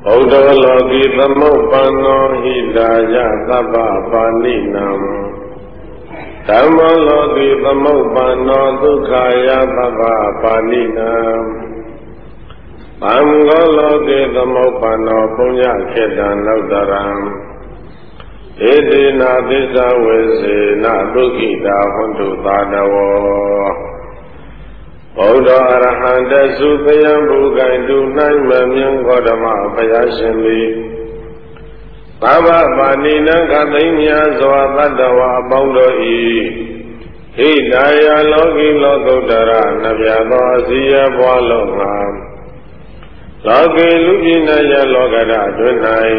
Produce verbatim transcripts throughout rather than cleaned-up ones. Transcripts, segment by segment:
Odo logi tamopano hidaya tapa paninam Dhamma logi tamopano dukhaya tapa paninam Bhamga logi tamopano punya kedan laudaram Edina disa wese na dukhita hundu tadawo Odo arahanta supayam bukandu naimamyam kodama payashimli Baba panina katainya swatadawa paudo i Hidaya logi lokodara nabyado asiya bwalonga Logi lupinaya logada dunai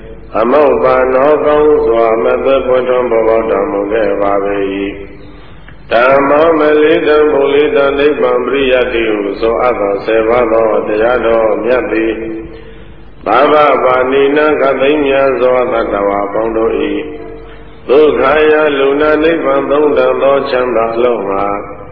Amaupano kong swamata putam bhavadamuke vaveyi Dhamma melidam bulidam nibbam priyati so atha sevado tayado myati Baba panina katainya swatadawa paudo i Dukhaya luna nibbam thundam do chanda longa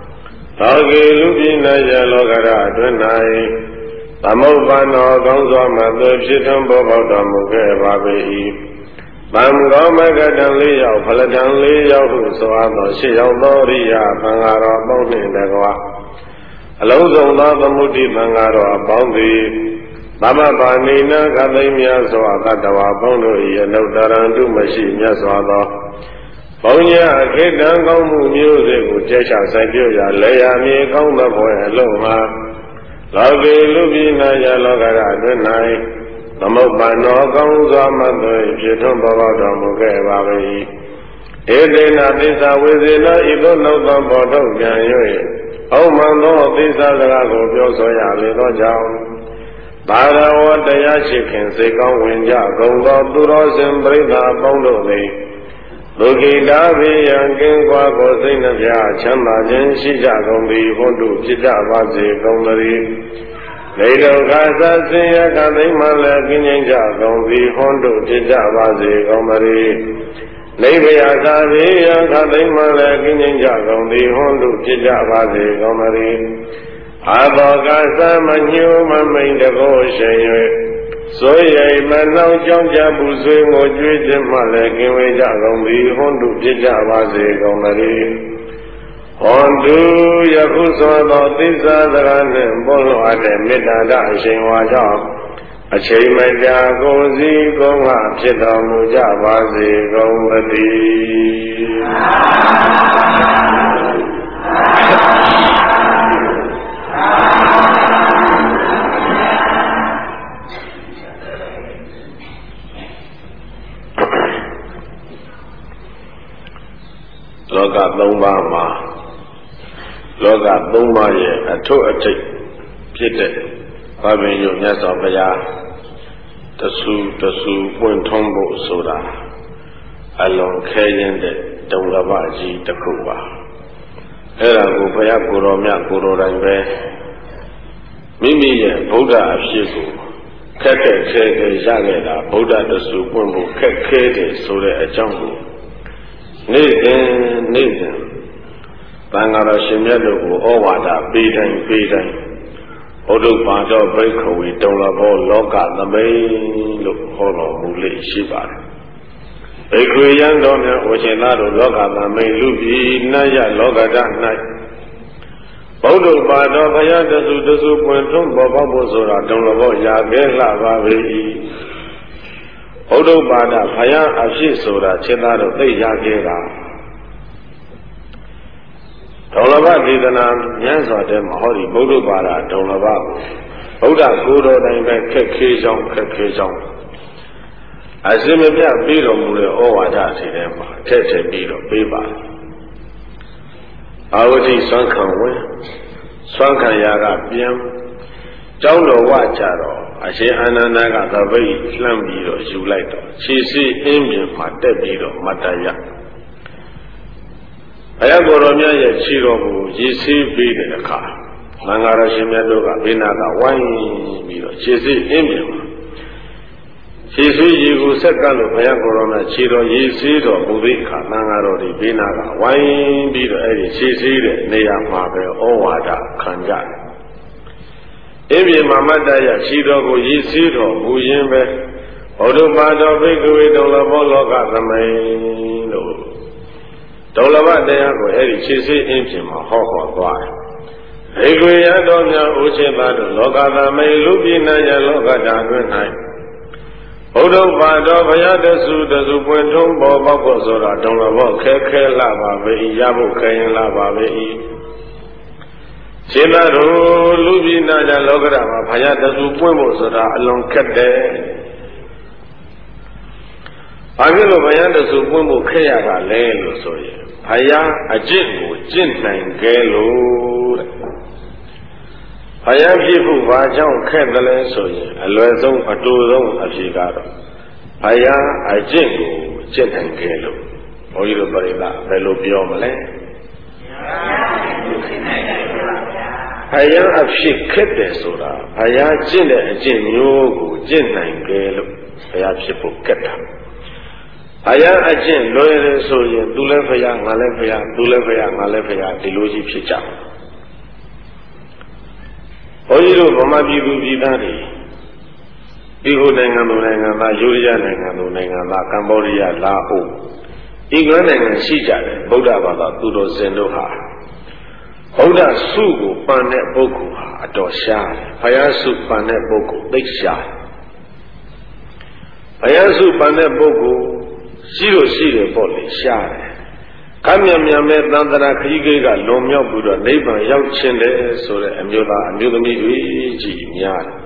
Logi lupinaya logada dunai Dhammaupano kong swamata putam bhavadamuke vaveyi Bhamga magadan liyaw phaladan liyaw hu so atho shi yaw thoh riya thangaro apoungနှင့်တကွာအလုံးစုံသောသမုဒ္ဒိသံဃာတော်အပေါင်းသည်သမ္မပါဏိနကသိမြတ်စွာသတ္တဝါပေါင်းတို့၏အနုတ္တရံတုမရှိမြတ်စွာသောဘုံညာခေတ္တံကောင်းမှုမျိုးစေ့ကိုကျက်ချစိုက်ပြုရာလေယာမြေကောင်းသောဘွယ်အလုံးမှာလောကေလူပြည်နာယလောကရအတွင်း၌သမုပ္ပန္နောကောင်းစွာမသွေဖြစ်ထွန်းပေါ်ပေါက်တော်မူခဲ့ပါ၏ဧတေနသစ္စာဝေစေနဤသို့နောက်သောပေါ်ထုတ်ပြန်၍အောက်မှန်သောသစ္စာစကားကိုပြောဆိုရလေသောကြောင့်ဘာရဝတရားရှိခင်စေကောင်းဝင်ကြကုန်သောသူတော်စင်ပရိသတ်ပေါင်းတို့သည်ဒုက္ခိတာဘေးရန်ကင်းကွာကိုစိတ်နှပြချမ်းသာခြင်းရှိကြကုန်သည်ဟောတုဖြစ်ကြပါစေကုန်သတည်းနေတော်ခါသဆင်းရဲကသိမှလည်းကင်းကျင်ကြကုန်သည်ဟွန်းတို့ဖြစ်ကြပါစေကုန်သတည်းနေဗယာသာဘေးရန်ခသိမှလည်းကင်းကျင်ကြကုန်သည်ဟွန်းတို့ဖြစ်ကြပါစေကုန်သတည်းအာဘောကသမညုမမိန်တကောရှင်၍ဆိုရိမ်မနှောင်းကြောင်းကြပူဆွေးငိုကြွေးခြင်းမှလည်းကင်းဝေးကြကုန်သည်ဟွန်းတို့ဖြစ်ကြပါစေကုန်သတည်းဟွန်တုယခုဆိုသောသစ္စာစကားနှင့်ပေါ်လွှတ်တဲ့မေတ္တာဓာတ်အရှိန်ဝါကြောင့်အချိန်မကြာကိုယ်စီကိုယ်ငါဖြစ်တော်မူကြပါစေကုန်သတည်းလောကသုံးပါးမှာလောကသုံးပါးရဲ့အထွတ်အထိပ်ဖြစ်တဲ့ဘာပင်ယုံမြတ်စွာဘုရားတဆူတဆူပွင့်ထုံးဖို့ဆိုတာအလွန်ခဲရင်တဲ့ဒုံလဘကြီးတစ်ခုပါအဲ့ဒါကိုဘုရားကိုယ်တော်မြတ်ကိုယ်တော်တိုင်ပဲမိမိရဲ့ဗုဒ္ဓအဖြစ်ကိုခက်ခက်ခဲခဲရခဲ့တာဗုဒ္ဓတဆူပွင့်ဖို့ခက်ခဲတယ်ဆိုတဲ့အကြောင်းကိုနေ့စဉ်နေ့စဉ်သံဃာတော်ရှင်မြတ်တို့ကိုဩဝါဒပေးတိုင်းပေးတိုင်းဘုဒ္ဓဘာသောဘိက္ခဝေတုံလဘောလောကသမိန်လို့ဟောတော်မူလေရှိပါတယ်ဘိက္ခဝေယံတော်များဝရှင်သားတို့လောကသမိန်လူပြည်နတ်ရလောကဓာတ်၌ဘုဒ္ဓဘာသောဘုရားတဆူတဆူပွင့်ထွန်းပေါ်ပေါက်ဖို့ဆိုတာတုံလဘောရာခဲလှပါပေ၏ဘုဒ္ဓဘာသာဘုရားအဖြစ်ဆိုတာခြေသားတို့သိရခဲ့တာဒုံလဘဒေသနာဉာဏ်စွာတဲ့မဟောဒီဗုဒ္ဓဘာသာဒုံလဘကိုဗုဒ္ဓကိုယ်တော်တိုင်ပဲခက်ခဲကြောင်းခက်ခဲကြောင်းအစင်မပြပြီးတော်မူတဲ့ဩဝါဒအစီထဲမှာထည့်ထည့်ပြီးတော့ပေးပါတယ်အာဝတိဆွမ်းခံဝင်ဆွမ်းခံရာကပြန်ကျောင်းတော်ဝကြတော့အရှင်အာနန္ဒကသပိတ်လှမ်းပြီးတော့ယူလိုက်တော့ခြေစီးအင်းပြင်မှာတက်ပြီးတော့မတ္တရဘုရားကိုယ်တော်မြတ်ရဲ့ခြေတော်ကိုရည်စည်းပေးတဲ့အခါသံဃာတော်ရှင်မြတ်တို့ကဘေးနာကဝိုင်းပြီးတော့ခြေစီးအင်းပြင်မှာခြေစီးရေကိုဆက်ကပ်လို့ဘုရားကိုယ်တော်မြတ်ခြေတော်ရည်စည်းတော်မူတဲ့အခါသံဃာတော်ဒီဘေးနာကဝိုင်းပြီးတော့အဲ့ဒီခြေစီးတဲ့နေရာမှာပဲဩဝါဒခံကြတယ်အပြည့်မမတ္တရရှိတော်ကိုရည်စည်းတော်မူရင်းပဲဘုဒ္ဓဘာတော်ဘိက္ခဝေဒုလဘောလောကသမိန်လို့ဒုလဘတရားကိုအဲ့ဒီခြေစည်းအင်းပြင်မှာဟောဟောသွားတယ်ဘိက္ခဝေရတော်များဥชิတတို့လောကသမိန်လူပြည်နာရလောကဓာတွင်၌ဘုဒ္ဓဘာတော်ဘုရားတဆူတဆူပွင့်ထုံးပေါ်ပေါက်ဖို့ဆိုတာဒုလဘောခဲခဲလာပါပဲရဖို့ခဲရင်လာပါပဲရှင်သာတို့လူပြည်နာကြလောကဓာမှာဘုရားတဆူပွင့်ဖို့ဆိုတာအလွန်ခက်တယ်ဘာဖြစ်လို့ဘုရားတဆူပွင့်ဖို့ခက်ရတာလဲလို့ဆိုရင်ဘုရားအကျင့်ကိုကျင့်နိုင်ခဲ့လို့တဲ့ဘုရားဖြစ်ဖို့ဘာကြောင့်ခက်တယ်လဲဆိုရင်အလွယ်ဆုံးအတူဆုံးအဖြစ်ကတော့ဘုရားအကျင့်ကိုကျင့်နိုင်ခဲ့လို့ဘုန်းကြီးတို့ပြိဿဘယ်လိုပြောမလဲဘုရားအဖြစ်ခက်တယ်ဆိုတာဘုရားကျင့်တဲ့အကျင့်မျိုးကိုကျင့်နိုင်ခဲ့လို့ဘုရားဖြစ်ဖို့ခက်တာဘုရားအကျင့်လွယ်တယ်ဆိုရင်သူလည်းဘုရားငါလည်းဘုရားသူလည်းဘုရားငါလည်းဘုရားဒီလိုကြီးဖြစ်ကြဘုန်းကြီးတို့ဗမာပြည်သူပြည်သားတွေဒီဟိုနိုင်ငံလိုနိုင်ငံသားယူရီးယားနိုင်ငံလိုနိုင်ငံသားကမ္ဘောဒီးယားလာအိုအင်္ဂလန်နိုင်ငံရှိကြတယ်ဗုဒ္ဓဘာသာသူတော်စင်တို့ဟာဗုဒ္ဓစုကိုပန်တဲ့ပုဂ္ဂိုလ်ဟာအတော်ရှားတယ်ဘုရားစုပန်တဲ့ပုဂ္ဂိုလ်သိရှားဘုရားစုပန်တဲ့ပုဂ္ဂိုလ်ရှိလို့ရှိတယ်ပေါ့လေရှားတယ်ကမ်းမြမြမဲ့သံတရာခရီးကိကလွန်မြောက်ပြီးတော့နိဗ္ဗာန်ရောက်ခြင်းတယ်ဆိုတဲ့အမျိုးသားအမျိုးသမီးတွေကြီးများတယ်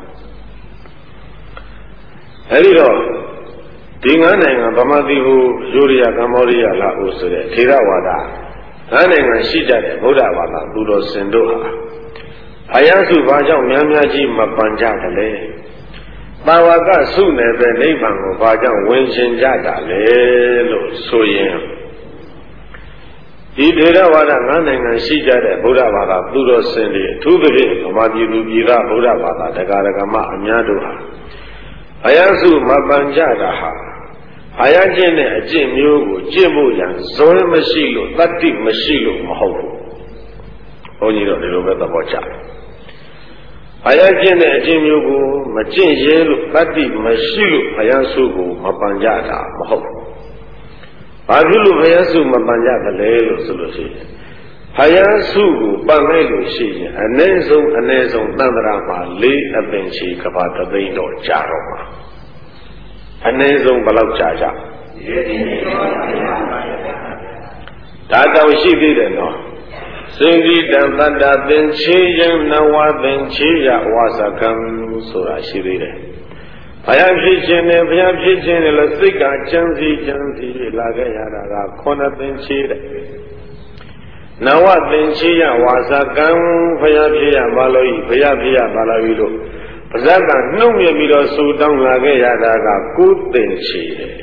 အဲဒီတော့ဒီငါးနိုင်ငံဗမာပြည်ကိုယူရီးယားကမ္ဘောဒီးယားလာအိုဆိုတဲ့ထေရဝါဒငါးနိုင်ငံရှိကြတဲ့ဗုဒ္ဓဘာသာသူတော်စင်တို့ဟာဘုရားစုဘာကြောင့်များများကြီးမပန်ကြသလဲပါဝကစုနယ်ပဲနိဗ္ဗာန်ကိုဘာကြောင့်ဝင်ရှင်ကြတာလဲလို့ဆိုရင်ဒီထေရဝါဒငါးနိုင်ငံရှိကြတဲ့ဗုဒ္ဓဘာသာသူတော်စင်တွေအထူးသဖြင့်ဗမာပြည်သူပြည်သားဗုဒ္ဓဘာသာတရားဓမ္မအများတို့ဟာဘုရားစုမပန်ကြတာဟာဘုရားကျင့်တဲ့အကျင့်မျိုးကိုကျင့်ဖို့ရန်ဇွဲမရှိလို့တတ္တိမရှိလို့မဟုတ်ဘူးဘုန်းကြီးတို့ဒီလိုပဲသဘောကျတယ်ဘုရားကျင့်တဲ့အကျင့်မျိုးကိုမကျင့်ရဲလို့တတ္တိမရှိလို့ဘုရားစုကိုမပန်ကြတာမဟုတ်ဘူးဘာဖြစ်လို့ဘုရားစုမပန်ကြသလဲလို့ဆိုလို့ရှိရင်ဘုရားစုကိုပန်လိုက်လို့ရှိရင်အ ਨੇ ဆုံးအ ਨੇ ဆုံးတန်ត្រာမှာလေးအပင်ချီကဘာတသိန်းတော့ကြာတော့မှာအ ਨੇ ဆုံးဘယ်လောက်ကြာကြဒါတောင်ရှိသေးတယ်နော်စင်္ဂိတံတတ္တသင်္ချေယံနဝသင်္ချေယဝါစကံဆိုတာရှိသေးတယ်ဘုရားဖြစ်ခြင်းနဲ့ဘုရားဖြစ်ခြင်းနဲ့လည်းစိတ်ကကြံစီကြံစီလာခဲ့ရတာကခုနှစ်သင်္ချေတဲ့နဝသင်္ချေယဝါစကံဘုရားဖြစ်ရပါလို့ဤဘုရားဖြစ်ရပါလို့ဤလို့ပါဇက်ကနှုတ်မြပြီးတော့ဆူတောင်းလာခဲ့ရတာကကုသင်္ချေတဲ့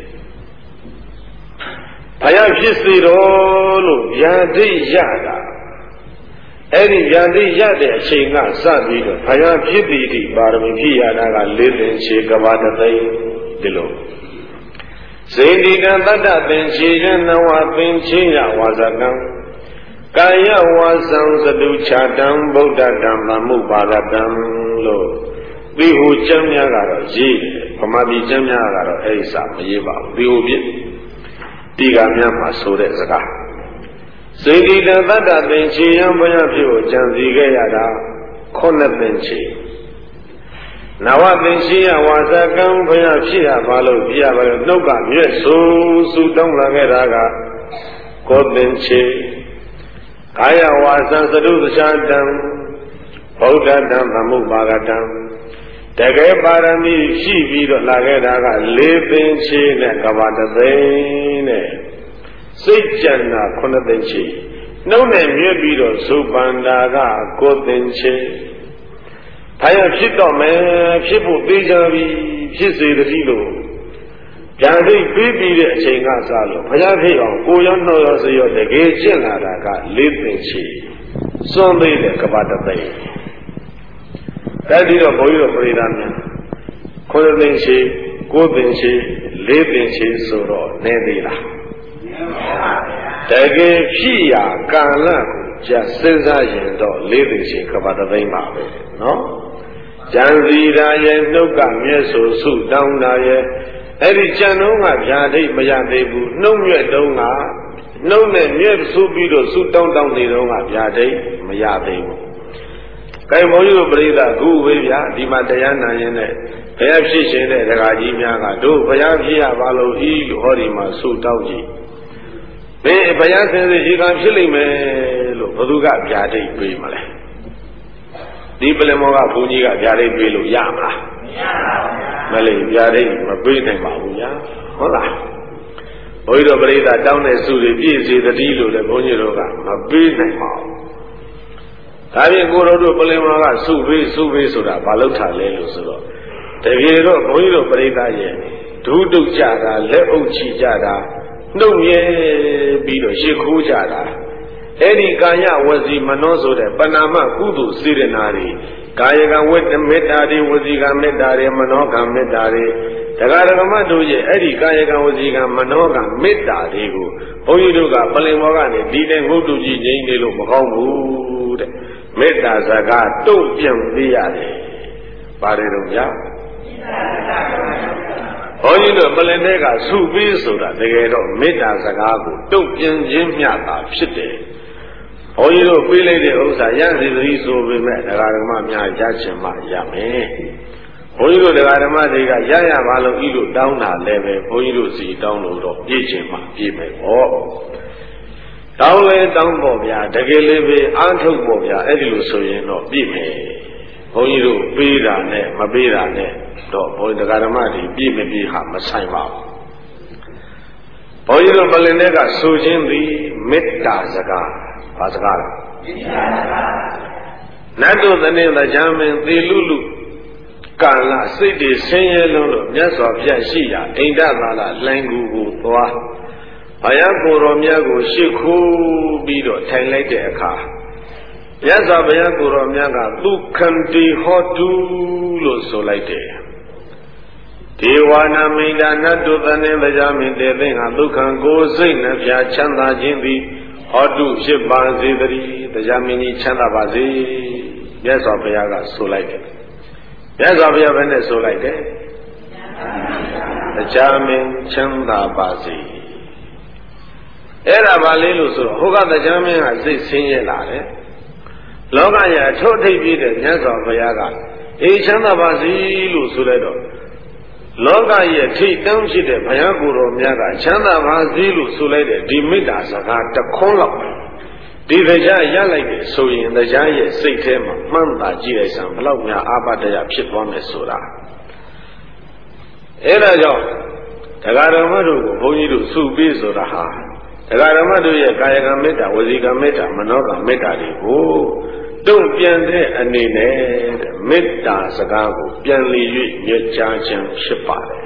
ဘုရားဖြစ်စေတော်လို့ဗျာဒိတ်ရတာအဲ့ဒီဗျာဒိတ်ရတဲ့အချိန်ကစပြီးတော့ဘုရားဖြစ်တည်တည်ပါရမီဖြစ်ရတာကလေးသင်္ချေကဘာတသိန်းဒီလိုစေတိတံတတ္တသင်္ချေယနဝသင်္ချေယဝါစကံကာယဝါစံသတုချာတံဗုဒ္ဓဓမ္မမုပါဒတံလို့ဒီဟူကျမ်းများကတော့ရေးတယ်ဗမာပြည်ကျမ်းများကတော့အဲ့ဒီစာမရေးပါဘူးဒီဟူပြတိကများမှာဆိုတဲ့စကားစေတိတသတ္တသင်္ချေယံဘုရားဖြစ်ကိုကြံစည်ခဲ့ရတာခုနှစ်သင်္ချေနဝသင်္ချေယဝါစကံဘုရားဖြစ်ရပါလို့ပြရပါလို့နှုတ်ကမြဲ့ဆူဆူတောင်းလာခဲ့တာကကိုသင်္ချေကာယဝါစံသတုသချာတံဗုဒ္ဓဓမ္မမုပါကတံတကယ်ပါရမီရှိပြီးတော့လာခဲ့တာကလေးသင်္ချေနဲ့ကဘာတသိန်းနဲ့စိတ်ကြံတာခုနှစ်သင်္ချေနှုတ်နဲ့မြဲပြီးတော့ဇုပန္တာကကိုသင်္ချေဘုရားဖြစ်တော့မယ်ဖြစ်ဖို့သိကြပြီဖြစ်စေတည်းလို့ဉာဏ်သိပြီးပြီးတဲ့အချိန်ကစလို့ဘုရားဖြစ်အောင်ကိုရောနှောရောစေရောတကယ်ကျင့်လာတာကလေးသင်္ချေစွန့်သေးတဲ့ကဘာတသိန်းအဲဒီတော့ဘုန်းကြီးတို့ပရိသတ်များခုနှစ်သင်္ချေကိုးသင်္ချေလေးသင်္ချေဆိုတော့နည်းသေးလားတကယ်ဖြစ်ရာကာလကိုကြစဉ်းစားရင်တော့လေးသင်္ချေကဘာတသိန်းပါပဲနော်ကြံစီတာရဲ့နှုတ်ကမျက်ဆိုဆုတောင်းတာရဲ့အဲ့ဒီကြံတော့ကဗျာဒိတ်မရသေးဘူးနှုတ်မြက်တုံးကနှုတ်နဲ့မျက်ဆိုပြီးတော့ဆုတောင်းတောင်းနေတော့ကဗျာဒိတ်မရသေးဘူး။ကဲဘုန်းကြီးတို့ပြိဿအခုဝေးဗျာဒီမှာတရားနာရင်နဲ့ဘုရားဖြစ်ရှင်တဲ့ဒကာကြီးများကတို့ဘုရားဖြစ်ရပါလို့ဤလို့ဟောဒီမှာဆုတောင်းကြည့်။ဘယ်ဘုရားဆင်စေဒီကံဖြစ်လိမ့်မယ်လို့ဘုသူကဗျာဒိတ်ပြေးမလဲ။ဒီပလင်မောကဘုန်းကြီးကဗျာဒိတ်ပြေးလို့ရမလား။မရပါဘူး။မလေးဗျာဒိတ်မပြေးနိုင်ပါဘူးညာ။ဟုတ်လား။ဘုန်းကြီးတို့ပြိဿတောင်းတဲ့ဆုတွေပြည့်စေတည်းလို့လည်းဘုန်းကြီးတို့ကမပြေးနိုင်ပါဘူး။ဒါဖြင့်ကိုယ်တော်တို့ပလင်မောကဆုပေးဆုပေးဆိုတာဘာလို့ထားလဲလို့ဆိုတော့တကယ်တော့ဘုန်းကြီးတို့ပြိဿရဲ့ဒုတုတ်ကြတာလက်အုပ်ချီကြတာနှုတ်မြဲပြီးတော့ရှ िख ိုးကြတာအဲ့ဒီကာယဝစီမနောဆိုတဲ့ပဏာမကုသိုလ်စေရနာတွေကာယကဝိတ္တမေတ္တာတွေဝစီကမေတ္တာတွေမနောကမေတ္တာတွေတရားဓမ္မတို့ရဲ့အဲ့ဒီကာယကဝစီကမနောကမေတ္တာတွေကိုဘုန်းကြီးတို့ကပလင်ဘောကနေဒီတဲ့ငုတ်တုကြီးငိမ့်နေလို့မကောင်းဘူးတဲ့မေတ္တာစကားတုံ့ပြန်သေးရတယ်ပါတယ်တော့ဗျာဘုန်းကြီးတို့ပလင်တဲ့ကစုပြီးဆိုတာတကယ်တော့မေတ္တာစကားကိုတုံ့ပြန်ခြင်းမျှတာဖြစ်တယ်ဘုန်းကြီးတို့ပြေးလိုက်တဲ့ဥစ္စာရစီသတိဆိုပေမဲ့တရားဓမ္မများရချင်မှရမယ်ဘုန်းကြီးတို့တရားဓမ္မတွေကရရပါလို့ဤလိုတောင်းတာလည်းပဲဘုန်းကြီးတို့စီတောင်းလို့တော့ပြည့်ချင်မှပြည့်မယ်ဟောတောင်းလဲတောင်းပေါ့ဗျာတကယ်လေးပဲအားထုတ်ပေါ့ဗျာအဲ့ဒီလိုဆိုရင်တော့ပြည့်မယ်ဘုန်းကြီးတို့ပေးတာနဲ့မပေးတာနဲ့တော့ဘုန်းကြီးတရားဓမ္မတွေပြည့်မပြည့်ဟာမဆိုင်ပါဘူးဘုန်းကြီးတို့ပလင်တဲ့ကဆိုခြင်းသည်မေတ္တာစကားဘာစကားလဲမေတ္တာစကားနတ်တို့သနေတရားမင်းသေလူလူကာလစိတ်တွေဆင်းရဲလုံးလို့မြတ်စွာဘုရားရှိရာအိန္ဒသာလလိုင်းကူကိုသွားဘုရားကိုယ်တော်မြတ်ကိုရှ िख ိုးပြီးတော့ထိုင်လိုက်တဲ့အခါမြတ်စွာဘုရားကိုယ်တော်မြတ်ကသူခန္တီဟောတုလို့ဆိုလိုက်တယ်ဒေဝနာမိန္ဒာနတ်တို့သနေတရားမင်းတေသိငါဒုက္ခံကိုယ်စိတ်နှပြချမ်းသာခြင်းသည်ဟောတုဖြစ်ပါစေတည်းတရားမင်းကြီးချမ်းသာပါစေမြတ်စွာဘုရားကဆိုလိုက်တယ်မြတ်စွာဘုရားဘယ်နဲ့ဆိုလိုက်တယ်တရားမင်းချမ်းသာပါစေအဲ့ဒါပါလေလို့ဆိုတော့ဟိုကတရားမင်းကစိတ်ဆင်းရဲလာတယ်လောကရအထုတ်ထိပ်ပြည့်တဲ့မြတ်စွာဘုရားကအေးချမ်းသာပါစေလို့ဆိုလိုက်တော့လောကရဲ့ထိတ်တန်းဖြစ်တဲ့ဘုရားကိုယ်တော်မြတ်ကချမ်းသာပါစေလို့ဆိုလိုက်တဲ့ဒီမေတ္တာစကားတခွန်းလောက်ဒီတရားရလိုက်တယ်ဆိုရင်တရားရဲ့စိတ်ထဲမှာမှန်တာကြည့်လိုက်စမ်းဘလောက်များအာပတ္တရဖြစ်သွားမယ်ဆိုတာအဲဒါကြောင့်တရားတော်မတို့ကိုဘုန်းကြီးတို့စုပြီးဆိုတာဟာတရားဓမ္မတို့ရဲ့ကာယကမေတ္တာဝစီကမေတ္တာမနောကမေတ္တာတွေကိုတုံ့ပြန်တဲ့အနေနဲ့မေတ္တာစကားကိုပြန်လည်၍ညွှန်ကြားခြင်းဖြစ်ပါတယ်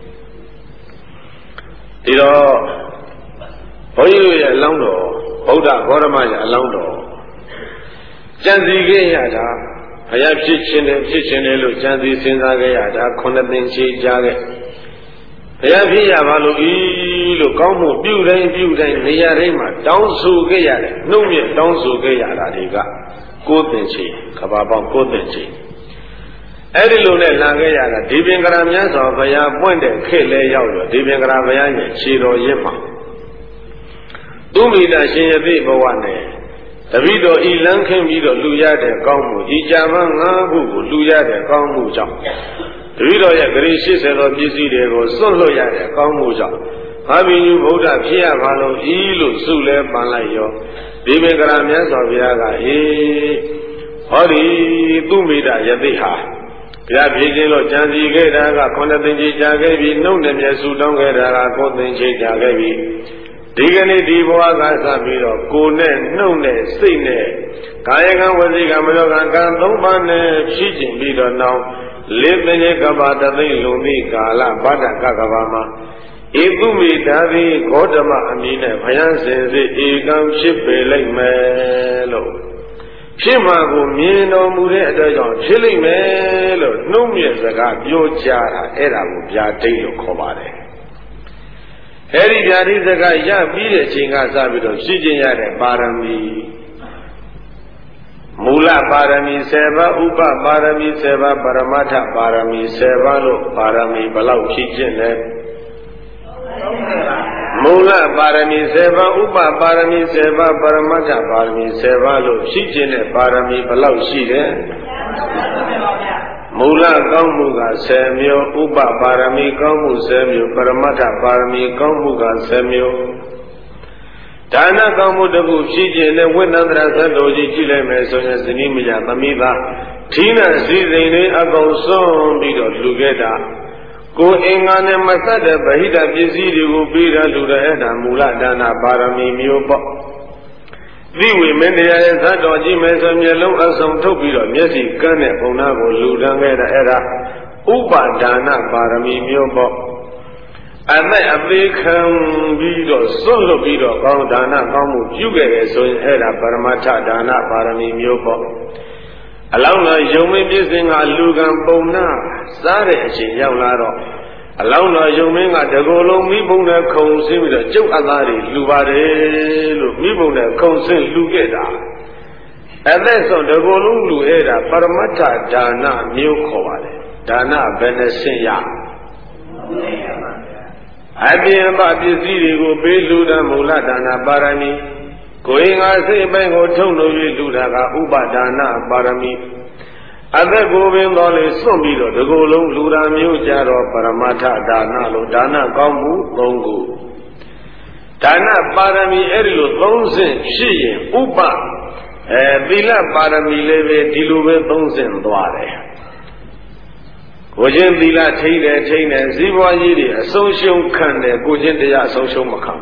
ဒီတော့ဘုန်းကြီးတို့ရဲ့အလောင်းတော်ဗုဒ္ဓဂေါရမရဲ့အလောင်းတော်ကြံစည်ခဲ့ရတာဘုရားဖြစ်ခြင်းနဲ့ဖြစ်ခြင်းနဲ့လို့ကြံစည်စဉ်းစားခဲ့ရတာခုနှစ်သိန်းချီကြားခဲ့ဘုရားဖြစ်ရပါလို့ဤလို့ကောင်းမှုပြုတိုင်းပြုတိုင်းနေရာတိုင်းမှာတောင်းဆိုခဲ့ရတယ်နှုတ်မြတ်တောင်းဆိုခဲ့ရတာတွေကကိုးသိန်းချီကဘာပေါင်းကိုးသိန်းချီအဲ့ဒီလိုနဲ့လာခဲ့ရတာဒီပင်ကရာမြတ်စွာဘုရားပွင့်တဲ့ခေတ်လဲရောက်တော့ဒီပင်ကရာဘုရားရဲ့ခြေတော်ရစ်မှာသူမိတာရှင်ရသိဘဝနဲ့တပိတော်ဤလန်းခင်းပြီးတော့လူရတဲ့ကောင်းမှုဤကြမ်းငါးခုကိုလူရတဲ့ကောင်းမှုကြောင့်တပိတော်ရဲ့ဂရိရှစ်ဆယ်တော်ပစ္စည်းတွေကိုစွန့်လွတ်ရတဲ့ကောင်းမှုကြောင့်ဘာဘိညုဗုဒ္ဓဖြစ်ရပါလို့ဤလို့စုလဲပန်လိုက်ရောဒီပင်ကရာမြတ်စွာဘုရားကဟေးဟောဒီသူမိတာယသိဟာဘုရားဖြစ်ခြင်းလို့ကြံစီခဲ့တာကခုနှစ်သိန်းကြီးကြာခဲ့ပြီနှုတ်နဲ့မျက်စုတောင်းခဲ့တာကကိုးသိန်းကြီးကြာခဲ့ပြီဒီကနေ့ဒီဘဝကစပြီးတော့ကိုယ်နဲ့နှုတ်နဲ့စိတ်နဲ့ကာယကံဝစီကံမနောကံကံသုံးပါးနဲ့ဖြည့်ကျင်ပြီးတော့နောက်လေးသိန်းကဘာတသိန်းလုံသည့်ကာလဗဒ္ဒကကဘာမှာဧကုမိတာတိဂေါတမအမည်နဲ့ဘုရားရှင်စေဧကံဖြစ်ပေလိုက်မယ်လို့ဖြစ်မှာကိုမြင်တော်မူတဲ့အတွက်ကြောင့်ဖြစ်လိမ့်မယ်လို့နှုတ်မြတ်စကားပြောကြားတာအဲ့ဒါကိုဗျာဒိတ်လို့ခေါ်ပါတယ်အဲ့ဒီဗျာဒိတ်စကားရပြီးတဲ့အချိန်ကစပြီးတော့ရှိကျင်ရတဲ့ပါရမီမူလပါရမီဆယ်ပါးဥပပါရမီဆယ်ပါးပရမတ္ထပါရမီဆယ်ပါးလို့ပါရမီဘယ်လောက်ဖြည့်ခြင်းလဲမူလပါရမီဆယ်ပါးဥပပါရမီဆယ်ပါးပရမတ္ထပါရမီဆယ်ပါးလို့ဖြည့်ခြင်းတဲ့ပါရမီဘယ်လောက်ရှိတယ်မူလကောင်းမှုကဆယ်မျိုးဥပပါရမီကောင်းမှုဆယ်မျိုးပရမတ္ထပါရမီကောင်းမှုကဆယ်မျိုးဒါနကောင်းမှုတစ်ခုဖြည့်ခြင်းနဲ့ဝိနန္တရသတ္တောကြီးကြည့်လိုက်မယ်ဆိုရင်ဇနီးမယားသမီးသားထီးနဲ့စည်းစိမ်တွေအကုန်ဆုံးပြီးတော့လူခဲ့တာကိုယ်အင်္ဂါနဲ့မဆက်တဲ့ဗဟိတပစ္စည်းတွေကိုပြီးတော့လူတဲ့အဲ့ဒါမူလဒါနပါရမီမျိုးပေါ့သီဝေမင်းတရားရဲ့သတ္တောကြီးမယ်ဆိုမျက်လုံးအစုံထုတ်ပြီးတော့မျက်စိကန်းတဲ့ဘုံသားကိုလူတန်းခဲ့တာအဲ့ဒါဥပါဒါနပါရမီမျိုးပေါ့အသက်အသေးခံပြီးတော့စွန့်လွတ်ပြီးတော့ကောင်းဒါနကောင်းမှုပြုခဲ့တယ်ဆိုရင်အဲ့ဒါပရမတ္ထဒါနပါရမီမျိုးပေါ့အလောင်းတော်ယုံမင်းပြည့်စင်ကလူကံပုံနာစားတဲ့အချိန်ရောက်လာတော့အလောင်းတော်ယုံမင်းကတကိုယ်လုံးမိဘုံနဲ့ခုံဆင်းပြီးတော့ကျုပ်အသားတွေလှူပါတယ်လို့မိဘုံနဲ့ခုံဆင်းလှူခဲ့တာအသက်ဆုံးတကိုယ်လုံးလှူအဲ့ဒါပရမတ္ထဒါနမျိုးခေါ်ပါတယ်ဒါနဘယ်နဲ့ဆင်းရအပြင်ပပစ္စည်းတွေကိုပေးလူတာမူလဒါနပါရမီကိုယ်ငါစိတ်ပိုင်းကိုထုံလို့ပြီးလူတာကဥပဒါနပါရမီအသက်ကိုပင်တော်လေစွန့်ပြီးတော့ဒီကိုယ်လုံးလူတာမျိုးကြတော့ပရမတ္ထဒါနလို့ဒါနကောင်းမှုသုံးခုဒါနပါရမီအဲ့ဒီလိုသုံးဆင့်ရှိရင်ဥပအဲသီလပါရမီလည်းပဲဒီလိုပဲသုံးဆင့်သွားတယ်ကိုချင်းသီလထိတယ်ထိတယ်ဇီဝကြီးတွေအဆုံးရှုံးခံတယ်ကိုချင်းတရားအဆုံးရှုံးမခံ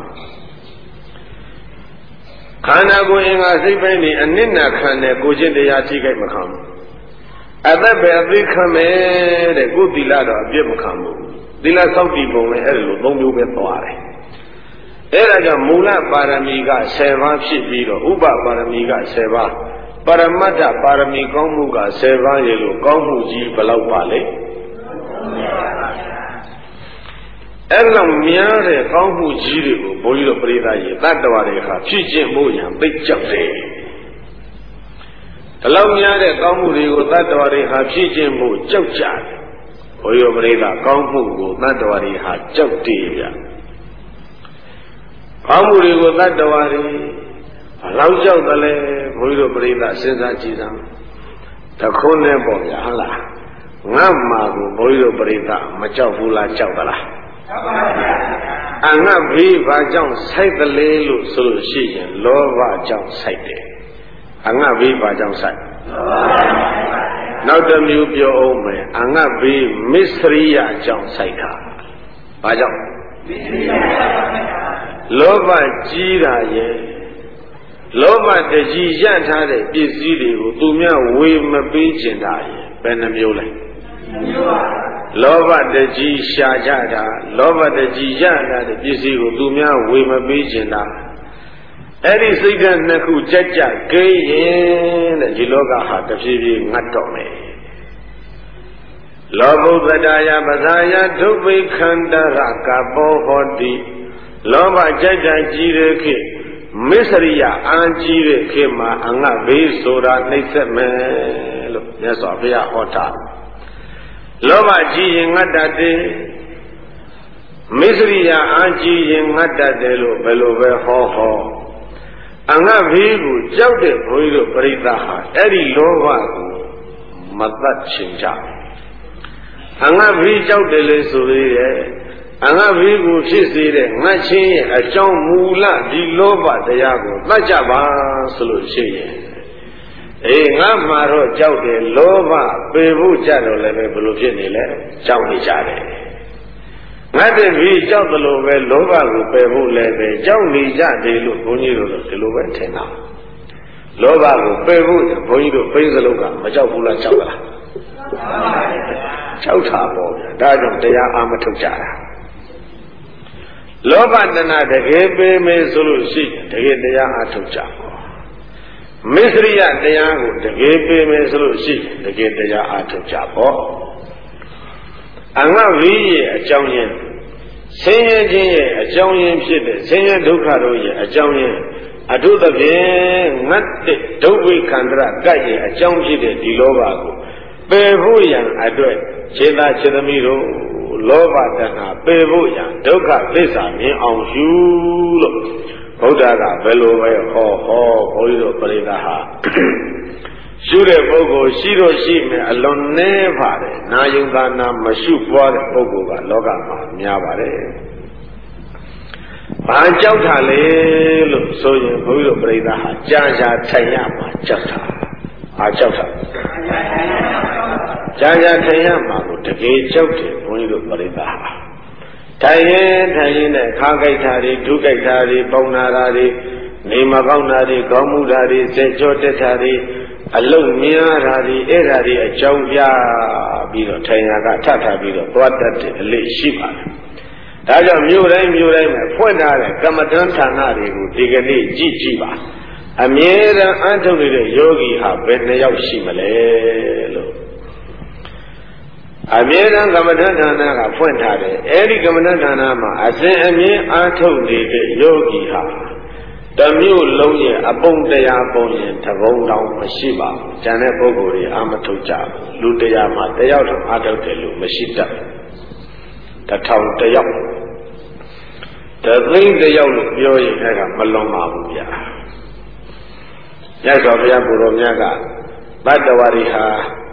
ခန္ဓာကိုယ်အင်္ဂါစိတ်ပိုင်းတွေအနစ်နာခံတယ်ကိုချင်းတရားထိခိုက်မခံအသက်ပဲအသိခံမယ်တဲ့ကိုသီလတော့အပြစ်မခံဘူးသီလစောင့်တည်ပုံလည်းအဲ့လိုသုံးမျိုးပဲသွားတယ်အဲ့ဒါကြောင့်မူလပါရမီကဆယ်ပါးဖြစ်ပြီးတော့ဥပပါရမီကဆယ်ပါးပရမတ္ထပါရမီကောင်းမှုကဆယ်ပါးရေလို့ကောင်းမှုကြီးဘယ်လောက်ပါလဲအဲ့လောက်များတဲ့ကောင်းမှုကြီးတွေကိုဘုန်းကြီးတို့ပရိသတ်ရေတတ္တဝါတွေခါဖြည့်ကျင့်ဖို့ရန်သိကြောက်တယ်ဒီလောက်များတဲ့ကောင်းမှုတွေကိုတတ္တဝါတွေဟာဖြည့်ကျင့်ဖို့ကြောက်ကြတယ်ဘုန်းကြီးတို့ပရိသတ်ကောင်းမှုကိုတတ္တဝါတွေဟာကြောက်တယ်ဗျကောင်းမှုတွေကိုတတ္တဝါတွေဘလောက်ကြောက်တယ်လဲဘုန်းကြီးတို့ပရိသတ်စဉ်းစားကြည့်စမ်းတခုနဲ့ပေါ့ဗျာဟုတ်လားငါမှာကိုဘုန်းကြီးတို့ပရိသတ်မကြောက်ဘူးလားကြောက်သလားကြောက်ပါဗျာအငတ်ဘေးဘာကြောင့်စိုက်တယ်လဲလို့ဆိုလို့ရှိရင်လောဘကြောင့်စိုက်တယ်အငတ်ဘေးဘာကြောင့်စိုက်နောက်တစ်မျိုးပြောအောင်မယ်အငတ်ဘေးမစ္စရိယကြောင့်စိုက်တာဘာကြောင့်မစ္စရိယလောဘကြီးတာရဲ့လောဘတကြီးရထားတဲ့ပစ္စည်းတွေကိုသူများဝေမပေးကျင်တာရဲ့ဘယ်နှမျိုးလဲလောဘတကြီးရှာကြတာလောဘတကြီးရတာတဲ့ပစ္စည်းကိုသူများဝေမပေးကျင်တာအဲ့ဒီစိတ်ဓာတ်နှစ်ခုကြက်ကြက်ကိန်းရင်တဲ့ဒီလောကဟာတဖြည်းဖြည်းငတ်တော့မယ်လောဘုပ္ပဒါယပဇာယဒုဗ္ဗေခန္တရကပောဟောတိလောဘကြက်ကြက်ကြီးတဲ့ခေတ်မစ္စရိယအာကြီးတဲ့ခေတ်မှာအငတ်ဘေးဆိုတာနှိမ့်ဆက်မယ်လို့မြတ်စွာဘုရားဟောတာလောဘကြီးရင်ငတ်တတ်တယ်မစ္စရိယအာကြီးရင်ငတ်တတ်တယ်လို့ဘယ်လိုပဲဟောဟောအငတ်ဘေးကိုကြောက်တဲ့ဘုန်းကြီးတို့ပရိသတ်ဟာအဲ့ဒီလောဘကိုမတတ်ချင်ကြအငတ်ဘေးကြောက်တယ်လေဆိုရတဲ့အငတ်ဘေးကိုဖြစ်စေတဲ့ငတ်ချင်းရဲ့အကြောင်းမူလဒီလောဘတရားကိုသတ်ကြပါဆိုလို့ရှိရင်အေးငါမှာတော့ကြောက်တယ်လောဘပေဖို့ကြတော့လည်းပဲဘယ်လိုဖြစ်နေလဲကြောက်နေကြတယ်ငါတည်းပြီးကြောက်တယ်လို့ပဲလောဘကိုပယ်ဖို့လည်းပဲကြောက်နေကြတယ်လို့ဘုန်းကြီးတို့ဒီလိုပဲထင်တာလောဘကိုပယ်ဖို့ဘုန်းကြီးတို့ပိန်းစလုံးကမကြောက်ဘူးလားကြောက်လားကြောက်တာပေါ့ဗျာဒါကြောင့်တရားအာမထုတ်ကြတာလောဘတဏတကယ်ပေမယ်ဆိုလို့ရှိရင်တကယ်တရားအာထုတ်ကြမစ္စရိယတရားကိုတကယ်ပေမယ်ဆိုလို့ရှိရင်တကယ်တရားအာထုတ်ကြပေါ့အငတ်ဝိရဲ့အကြောင်းရင်းဆင်းရဲခြင်းရဲ့အကြောင်းရင်းဖြစ်တဲ့ဆင်းရဲဒုက္ခတို့ရဲ့အကြောင်းရင်းအထုသဖြင့်ငတ်တဲ့ဒုဝိခန္ဓရကတ်ရဲ့အကြောင်းဖြစ်တဲ့ဒီလောဘကိုပယ်ဖို့ရန်အတွက်ခြေသာခြေသမီးတို့လောဘတဏှာပယ်ဖို့ရန်ဒုက္ခသစ္စာမြင်အောင်ရှုလို့ဘုရားကဘယ်လိုပဲဟောဟောဘုန်းကြီးတို့ပရိသတ်ဟာရှုတဲ့ပုဂ္ဂိုလ်ရှိတော့ရှိမယ်အလွန်နည်းပါတယ်နာယုံသာနာမရှုပွားတဲ့ပုဂ္ဂိုလ်ကလောကမှာများပါတယ်ဘာကြောက်တာလဲလို့ဆိုရင်ဘုန်းကြီးတို့ပရိသတ်ဟာကြာကြာထိုင်ရမှာကြောက်တာအားကြောက်တာကြာကြာထိုင်ရမှာကိုတကယ်ကြောက်တယ်ဘုန်းကြီးတို့ပရိသတ်ဟာထိုင်ရင်ထိုင်ရင်နဲ့ခါကြိုက်တာတွေဒုကြိုက်တာတွေပေါင်းနာတာတွေနေမကောင်းတာတွေကောင်းမှုတာတွေစက်ကြောတက်တာတွေအလုံးများတာတွေအဲ့ဒါတွေအကြောင်းပြပြီးတော့ထိုင်ရကထထပြီးတော့သွားတတ်တဲ့အလေးရှိပါတယ်ဒါကြောင့်မြို့တိုင်းမြို့တိုင်းမှာဖွင့်ထားတဲ့ကမ္မဋ္ဌာန်းဌာနတွေကိုဒီကနေ့ကြည့်ကြည့်ပါအမြဲတမ်းအထုတ်နေတဲ့ယောဂီဟာဘယ်နှယောက်ရှိမလဲလို့အမြဲတမ်းကမ္မဋ္ဌာန်းဌာနကဖွင့်ထားတယ်အဲဒီကမ္မဋ္ဌာန်းဌာနမှာအစဉ်အမြဲအထုတ်နေတဲ့ယောဂီဟာတမျိုးလုံးရဲ့အပုံတရားပုံရင်တပုံတောင်မရှိပါဘူး။ကျန်တဲ့ပုဂ္ဂိုလ်တွေအာမထုတ်ကြဘူး။လူတရားမှာတယောက်တော့အာထုတ်တယ်လို့မရှိတတ်ဘူး။တစ်ထောင်တယောက်တသိန်းတယောက်လို့ပြောရင်အဲ့ဒါမလွန်ပါဘူးဗျာ။မြတ်စွာဘုရားကိုယ်တော်မြတ်ကဘတ်တဝရီဟာ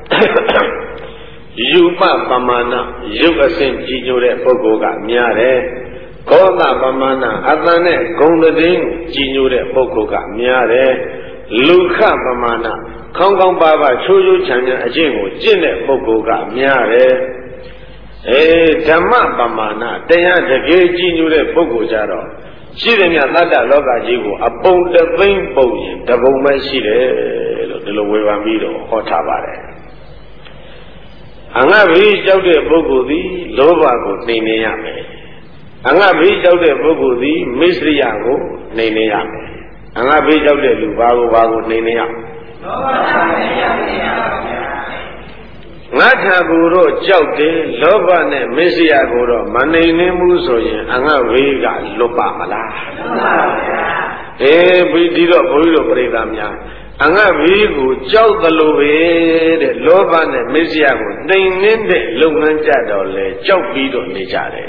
ယူပပမာဏရုပ်အစဉ်ကြည်ညိုတဲ့ပုဂ္ဂိုလ်ကများတယ်။ကောသပမာဏအတန်နဲ့ဂုံတည်င်းကြည်ညိုတဲ့ပုဂ္ဂိုလ်ကများတယ်လူခပမာဏခေါင်းကောင်းပါပါချိုးချိုးချမ်းချမ်းအကျင့်ကိုကျင့်တဲ့ပုဂ္ဂိုလ်ကများတယ်အဲဓမ္မပမာဏတရားတကယ်ကြည်ညိုတဲ့ပုဂ္ဂိုလ်ကြတော့ရှိတယ်မြတ်တတ္တလောကကြီးကိုအပုံတသိမ့်ပုံရင်တပုံပဲရှိတယ်လို့ဒီလိုဝေဖန်ပြီးတော့ဟောထားပါတယ်အငတ်ဘိကြောက်တဲ့ပုဂ္ဂိုလ်သည်လောဘကိုနှိမ်နေရမယ်အငတ်ဘေးကြောက်တဲ့ပုဂ္ဂိုလ်သည်မိစ္ဆရိယကိုနှိမ်နေရမယ်အငတ်ဘေးကြောက်တဲ့လူဘာကိုဘာကိုနှိမ်နေရလောဘကိုနှိမ်ရပါဗျာငါထာကိုတော့ကြောက်တယ်လောဘနဲ့မိစ္ဆရိယကိုတော့မနှိမ်နေဘူးဆိုရင်အငတ်ဘေးကလွတ်ပါမလားလွတ်ပါဗျာအေးပြီးဒီတော့ဘုန်းကြီးတို့ပြိဿများအငတ်ဘေးကိုကြောက်သလိုပဲတဲ့လောဘနဲ့မိစ္ဆရိယကိုနှိမ်နေတဲ့လုပ်ငန်းကြတော့လေကြောက်ပြီးတော့နေကြတယ်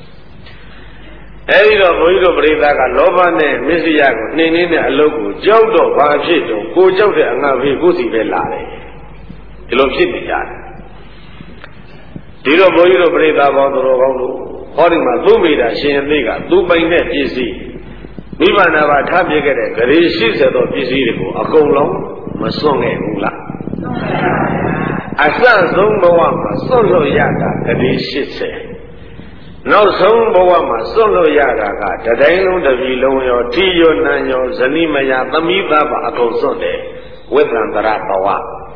အဲဒီတော့ဘုန်းကြီးတို့ပရိသတ်ကလောဘနဲ့မစ္စရိယကိုနှိမ်နှင်းတဲ့အလုပ်ကိုကြောက်တော့ဘာဖြစ်တော့ကိုကြောက်တဲ့အငတ်ဘေးကိုစီပဲလာတယ်ဒီလိုဖြစ်နေကြတယ်ဒီတော့ဘုန်းကြီးတို့ပရိသတ်ပေါင်းတော်ကောင်းလို့ဟောဒီမှာသူ့မိတာရှင်အသေးကသူ့ပိုင်တဲ့ပစ္စည်းမိဘနာဘာထားပြခဲ့တဲ့ဂရေရှိစေသောပစ္စည်းတွေကိုအကုန်လုံးမစွန့်ခဲ့ဘူးလားအစဆုံးဘဝမှာစွန့်လို့ရတာဂရေရှိစေနောက်ဆုံးဘဝမှာစွန့်လို့ရတာကတတိုင်းလုံးတစ်ပြည်လုံးရောထီရောနံရောဇနိမယသမီးသားပါအကုန်စွန့်တယ်ဝိသန္တရဘဝ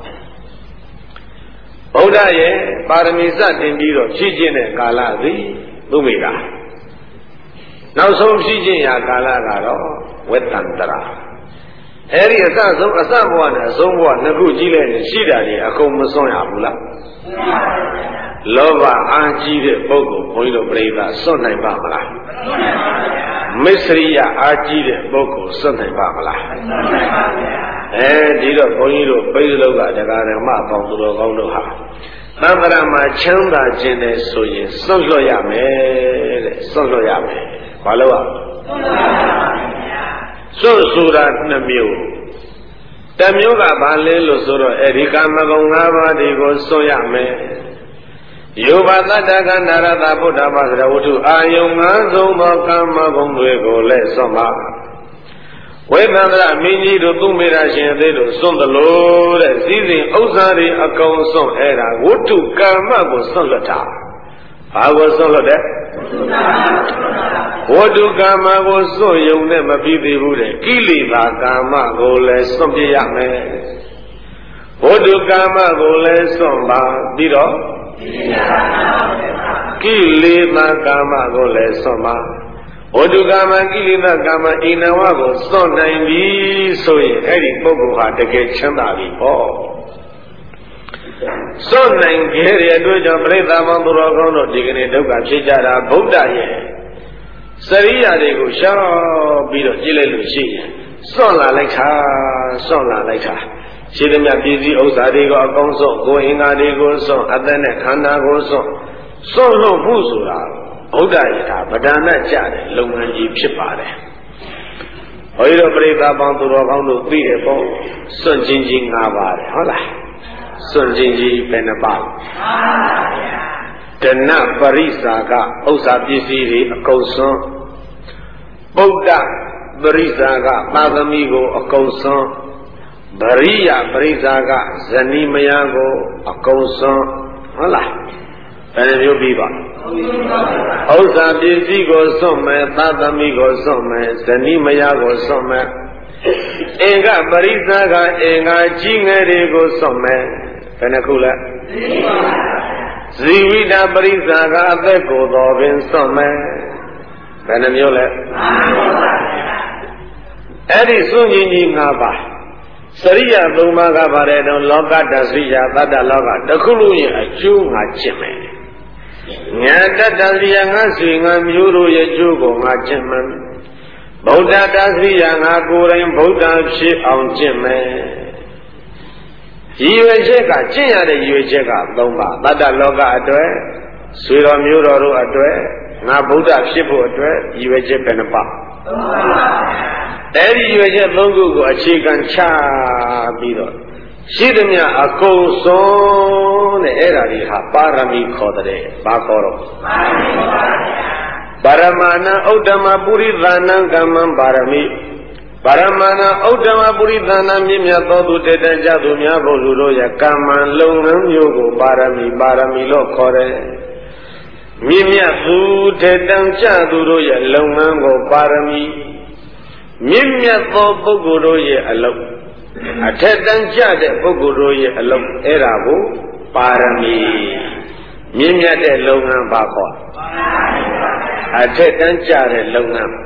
ဗုဒ္ဓရဲ့ပါရမီစတင်ပြီးတော့ဖြည့်ခြင်းတဲ့ကာလသည်သူမိတာနောက်ဆုံးဖြည့်ခြင်းရာကာလကတော့ဝိသန္တရအဲဒီအစဆုံးအစဘဝနဲ့အဆုံးဘဝနှစ်ခုကြီးလိုက်ရင်ရှိတာတွေအကုန်မစွန့်ရဘူးလားလောဘအားကြီးတဲ့ပုဂ္ဂိုလ်ဘုန်းကြီးတို့ပြိဿစွန့်နိုင်ပါမလားမစ္စရိယအားကြီးတဲ့ပုဂ္ဂိုလ်စွန့်နိုင်ပါမလားအဲဒီတော့ဘုန်းကြီးတို့ပိဿလောကတရားဓမ္မအပေါင်းသူတော်ကောင်းတို့ဟာသံဃာမှာချမ်းသာခြင်းနဲ့ဆိုရင်စွန့်လွတ်ရမယ်တဲ့စွန့်လွတ်ရမယ်ဘာလို့อ่ะစွန့်ဆိုတာနှစ်မျိုးတမျိုးကဘာလဲလို့ဆိုတော့အဲဒီကာမဂုဏ်၅ပါးတွေကိုစွန့်ရမယ်ယောဘသတ္တကနာရတဗုဒ္ဓဘာသာဝတ္ထုအာယုံငါးဆုံးသောကာမဂုဏ်တွေကိုလည်းစွန့်ပါဝိသန္တရမင်းကြီးတို့သူမေရရှင်အသေးတို့စွန့်သလိုတဲ့စည်းစိမ်ဥစ္စာတွေအကုန်စွန့်အဲ့ဒါဝတ္ထုကာမကိုစွန့်လွတ်တာဘာကိုစွန့်လွတ်တဲ့ဝတ္ထုကာမကိုစွန့်ယုံနဲ့မပြီးသေးဘူးတဲ့ကိလေသာကာမကိုလည်းစွန့်ပြရမယ်ဝတ္ထုကာမကိုလည်းစွန့်ပါပြီးတော့ကိလေသာကာမကိုလည်းစွန့်ပါဝတ္ထုကာမကိလေသာကာမအိနဝကိုစွန့်နိုင်ပြီဆိုရင်အဲ့ဒီပုဂ္ဂိုလ်ဟာတကယ်ချမ်းသာပြီဟောစွန့်နိုင်ခဲ့တဲ့အတွက်ကြောင့်ပြိဿမောင်သူတော်ကောင်းတို့ဒီကနေ့ဒုက္ခဖြစ်ကြတာဗုဒ္ဓရဲ့စရိယာတွေကိုရှောင်ပြီးတော့ကြည့်လိုက်လို့ရှိရင်စွန့်လာလိုက်တာစွန့်လာလိုက်တာရှိသမျှပြည်စည်းဥစ္စာတွေကိုအကောင်းဆုံးကိုယ်အင်္ဂါတွေကိုစွန့်အသက်နဲ့ခန္ဓာကိုစွန့်စွန့်လို့မှုဆိုတာဗုဒ္ဓရဲ့ဒါဗဒနာကြတဲ့လုပ်ငန်းကြီးဖြစ်ပါတယ်ဘုန်းကြီးတို့ပြိဿပေါင်းသူတော်ကောင်းတို့သိတယ်ပေါ့စွန့်ခြင်းကြီး၅ပါးတယ်ဟုတ်လားစွန့်ခြင်းကြီးဘယ်နှပါးမှန်ပါဗျာဒနပရိစာကဥစ္စာပစ္စည်းတွေအကုန်စွန့်ပုဒ္ဒပရိစာကသာသမီကိုအကုန်စွန့်ဗရိယပရိစာကဇနီးမယားကိုအကုန်စွန့်ဟုတ်လားဘယ်လိုမျိုးပြီးပါဥစ္စာပစ္စည်းကိုစွန့်မယ်သာသမီကိုစွန့်မယ်ဇနီးမယားကိုစွန့်မယ်အင်္ဂပရိစာကအင်္ဂါကြီးငယ်တွေကိုစွန့်မယ်ဘယ်နှခုလဲဇီဝိတပရိစာကအသက်ကိုယ်တော်ပင်စွန့်မယ်ဘယ်နှမျိုးလဲအဲ့ဒီစွန့်ခြင်းကြီး၅ပါးစရိယသုံးပါးကပါတယ်တော့လောကတ္တစရိယတတ္တလောကတခုလုံးရဲ့အကျိုးငါကျင့်မယ်ညာတတ္တစရိယငါဆွေငါမျိုးတို့ရဲ့အကျိုးကိုငါကျင့်မယ်ဗုဒ္ဓတ္တစရိယငါကိုယ်တိုင်ဗုဒ္ဓဖြစ်အောင်ကျင့်မယ်ရည်ရွယ်ချက်ကကျင့်ရတဲ့ရည်ရွယ်ချက်ကသုံးပါးတတ္တလောကအတွက်ဆွေတော်မျိုးတော်တို့အတွက်ငါဗုဒ္ဓဖြစ်ဖို့အတွက်ရည်ရွယ်ချက်ပဲနှပါသုံးပါးအဲ့ဒီရွယ်ချက်သုံးခုကိုအခြေခံချပြီးတော့ရှိသမျှအကုန်ဆုံးတဲ့အဲ့ဒါတွေဟာပါရမီခေါ်တဲ့ဘာခေါ်တော့ပါရမီပါပါရမဏဥဒ္ဓမပုရိသနံကမ္မံပါရမီပါရမဏဥဒ္ဓမပုရိသနံမြင့်မြတ်သောသူတေတ္တကြသူများဘုလူတို့ရဲ့ကမ္မံလုံငန်းမျိုးကိုပါရမီပါရမီလို့ခေါ်တယ်မြင့်မြတ်သူတေတ္တကြသူတို့ရဲ့လုံငန်းကိုပါရမီမြင့်မြတ်သောပုဂ္ဂိုလ်တို့ရဲ့အလုပ်အထက်တန်းကျတဲ့ပုဂ္ဂိုလ်တို့ရဲ့အလုပ်အဲ့ဒါကိုပါရမီမြင့်မြတ်တဲ့လုပ်ငန်းပါခေါ်အထက်တန်းကျတဲ့လုပ်ငန်း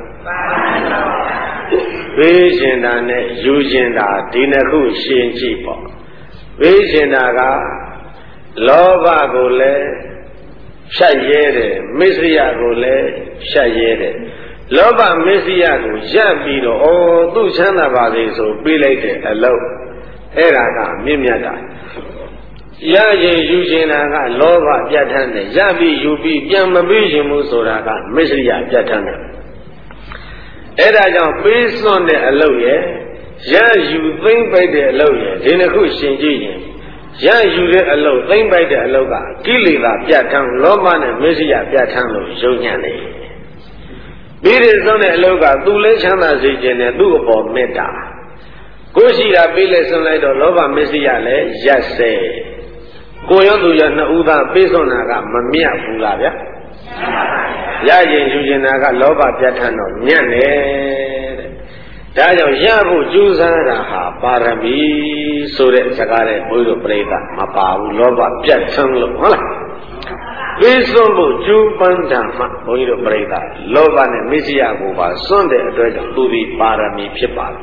ပေးရှင်တာနဲ့ယူရှင်တာဒီနှစ်ခုရှင်းကြည့်ပေါ့ပေးရှင်တာကလောဘကိုလည်းဖြတ်ရဲတယ်မစ္စရိယကိုလည်းဖြတ်ရဲတယ်လောဘမစ္စရိယကိုရပ်ပြီးတော့ဩသူ့ချမ်းသာပါလေဆိုပေးလိုက်တဲ့အလုပ်အဲ့ဒါကမြင့်မြတ်တာရရင်ယူရှင်တာကလောဘပြတ်ထန်းတယ်ရပ်ပြီးယူပြီးပြန်မပေးရှင်ဘူးဆိုတာကမစ္စရိယပြတ်ထန်းတယ်အဲ့ဒါကြောင့်ပေးစွန့်တဲ့အလုပ်ရဲ့ရယူသိမ့်ပိုက်တဲ့အလုပ်ရဲ့ဒီနှစ်ခုရှင်ကြည့်ရင်ရယူတဲ့အလုပ်သိမ့်ပိုက်တဲ့အလုပ်ကကိလေသာပြတ်ထန်းလောဘနဲ့မစ္စရိယပြတ်ထန်းလို့ယုံညံ့တယ်ပြီးရဆုံးတဲ့အလုပ်ကသူလည်းချမ်းသာစေခြင်းနဲ့သူ့အပေါ်မေတ္တာကိုရှိတာပေးလဲဆုံးလိုက်တော့လောဘမစ္စရိယလည်းရက်စဲကိုရောသူရောနှစ်ဦးသားပေးဆုံးတာကမမြတ်ဘူးလားဗျာရရင်ယူခြင်းတာကလောဘပြတ်ထန်းတော့ညံ့တယ်တဲ့ဒါကြောင့်ရဖို့ကြိုးစားတာဟာပါရမီဆိုတဲ့စကားနဲ့ဘုရားတို့ပြိဿမပါဘူးလောဘပြတ်ထန်းလို့ဟုတ်လားပေးစွန့်ဖို့ကျူးပန်းတာမှဘုန်းကြီးတို့ပြိဿလောဘနဲ့မစ္စရိယကိုပါစွန့်တဲ့အတွက်ကြောင့်သူဒီပါရမီဖြစ်ပါတယ်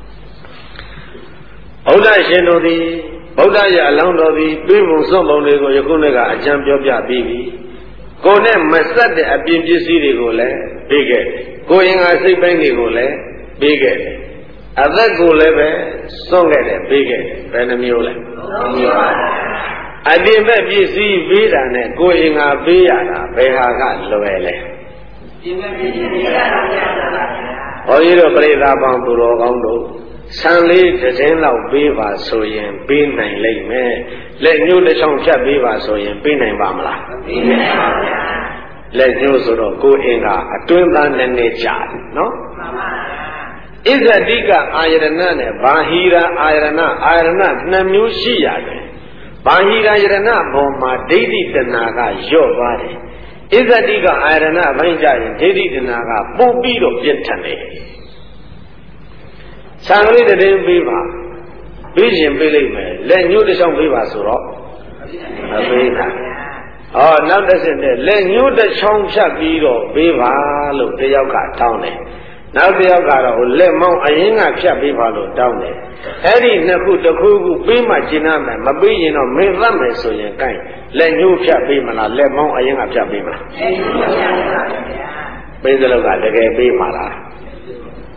ဘုရားရှင်တို့သည်ဗုဒ္ဓရဲ့အလောင်းတော်သည်တွေးပုံစွန့်ပုံတွေကိုယခုနေ့ကအကျမ်းပြောပြပြီးပြီကိုယ်နဲ့မဆက်တဲ့အပြင်ပစ္စည်းတွေကိုလည်းပေးခဲ့တယ်ကိုယ်ရင်ကစိတ်ပိုင်းတွေကိုလည်းပေးခဲ့တယ်အသက်ကိုလည်းပဲစွန့်ခဲ့တယ်ပေးခဲ့တယ်ဘယ်နှမျိုးလဲသုံးမျိုးပါအတင်မဲ့ပစ္စည်းပေးတာနဲ့ကိုယ်အင်္ဂါပေးရတာဘယ်ဟာကလွယ်လဲတင်မဲ့ပစ္စည်းပေးရတာဘုရားဘုန်းကြီးတို့ပြိဿပေါင်းသူတော်ကောင်းတို့ဆံလေးတစ်တင်းလောက်ပေးပါဆိုရင်ပေးနိုင်လိမ့်မယ်လက်ညှိုးတစ်ချောင်းဖြတ်ပေးပါဆိုရင်ပေးနိုင်ပါမလားမပေးနိုင်ပါဘူးဗျာလက်ညှိုးဆိုတော့ကိုယ်အင်္ဂါအတွင်းသားနည်းနည်းကြာတယ်နော်မှန်ပါဣဇတိကအာယရဏနဲ့ဘာဟိရာအာယရဏအာယရဏနှစ်မျိုးရှိရတယ်ဘာဟိရာယရဏဘောမှာဒိဋ္ဌိတဏှာကလျော့သွားတယ်ဣဇတိကအာယရဏဘိုင်းကြရင်ဒိဋ္ဌိတဏှာကပို့ပြီးတော့ပြည့်ထန်တယ်ဆံကလေးတည်းပေးပါပေးရင်ပေးလိုက်မယ်လက်ညှိုးတစ်ချောင်းပေးပါဆိုတော့မပေးတာဟောနောက်တစ်ဆင့်နဲ့လက်ညှိုးတစ်ချောင်းဖြတ်ပြီးတော့ပေးပါလို့တယောက်ကတောင်းတယ်နောက်တစ်ယောက်ကတော့လက်မောင်းအရင်ကဖြတ်ပေးပါလို့တောင်းတယ်အဲ့ဒီနှစ်ခုတစ်ခုခုပေးမှကျင်နာမယ်မပေးရင်တော့မင်းသတ်မယ်ဆိုရင်ကိုင်းလက်ညှိုးဖြတ်ပေးမလားလက်မောင်းအရင်ကဖြတ်ပေးမလားပေးသလိုကတကယ်ပေးမှာလား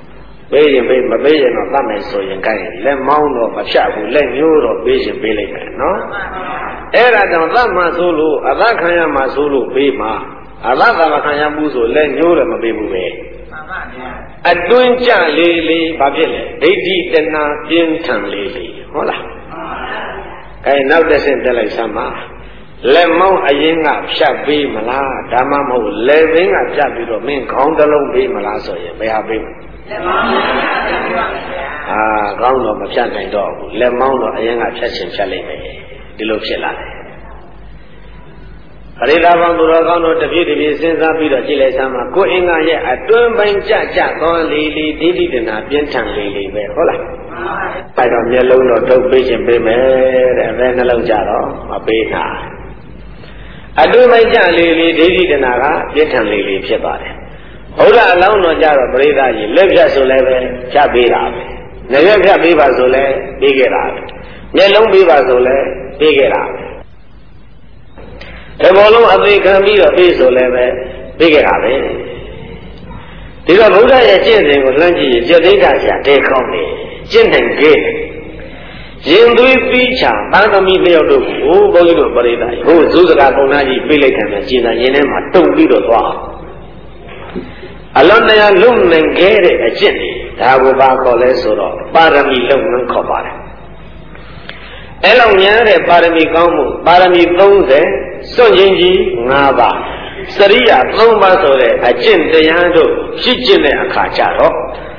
ပေးရင်ပေးမပေးရင်တော့တတ်မယ်ဆိုရင်ကိုင်းလက်မောင်းတော့မဖြတ်ဘူးလက်ညှိုးတော့ပေးရင်ပေးလိုက်မယ်နော်အဲ့ဒါကြောင့်သတ်မှဆိုလို့အသခံရမှဆိုလို့ပေးမှာအသသာမခံရဘူးဆိုလက်ညှိုးလည်းမပေးဘူးပဲအတွင်းကြလေးလေးဘာဖြစ်လဲဒိဋ္ဌိတဏှာပြင်းထန်လေးလေးဟုတ်လားအဲနောက်တစ်ဆင့်တက်လိုက်စမ်းပါလက်မောင်းအရင်ကဖြတ်ပေးမလားဒါမှမဟုတ်လက်ဘင်းကဖြတ်ပြီးတော့မင်းခေါင်းတစ်လုံးပေးမလားဆိုရင်ဘယ်ဟာပေးမလဲလက်မောင်းအာခေါင်းတော့မဖြတ်နိုင်တော့ဘူးလက်မောင်းတော့အရင်ကဖြတ်ချင်ဖြတ်လိုက်မယ်ဒီလိုဖြစ်လာတယ်ပရိသတ်ဘောင်သူတော်ကောင်းတို့တပြည့်တပြည့်စဉ်းစားပြီးတော့ကြည့်လိုက်စမ်းပါကိုယ်အင်္ဂါရဲ့အတွင်းပိုင်းကြကြသောလေးလေးဒိဋ္ဌိတဏှာပြင်းထန်လေးလေးပဲဟုတ်လားအဲတော့မျက်လုံးတော့ထုတ်ပေးခြင်းပေးမယ်တဲ့အဲနှလုံးကြတော့မပေးတာအတွင်းပိုင်းကြလေးလေးဒိဋ္ဌိတဏှာကပြင်းထန်လေးလေးဖြစ်သွားတယ်ဘုရားအလောင်းတော်ကြတော့ပရိသတ်ကြီးလက်ဖြတ်ဆိုလည်းပဲဖြတ်ပေးတာပဲနေရွက်ဖြတ်ပေးပါဆိုလည်းပေးခဲ့တာပဲမျက်လုံးပေးပါဆိုလည်းပေးခဲ့တာပဲဒီဘောလုံးအသေးခံပြီးတော့ပေးဆိုလည်းပဲပေးခဲ့တာပဲဒီတော့ဘုရားရဲ့ကျင့်စဉ်ကိုလှမ်းကြည့်ရင်จิตသိက္ခာဆရာတဲကောင်းတယ်ကျင့်နိုင်ခဲ့ရင်သွေးပြီးချသာသမီလျောက်တို့ကိုဘုန်းကြီးတို့ပရိသတ်ဟိုဇုစကားပုံနာကြီးပြေးလိုက်တယ်ကျင့်တာရင်ထဲမှာတုံပြီးတော့သွားအလွန်တရာလုံနိုင်ခဲ့တဲ့အကျင့်တွေဒါကိုဘာခေါ်လဲဆိုတော့ပါရမီလုံငန်းခေါ်ပါတယ်အဲ့လောက်များတဲ့ပါရမီကောင်းမှုပါရမီသုံးဆယ်စွန့်ခြင်းကြီး၅ပါးစရိယသုံးပါးဆိုတဲ့အကျင့်တရားတို့ရှိကျင့်တဲ့အခါကျတော့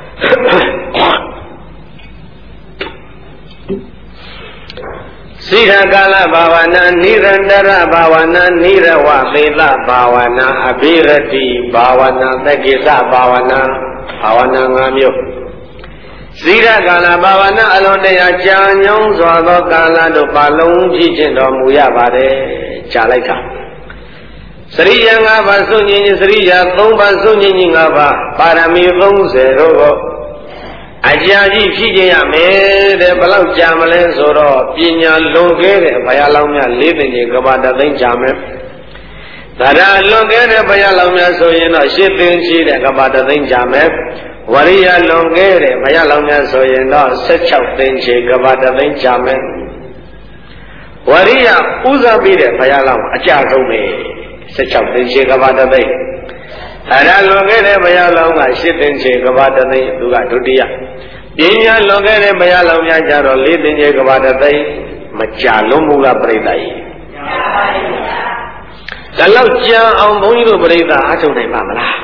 စိရကာလဘာဝနာနိရန္တရဘာဝနာနိရဝသေသဘာဝနာအဘိရတိဘာဝနာသက္ကိသဘာဝနာဘာဝနာ၅မျိုးစိရကာလဘာဝနာအလုံးတရားကြာညောင်းစွာသောကာလတို့ပါလုံးဖြစ်ခြင်းတော်မူရပါတယ်ကြာလိုက်တာစရိယ၅ပါးစွန့်ញင်းစရိယ၃ပါးစွန့်ញင်း၅ပါးပါရမီ၃၀တို့ကိုအကြာကြီးဖြစ်ကြရမယ်တဲ့ဘယ်လောက်ကြာမလဲဆိုတော့ပညာလွန်ခဲ့တဲ့ဘုရားလောင်းများလေးသိင်ကြီးကဘာတသိန်းကြာမယ်ဒါရလွန်ခဲ့တဲ့ဘုရားလောင်းများဆိုရင်တော့ရှစ်သိန်းရှိတဲ့ကဘာတသိန်းကြာမယ်ဝရိယလွန်ခဲ့တဲ့ဘုရားလောင်းများဆိုရင်တော့၁၆သိန်းရှိကဘာတသိန်းကြာမယ်ဝရိယဥစားပြီးတဲ့ဘုရားလောင်းအကြာဆုံးပဲ၁၆သိန်းရှိကဘာတသိန်းအဲ့ဒါလွန်ခဲ့တဲ့ဘုရားလောင်းကရှစ်သိန်းရှိကဘာတသိန်းသူကဒုတိယပညာလွန်ခဲ့တဲ့ဘုရားလောင်းများကြတော့လေးသိန်းရှိကဘာတသိန်းမကြာလွန်မှုကပြိတ္တကြီးဒါလောက်ကြာအောင်ဘုန်းကြီးတို့ပြိတ္တအားထုတ်နိုင်ပါမလား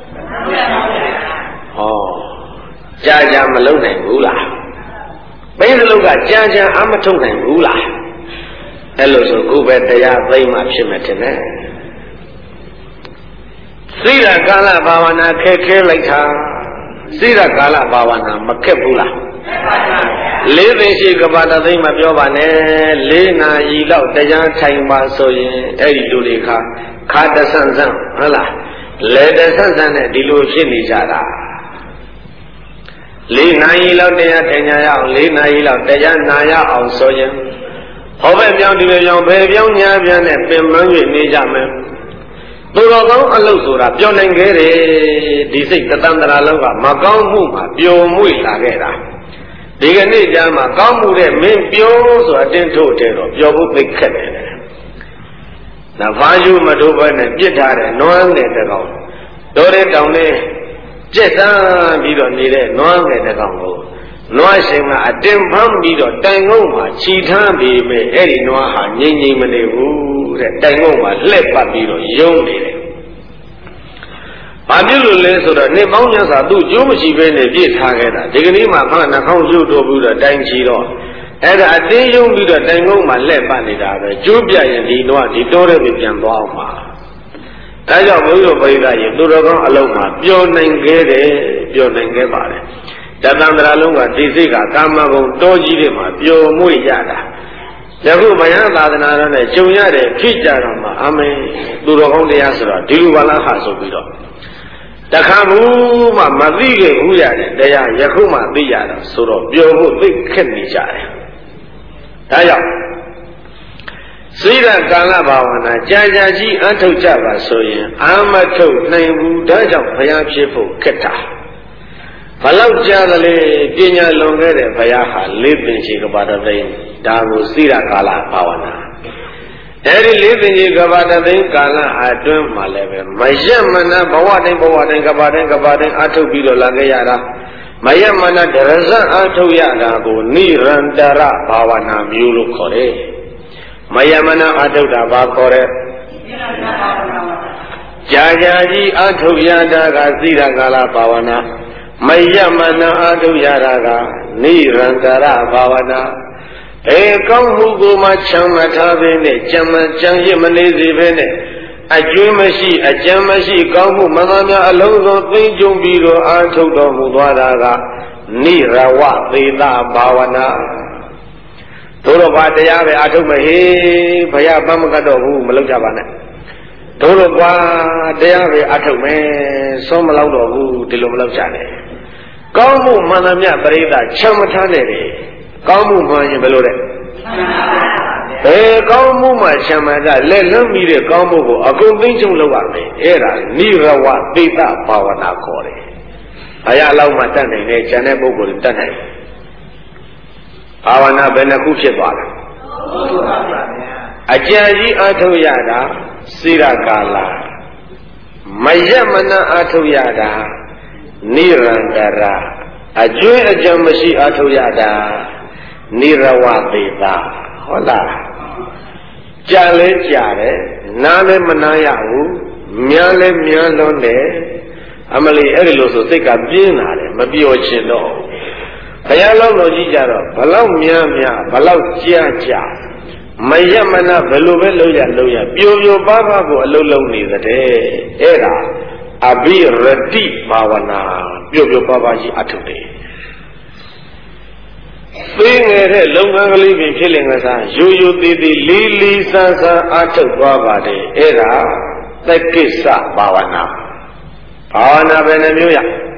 ဟောကြာကြာမလုံနိုင်ဘူးလားဘယ်လိုကကြာကြာအားမထုတ်နိုင်ဘူးလားအဲ့လိုဆိုခုပဲတရားသိမှဖြစ်မယ်ထင်တယ်စိရကာလဘာဝနာခက်ခဲလိုက်တာစိရကာလဘာဝနာမခက်ဘူးလားလေးသိရှိကဘာတသိမပြောပါနဲ့လေးနာရီလောက်တရားထိုင်ပါဆိုရင်အဲ့ဒီလူတွေခါခါတဆန်းဆန်းဟုတ်လားလေတဆန်းဆန်းနဲ့ဒီလိုဖြစ်နေကြတာလေးနာရီလောက်တရားထိုင်ကြရအောင်လေးနာရီလောက်တရားနာရအောင်ဆိုရင်ဟောပဲပြောင်းဒီလိုပြောင်းဘယ်ပြောင်းညာပြန်နဲ့ပင်မ၍နေကြမယ်သူတော်ကောင်းအလုပ်ဆိုတာပြောနိုင်ခဲ့တယ်ဒီစိတ်တသန္တရာလုံးကမကောင်းမှုမှာပျော်မွေ့လာခဲ့တာဒီကနေ့ကျမ်းမှာကောင်းမှုတဲ့မင်းပျော်ဆိုတာတင်းထုတ်တယ်တော့ပျော်ဖို့သိခက်တယ်။ဒါဘာယူမတို့ဘဲနဲ့ပြစ်ထားတဲ့နွမ်းတဲ့တကောင်တော်တဲ့တောင်လေးပြက်တန်းပြီးတော့နေတဲ့နွမ်းတဲ့တကောင်ကိုနွားရှင်ကအတင်ဖမ်းပြီးတော့တိုင်ငုံမှာခြိထမ်းပြီးမယ်အဲ့ဒီနွားဟာငြိမ်ငြိမ်မနေဘူးတဲ့တိုင်ငုံမှာလှက်ပတ်ပြီးတော့ယုံနေတယ်။ဘာဖြစ်လို့လဲဆိုတော့နေပေါင်းများစွာသူ့ကျိုးမရှိဘဲနဲ့ပြစ်ထားခဲ့တာဒီကနေ့မှမှနှာခေါင်းကျိုးတိုးပြီးတော့တိုင်ချီတော့အဲ့ဒါအတင်းယုံပြီးတော့တိုင်ငုံမှာလှက်ပတ်နေတာပဲကျိုးပြရင်ဒီနွားဒီတိုးတဲ့ပြန်သွားအောင်ပါ။ဒါကြောင့်ဘုရားပရိသတ်ရင်သူတော်ကောင်းအလုံးမှာပျော်နိုင်ခဲ့တယ်ပျော်နိုင်ခဲ့ပါတယ်။တသန္တရာလုံးကဒီစိတ်ကကာမဂုဏ်တောကြီးတွေမှာပျော်မွေ့ရတာယခုမယသာသနာတော်နဲ့ကျုံရတဲ့ဖြစ်ကြတော့မှအာမင်သူတော်ကောင်းတရားဆိုတော့ဒီလိုပါလားဟာဆိုပြီးတော့တခါဘူးမှမသိခဲ့ဘူးရတယ်တရားယခုမှသိရတာဆိုတော့ပျော်ဖို့သိခက်နေကြတယ်ဒါကြောင့်စိရကာလဘာဝနာကြာကြာကြီးအထုတ်ကြပါဆိုရင်အာမထုတ်နိုင်ဘူးဒါကြောင့်ဘုရားဖြစ်ဖို့ခက်တာဘလောက်ကြားသလဲပညာလွန်ခဲ့တဲ့ဘုရားဟာလေးပင်ချေကပါတသိန်းဒါကိုစိရကာလဘာဝနာအဲဒီလေးပင်ချေကပါတသိန်းကာလအတွင်းမှာလည်းပဲမရမနာဘဝတိုင်းဘဝတိုင်းကပါတိုင်းကပါတိုင်းအထုတ်ပြီးတော့လာခဲ့ရတာမယမနာဒရဇအထုတ်ရတာကိုနိရန္တရဘာဝနာမျိုးလို့ခေါ်တယ်မယမနာအထုတ်တာဘာခေါ်လဲကြာကြာကြီးအထုတ်ရတာကစိရကာလဘာဝနာမယမနာအထုတ်ရတာကနိရန္တရဘာဝနာအဲကောင်းမှုကိုမှချမ်းသာထားပဲနဲ့ကြံမကြံရစ်မနေစေပဲနဲ့အကျွေးမရှိအကြံမရှိကောင်းမှုမသာများအလုံးစုံသိမ့်ကြုံပြီးတော့အာထုတ်တော်မူသွားတာကနိရဝသေသဘာဝနာတို့တော့ဘာတရားပဲအာထုတ်မဟေးဘုရားပတ်မကတ်တော့ဘူးမလုပ်ကြပါနဲ့တို့တော့ကွာတရားပဲအာထုတ်မယ်ဆုံးမလောက်တော့ဘူးဒီလိုမလုပ်ကြနဲ့ကောင်းမှုမှန်သမျှပရိသတ်ချမ်းမထားနဲ့လေကောင်းမှုမှန်ရင်ဘယ်လိုလဲဘယ်ကောင်းမှုမှချမ်းသာကလက်လွတ်ပြီးတဲ့ကောင်းမှုကိုအကုန်သိချုပ်လုပ်ရမယ်အဲ့ဒါနိရဝသေတဘာဝနာခေါ်တယ်ဘုရားလောက်မှတတ်နိုင်တယ်ဉာဏ်တဲ့ပုဂ္ဂိုလ်တွေတတ်နိုင်ဘာဝနာဘယ်နှခုဖြစ်သွားလဲအကြံကြီးအထုတ်ရတာစိရကာလမယမနာအထုတ်ရတာနိရန္တရအကျွေးအကြံမရှိအထုတ်ရတာနိရဝသေတဟုတ်လားကြာလဲကြာတယ်နားလည်းမနာရဘူးများလည်းများလွန်းတယ်အမလီအဲ့ဒီလိုဆိုစိတ်ကပြင်းလာတယ်မပြောချင်တော့ဘုရားလောက်တော်ကြီးကြတော့ဘလောက်များများဘလောက်ကြာကြာမယမနာဘယ်လိုပဲလုပ်ရလုပ်ရပြိုပြိုပါပါကိုအလုံးလုံးနေတဲ့အဲ့ဒါအဘိရတိဘာဝနာပြိုပြိုပါပါကြီးအထုတ်တယ်သိငယ်တဲ့လုပ်ငန်းကလေးပင်ဖြစ်လင်ကစားရိုးရိုးသေးသေးလေးလေးဆန်းဆန်းအထုတ်သွားပါတယ်အဲ့ဒါသက္ကိစ္စဘာဝနာဘာဝနာပဲနှမျိုးရ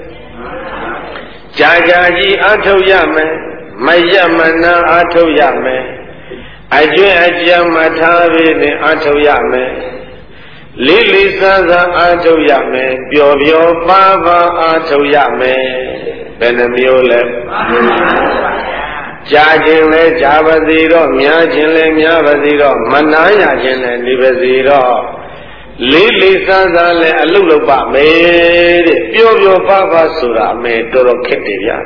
ကြာကြာကြီးအထုတ်ရမယ်မယမနာအထုတ်ရမယ်အကျွင့်အကြံမထားပြီးနဲ့အထုတ်ရမယ်လေးလေးဆန်းဆန်းအထုတ်ရမယ်ပျော်ပျော်ပါပါအထုတ်ရမယ်ဘယ်နှမျိုးလဲကြာခြင်းလဲကြာပါစေတော့များခြင်းလဲများပါစေတော့မနာရခြင်းလဲနေပါစေတော့လေးလေးစားစားလဲအလုတ်လုပ်ပါမယ်တဲ့ပျော်ပျော်ပါပါဆိုတာအမေတော်တော်ခက်တယ်ဗျာ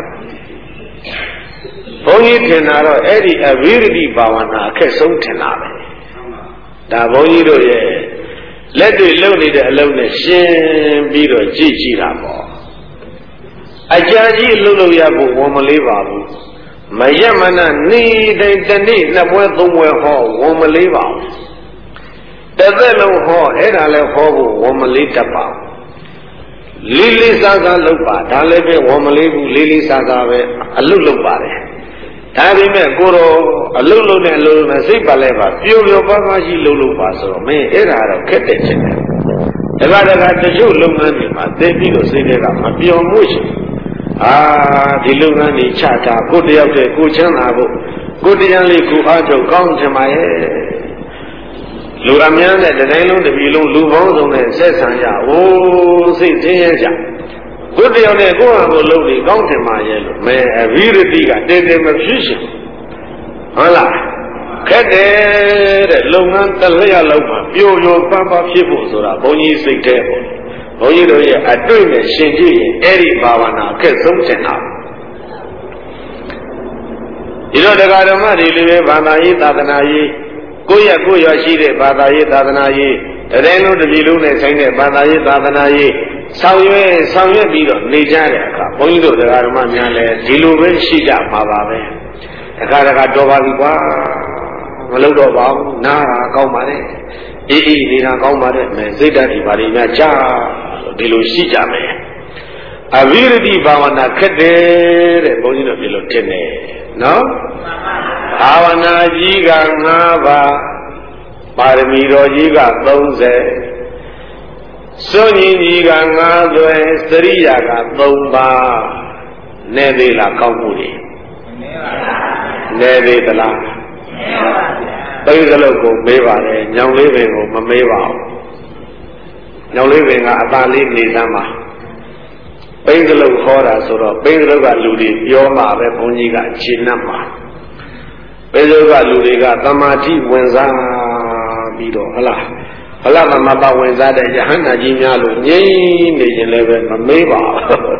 ဘုန်းကြီးထင်တာတော့အဲ့ဒီအဝိရတိဘာဝနာအခက်ဆုံးထင်တာပဲဒါဘုန်းကြီးတို့ရဲ့လက်တွေလုံနေတဲ့အလုံးနဲ့ရှင်းပြီးတော့ကြည့်ကြည့်တာပေါ့အကြာကြီးအလုတ်လုပ်ရဖို့ဝန်မလေးပါဘူးမယမနာနေတိုင်းတနေ့နှစ်ပွဲသုံးပွဲဟောဝန်မလေးပါဘူးတစ်သက်လုံးဟောအဲ့ဒါလည်းဟောဖို့ဝန်မလေးတတ်ပါလေးလေးစားစားလုပ်ပါဒါလည်းပဲဝန်မလေးဘူးလေးလေးစားစားပဲအလုတ်လုပ်ပါတယ်ဒါပေမဲ့ကိုတော့အလုတ်လုပ်တဲ့အလုတ်နဲ့စိတ်ပါလဲပါပျော်ပျော်ပါးပါးရှိလုပ်လို့ပါဆိုတော့မင်းအဲ့ဒါတော့ခက်တဲ့ချက်တယ်ဒါကတည်းကတချို့လုပ်ငန်းတွေမှာသိပြီးတော့စိတ်တွေကမပျော်မှုရှိအာဒီလုပ်ငန်းကြီးချတာကိုတယောက်တည်းကိုချမ်းသာဖို့ကိုတရားလေးကိုအားထုတ်ကောင်းချင်ပါရဲ့လူအများနဲ့တတိုင်းလုံးတစ်ပြည်လုံးလူပေါင်းစုံနဲ့ဆက်ဆံရအိုးစိတ်ချင်းရဲ့ကြကိုတယောက်နဲ့ကိုယ့်ဟာကိုလုပ်ပြီးကောင်းချင်ပါရဲ့လို့မဲအဝိရတိကတည်တည်မဖြစ်ရှင်ဟုတ်လားခက်တယ်တဲ့လုပ်ငန်းတစ်လျက်လုံးမှာပြိုပြိုပန်းပန်းဖြစ်ဖို့ဆိုတာဘုန်းကြီးစိတ်ထဲပေါ့ဘုန်းကြီးတို့ရဲ့အတွေ့နဲ့ရှင်ကြည့်ရင်အဲ့ဒီဘာဝနာအခက်ဆုံးတင်တာဒီလိုတရားဓမ္မတွေလည်းပဲဘာသာရေးသာသနာရေးကိုယ့်ရဲ့ကိုယ့်ရရှိတဲ့ဘာသာရေးသာသနာရေးတရင်လုံးတစ်ပြည်လုံးနဲ့ဆိုင်တဲ့ဘာသာရေးသာသနာရေးဆောင်ရွက်ဆောင်ရွက်ပြီးတော့နေကြတဲ့အခါဘုန်းကြီးတို့တရားဓမ္မများလည်းဒီလိုပဲရှိကြမှာပါပဲအခါတခါတော်ပါပြီကွာမလုပ်တော့ပါဘူးနားတာကောင်းပါလေအေးအေးနေတာကောင်းပါတယ်မယ်စိတ်ဓာတ်ဒီပါလိများကြာဒီလိုရှိကြမယ်အဝိရတိဘာဝနာခက်တယ်တဲ့ဘုန်းကြီးတို့ဒီလိုထင်တယ်နော်ဘာဝနာကြီးက၅ပါးပါရမီတော်ကြီးက၃၀စွန့်ညီကြီးက၅သွဲစရိယာက၃ပါးနဲ့သေးလားကောင်းမှုတွေနဲ့သေးသလားသိစလုံးကိုမေးပါတယ်ညောင်လေးပင်ကိုမမေးပါဘူးညောင်လေးပင်ကအသာလေးနေသမ်းပါပိန်းကလေးခေါ်တာဆိုတော့ပိန်းကလေးကလူတွေပြောမှာပဲဘုန်းကြီးကရှင်းနှံ့မှာပိန်းကလေးကလူတွေကသမာဓိဝင်စားပြီးတော့ဟလားဟလားသမပဝင်စားတဲ့ယဟန္တာကြီးများလို့ငြိမ့်နေရင်လည်းပဲမမေးပါဘူး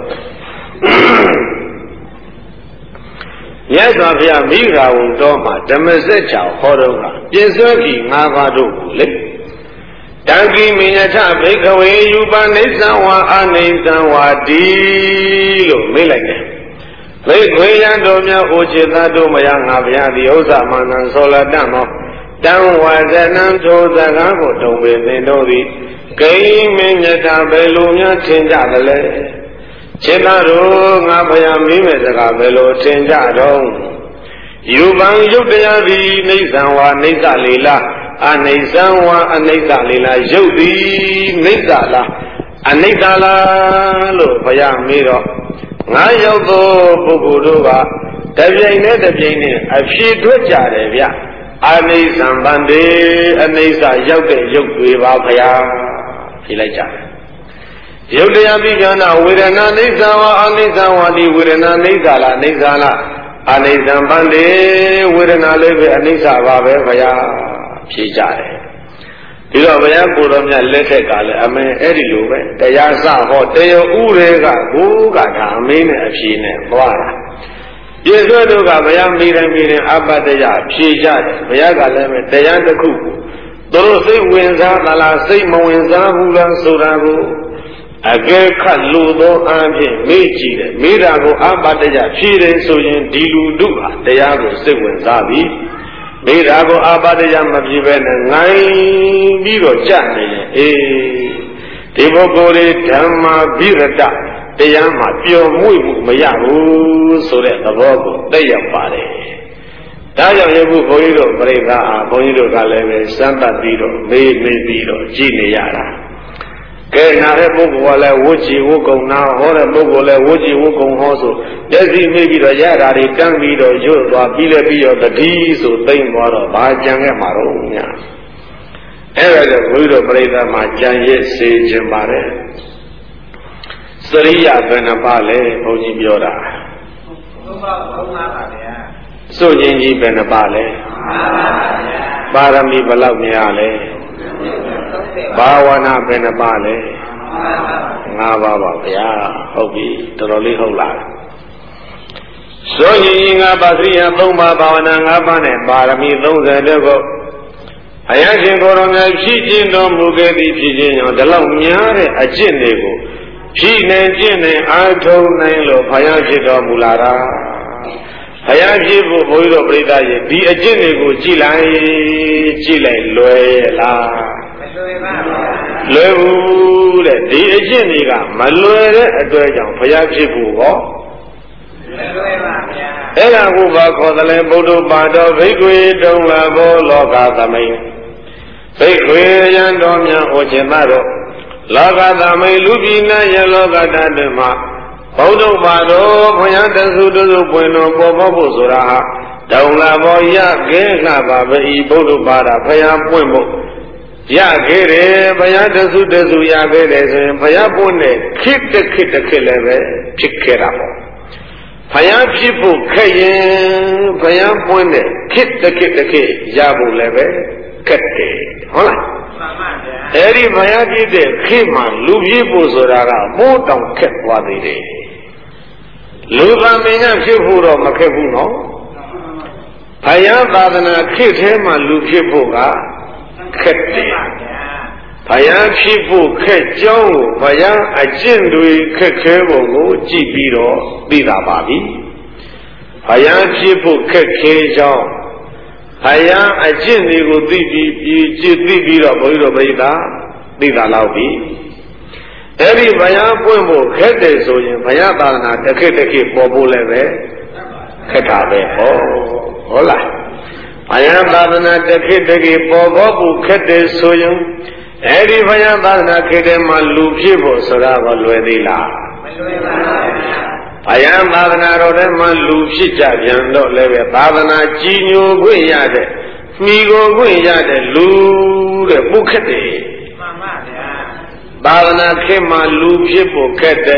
မြတ်စွာဘုရားမိဂရာဝံတော်မှာဓမ္မစကြာဟောတော့ကပြစ္ဆွဲကြီး၅ပါးတို့ကိုလေတံကိမိယထဘိက္ခဝေယူပနိစ္စဝါအနိစ္စဝါတိလို့မေးလိုက်တယ်ဘိက္ခဝေယံတို့များဟိုจิตသားတို့မယငါဘုရားသည်ဥစ္စာမနံဆောလတံသောတံဝါဇနံထိုစကားကိုတုံပေသင်တို့သည်ကိမိယထဘယ်လိုများထင်ကြသလဲจิตသားတို့ငါဘုရားမေးမဲ့စကားဘယ်လိုထင်ကြတော့ယူပံယုတ်တရားသည်နိစ္စဝါနိစ္စလေလားအနိစ္စဝါအနိစ္စလေလားယုတ်သည်နိစ္စလားအနိစ္စလားလို့ဘုရားမေးတော့ငါရောက်သောပုဂ္ဂိုလ်တို့ကတပြိုင်နဲ့တပြိုင်နဲ့အဖြေထွက်ကြတယ်ဗျအနိစ္စံဗန္တေအနိစ္စရောက်တဲ့ယုတ်တွေပါဘုရားဖြေလိုက်ကြတယ်ယုတ်တရားပြီးကြနာဝေဒနာနိစ္စဝါအနိစ္စဝါဒီဝေဒနာနိစ္စလားအနိစ္စလားအနိစ္စံဗန္တေဝေဒနာလေးပဲအနိစ္စပါပဲဘုရားဖြေကြတယ်ဒီတော့ဘုရားကိုယ်တော်မြတ်လက်ထက်ကလည်းအမင်းအဲ့ဒီလိုပဲတရားစဟောတရားဥတွေကကိုယ်ကဒါအမင်းနဲ့အဖြေနဲ့သွားတာယေဆွဲတို့ကဘုရားမိတယ်မိတယ်အပ္ပတယဖြေကြတယ်ဘုရားကလည်းပဲတရားတစ်ခုကိုသူတို့စိတ်ဝင်စားသလားစိတ်မဝင်စားဘူးလားဆိုတာကိုအကဲခတ်လို့သောအဖြစ်မေ့ကြည့်တယ်မိတာကိုအပ္ပတယဖြေတယ်ဆိုရင်ဒီလူတို့ဟာတရားကိုစိတ်ဝင်စားပြီမိတာကိုအာပါဒယမပြည့်ပဲနဲ့ငိုင်းပြီးတော့ကြနေရင်အေးဒီပုဂ္ဂိုလ်လေးဓမ္မာဘိရတတရားမှာပျော်မွေ့မှုမရဘူးဆိုတဲ့သဘောကိုသိရပါတယ်ဒါကြောင့်ယခုဘုန်းကြီးတို့ပြိဿအားဘုန်းကြီးတို့ကလည်းပဲစမ်းသပ်ပြီးတော့မေးမေးပြီးတော့ကြည်နေရတာကဲနာတဲ့ပုဂ္ဂိုလ်ကလည်းဝှချီဝှကုံနာဟောတဲ့ပုဂ္ဂိုလ်လည်းဝှချီဝှကုံဟောဆိုမျက်စိမိပြီးတော့ရတာတွေတန်းပြီးတော့ရွတ်သွားပြီးလည်းပြီးတော့တတိဆိုသိမ့်သွားတော့ဘာကြံခဲ့မှာတော့ညာအဲ့ဒါကြောင့်ဘုန်းကြီးတို့ပြိဿမှာကြံရစ်စေခြင်းပါတယ်စရိယဘယ်နှပါလဲဘုန်းကြီးပြောတာသုံးပါးသုံးပါးပါဗျာစုချင်းကြီးဘယ်နှပါလဲပါရမီဘယ်လောက်များလဲဘာဝနာဘယ်နှပါလဲငါးပါးပါဗျာဟုတ်ပြီတော်တော်လေးဟုတ်လားဆိုရင်ကြီးငါပါစိယသုံးပါးဘာဝနာငါးပါးနဲ့ပါရမီသုံးဆယ်တို့ကိုအယရှင်ကိုယ်တော်များဖြည့်ကျင့်တော်မူခဲ့သည်ဖြစ်ခြင်းကြောင့်ဒီလောက်များတဲ့အကျင့်တွေကိုဖြည့်နေကျင့်နေအားထုတ်နိုင်လို့ဘုရားဖြစ်တော်မူလာတာဘုရားဖြစ်ဖို့ဘုန်းကြီးတို့ပြိဿရဲ့ဒီအကျင့်တွေကိုကြည်လိုက်ကြည်လိုက်လွယ်ရဲ့လားလွယ်ဘူးတဲ့ဒီအကျင့်တွေကမလွယ်တဲ့အတွက်ကြောင့်ဘုရားဖြစ်ဖို့ဟောလွယ်ပါဗျာအဲ့ဒါကိုဘာခေါ်တယ်လဲဗုဒ္ဓပါတော်ဘိက္ခွေတုံလာဘောလောကသမိန်ဘိက္ခွေယံတော်များဟောခြင်းသာတော့လောကသမိန်လူပြည်နာယလောကတတ်မှာဘုဒ္ဓပါတော်ဘုရားတသုတသုပွင့်တော်ပေါ်ပေါက်ဖို့ဆိုတာဟာတုံလာဘောရခဲလှပါပဲဤဗုဒ္ဓပါဒဘုရားပွင့်ဖို့ရခဲ့တယ်ဘုရားတသုတသုရခဲ့တယ်ဆိုရင်ဘုရားပွင့်တဲ့ခိတ္တခိတ္တခိလည်းပဲဖြစ်ခဲ့တာပေါ့ဘုရားဖြစ်ဖို့ခက်ရင်ဘုရားပွင့်တဲ့ခိတ္တခိတ္တခိရဖို့လည်းပဲခက်တယ်ဟုတ်လားမှန်ပါဗျာအဲ့ဒီဘုရားဖြစ်တဲ့ခိမှလူဖြစ်ဖို့ဆိုတာကမိုးတောင်ခက်သွားသေးတယ်လူကမင်းကဖြစ်ဖို့တော့မခက်ဘူးနော်ဘုရားသာသနာခိထဲမှာလူဖြစ်ဖို့ကခက်တယ်ဘုရားဖြစ်ဖို့ခက်ကြောင်းကိုဘုရားအကျင့်တွေခက်ခဲပုံကိုကြည့်ပြီးတော့သိတာပါပြီဘုရားဖြစ်ဖို့ခက်ခဲကြောင်းဘုရားအကျင့်တွေကိုသိပြီးပြီးကြည့်သိပြီးတော့ဘုရားပြိဿသိတာလောက်ပြီအဲ့ဒီဘုရားပွင့်ဖို့ခက်တယ်ဆိုရင်ဘုရားသာသနာတစ်ခေတ်တစ်ခေတ်ပေါ်ဖို့လည်းပဲခက်တာပဲဟောဟုတ်လားဘုရားသာသနာတစ်ခေတ်တစ်ခေတ်ပေါ်ပေါ်ဖို့ခက်တယ်ဆိုရင်အဲ့ဒီဘုရားသာသနာခေတ်ထဲမှာလူဖြစ်ဖို့ဆိုတာကလွယ်သေးလားမလွယ်ပါဘူးဗျာဘုရားသာသနာတော်ထဲမှာလူဖြစ်ကြပြန်တော့လည်းပဲသာသနာကြီးညိုခွင့်ရတဲ့မိကိုခွင့်ရတဲ့လူတဲ့ပုခက်တယ်မှန်ပါဗျာသာသနာခေတ်မှာလူဖြစ်ဖို့ခက်တယ်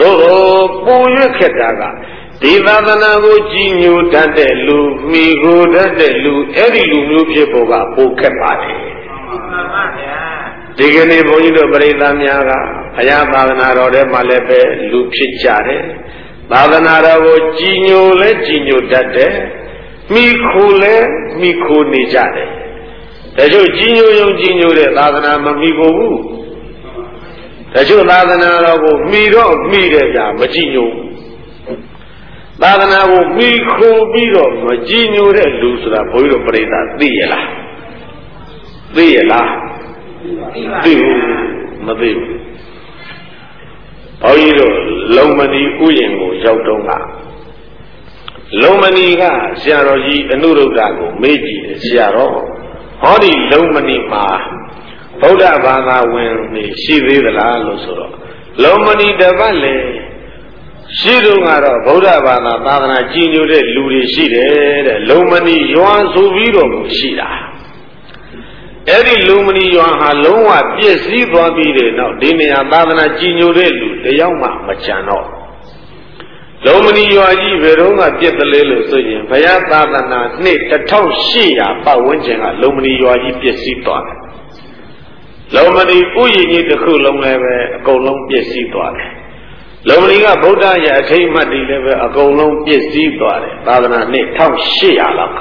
သို့ပူရွက်ခက်တာကဒီသာသနာကိုကြီးညိုတတ်တဲ့လူမိကိုတတ်တဲ့လူအဲ့ဒီလူမျိုးဖြစ်ဖို့ကပိုခက်ပါတယ်ဒီကနေ့ဘုန်းကြီးတို့ပရိသတ်များကဘုရားသာသနာတော်ထဲမှာလည်းပဲလူဖြစ်ကြတယ်သာသနာတော်ကိုကြီးညိုလဲကြီးညိုတတ်တယ်မိခိုလဲမိခိုနေကြတယ်ဒါကြောင့်ကြီးညိုယုံကြီးညိုတဲ့သာသနာမမိကိုဘူးဒါကြောင့်သာသနာတော်ကိုမိတော့မိတယ်ကြာမကြီးညိုသာသနာကိုမိခိုပြီးတော့မကြီးညိုတဲ့လူဆိုတာဘုန်းကြီးတို့ပရိသတ်သိရလားသိရလားသိဘူးမသိဘူးဘုန်းကြီးတို့လုံမဏီဥယျာဉ်ကိုရောက်တော့ကလုံမဏီကဆရာတော်ကြီးအနုရုဒ္ဓကိုမေးကြည့်တယ်ဆရာတော်ဟောဒီလုံမဏီမှာဗုဒ္ဓဘာသာဝင်နေရှိသေးသလားလို့ဆိုတော့လုံမဏီတပတ်လေရှိတော့ကတော့ဗုဒ္ဓဘာသာသာသနာကြီးညိုတဲ့လူတွေရှိတယ်တဲ့လုံမဏီရွာဆိုပြီးတော့ရှိတာအဲ့ဒီလုံမဏီရွာဟာလုံးဝပြည့်စည်သွားပြီးတဲ့နောက်ဒီနေရာသာသနာကြီးညိုတဲ့လူတယောက်မှမကြံတော့လုံမဏီရွာကြီးဘယ်တော့မှပြည့်တယ်လေလို့ဆိုရင်ဘုရားသာသနာနှစ်တစ်ထောင်ရှစ်ရာပတ်ဝန်းကျင်ကလုံမဏီရွာကြီးပြည့်စည်သွားတယ်လုံမဏီဥယျာဉ်ကြီးတစ်ခုလုံးလည်းပဲအကုန်လုံးပြည့်စည်သွားတယ်လုံမဏီကဗုဒ္ဓရဲ့အထိမ်းအမှတ်တွေလည်းပဲအကုန်လုံးပြည့်စည်သွားတယ်သာသနာနှစ်တစ်ထောင်ရှစ်ရာလောက်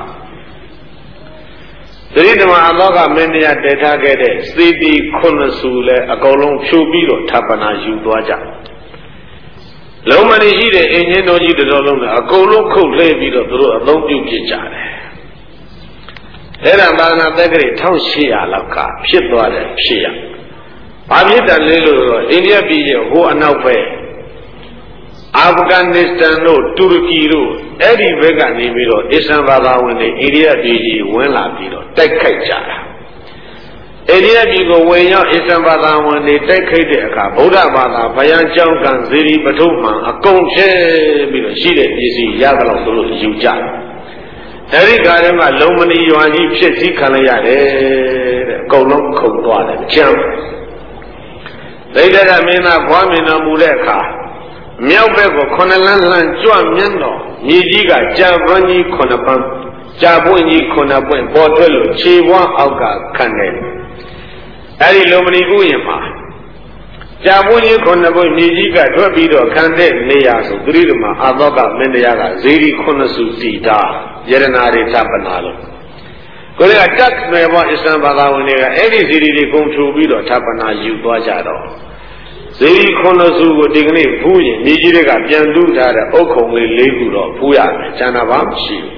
သတိဓမ္မအလောကမင်းတရားတည်ထားခဲ့တဲ့စေတီခုနှစ်စုလည်းအကုန်လုံးဖြိုပြီးတော့ဌာပနာယူသွားကြလုံမဏီရှိတဲ့အင်ဂျင်တော်ကြီးတော်လုံးလည်းအကုန်လုံးခုတ်လှဲပြီးတော့သူတို့အသုံးပြုဖြစ်ကြတယ်အဲ့ဒါသာသနာသက်္ကရေတစ်ထောင်ရှစ်ရာလောက်ကဖြစ်သွားတယ်ဖြစ်ရဘာဖြစ်တယ်လဲလို့တော့အိန္ဒိယပြည်ရဲ့ဟိုအနောက်ဘက်အာဖဂန်နစ္စတန်တို့တူရကီတို့အဲ့ဒီဘက်ကနေပြီးတော့အစ္စလမ်ဘာသာဝင်တွေအိန္ဒိယပြည်ကြီးဝင်လာပြီးတော့တိုက်ခိုက်ကြတာအိန္ဒိယပြည်ကိုဝင်ရောက်အစ္စလမ်ဘာသာဝင်တွေတိုက်ခိုက်တဲ့အခါဗုဒ္ဓဘာသာဘယံကျောင်းကံဇေဒီပထုမှန်အကုန်ဖြဲပြီးတော့ရှိတဲ့ပစ္စည်းရသလောက်သူတို့ယူကြတယ်အဲဒီကားထဲမှာလုံမဏီရွာကြီးဖြစ်စည်းခံလိုက်ရတယ်တဲ့အကုန်လုံးခုန်သွားတယ်ကျမ်းဒိဋ္ဌကမင်းသားဘွားမြင်တော်မူတဲ့အခါမြောက်ဘက်ကိုခုနှစ်လမ်းလမ်းကြွမြန်းတော်ညီကြီးကကြာပွင့်ကြီးခုနှစ်ပန်းကြာပွင့်ကြီးခုနှစ်ပွင့်ပေါ်ထွက်လို့ခြေပွားအောက်ကခံတယ်အဲဒီလုံမဏီဥယျာဉ်မှာကြာပွင့်ကြီးခုနှစ်ပွင့်ညီကြီးကထွက်ပြီးတော့ခံတဲ့နေရာဆိုသတိဓမ္မအာသောကမင်းတရားကဇေဒီခုနှစ်စုတည်တာယရနာတွေသပ္ပနာလို့ကိုယ်ကတက်မယ်ပေါ့အစ္စလမ်ဘာသာဝင်တွေကအဲ့ဒီဇေဒီတွေကုန်ထူပြီးတော့သပ္ပနာယူသွားကြတော့ဇေဒီခုနှစ်စုကိုဒီကနေ့ဖူးရင်မြေကြီးတွေကပြန်တူးထားတဲ့အုတ်ခုံလေးလေးခုတော့ဖူးရမယ်ကျန်တာဘာမှမရှိဘူး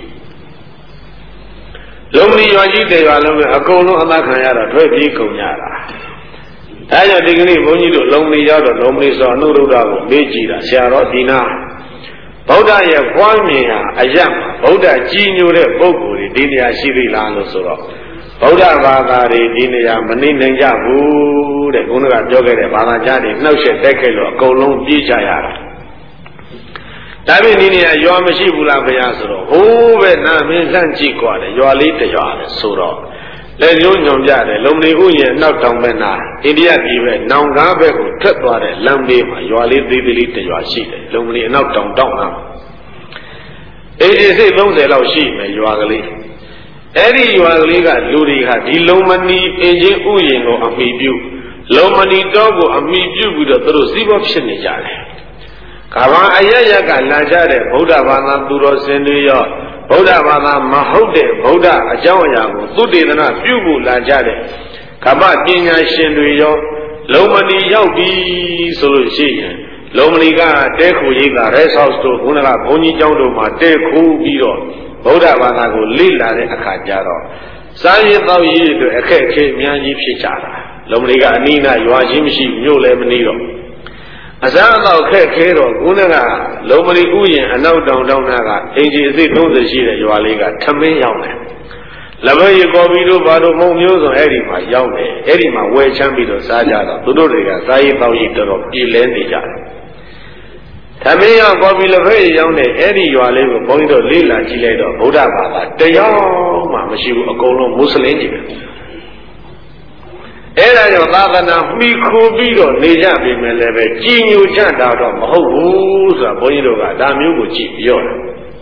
လုံမဏီရွာကြီးတွေပါလုံးပဲအကုန်လုံးအသက်ခံရတော့ထွက်ပြေးကုန်ကြတာအဲကြောင့်ဒီကနေ့ဘုန်းကြီးတို့လုံမဏီရောက်တော့လုံမဏီဆိုအနုရုဒ္ဓကိုမေးကြည့်တာဆရာတော်ဒီနာဗုဒ္ဓရဲ့ဖွားမြင်ဟာအယံဗုဒ္ဓကြီးညိုတဲ့ပုဂ္ဂိုလ်တွေဒီနေရာရှိပြီလားလို့ဆိုတော့ဗုဒ္ဓဘာသာတွေဒီနေရာမနေနိုင်ကြဘူးတဲ့ခုနကပြောခဲ့တဲ့ဘာသာကြားတွေနှောက်ယှက်တိုက်ခိုက်လို့အကုန်လုံးပြေးကြရတာဒါပေမဲ့ဒီနေရာရွာမရှိဘူးလားဘုရားဆိုတော့ဟိုးပဲနာမင်းလှမ်းကြည့်กว่าတယ်ရွာလေးတရွာလေဆိုတော့လက်ညှိုးညွန်ပြတယ်လုံမဏီဥယျာဉ်နောက်တောင်ဘက်နာအိန္ဒိယပြည်ပဲနောင်ကားဘက်ကိုထွက်သွားတဲ့လမ်းလေးမှာရွာလေးသေးသေးလေးတရွာရှိတယ်လုံမဏီအနောက်တောင်တောင်နာအေးအေးစိတ်သုံးဆယ်လောက်ရှိမယ်ရွာကလေးအဲ့ဒီရွာကလေးကလူတွေဟာဒီလုံမဏီအင်ဂျင်ဥယျာဉ်ကိုအမိပြုလုံမဏီတောကိုအမိပြုပြီးတော့သူတို့စီးပွားဖြစ်နေကြတယ်ကဘာအယယကလာကြတဲ့ဗုဒ္ဓဘာသာသူတော်စင်တွေရောဗုဒ္ဓဘာသာမဟုတ်တဲ့ဗုဒ္ဓအကြောင်းအရာကိုသုတေသနပြုဖို့လာကြတဲ့ကမ္ဘာပညာရှင်တွေရောလုံမဏီရောက်ပြီဆိုလို့ရှိရင်လုံမဏီကတဲခိုရိပ်က rest house တို့ခုနကဘုန်းကြီးကျောင်းတို့မှာတဲခိုးပြီးတော့ဗုဒ္ဓဘာသာကိုလေ့လာတဲ့အခါကျတော့စားရည်တောက်ရည်တွေအခက်အခဲအများကြီးဖြစ်ကြတာလုံမဏီကအနိနာရွာချင်းမရှိမြို့လည်းမနေတော့အစားအသောက်ခက်ခဲတော့ခုနကလုံမဏီဥယျာဉ်အနောက်တောင်တောင်နာကအင်ဂျီအစိသုံးဆယ်ရှိတဲ့ရွာလေးကထမင်းရောက်တယ်။လက်ဘရီကော်ပီတို့ဘာလို့မုံမျိုးစုံအဲ့ဒီမှာရောက်တယ်။အဲ့ဒီမှာဝယ်ချမ်းပြီးတော့စားကြတော့သူတို့တွေကစားရည်တောက်ရည်တော်တော်ပြည်လဲနေကြတယ်။ထမင်းရောက်ကော်ပီလက်ဘရီရောက်တဲ့အဲ့ဒီရွာလေးကိုဘုန်းကြီးတို့လေ့လာကြည့်လိုက်တော့ဗုဒ္ဓဘာသာတရားမှမရှိဘူးအကုန်လုံးမွတ်စလင်ကြီးပဲ။အဲ့ဒါကြောင့်သာသနာမိခိုပြီးတော့နေကြပြီမယ်လည်းပဲကြီးညိုကြတာတော့မဟုတ်ဘူးဆိုတာဘုန်းကြီးတို့ကဒါမျိုးကိုကြည့်ပြောတာ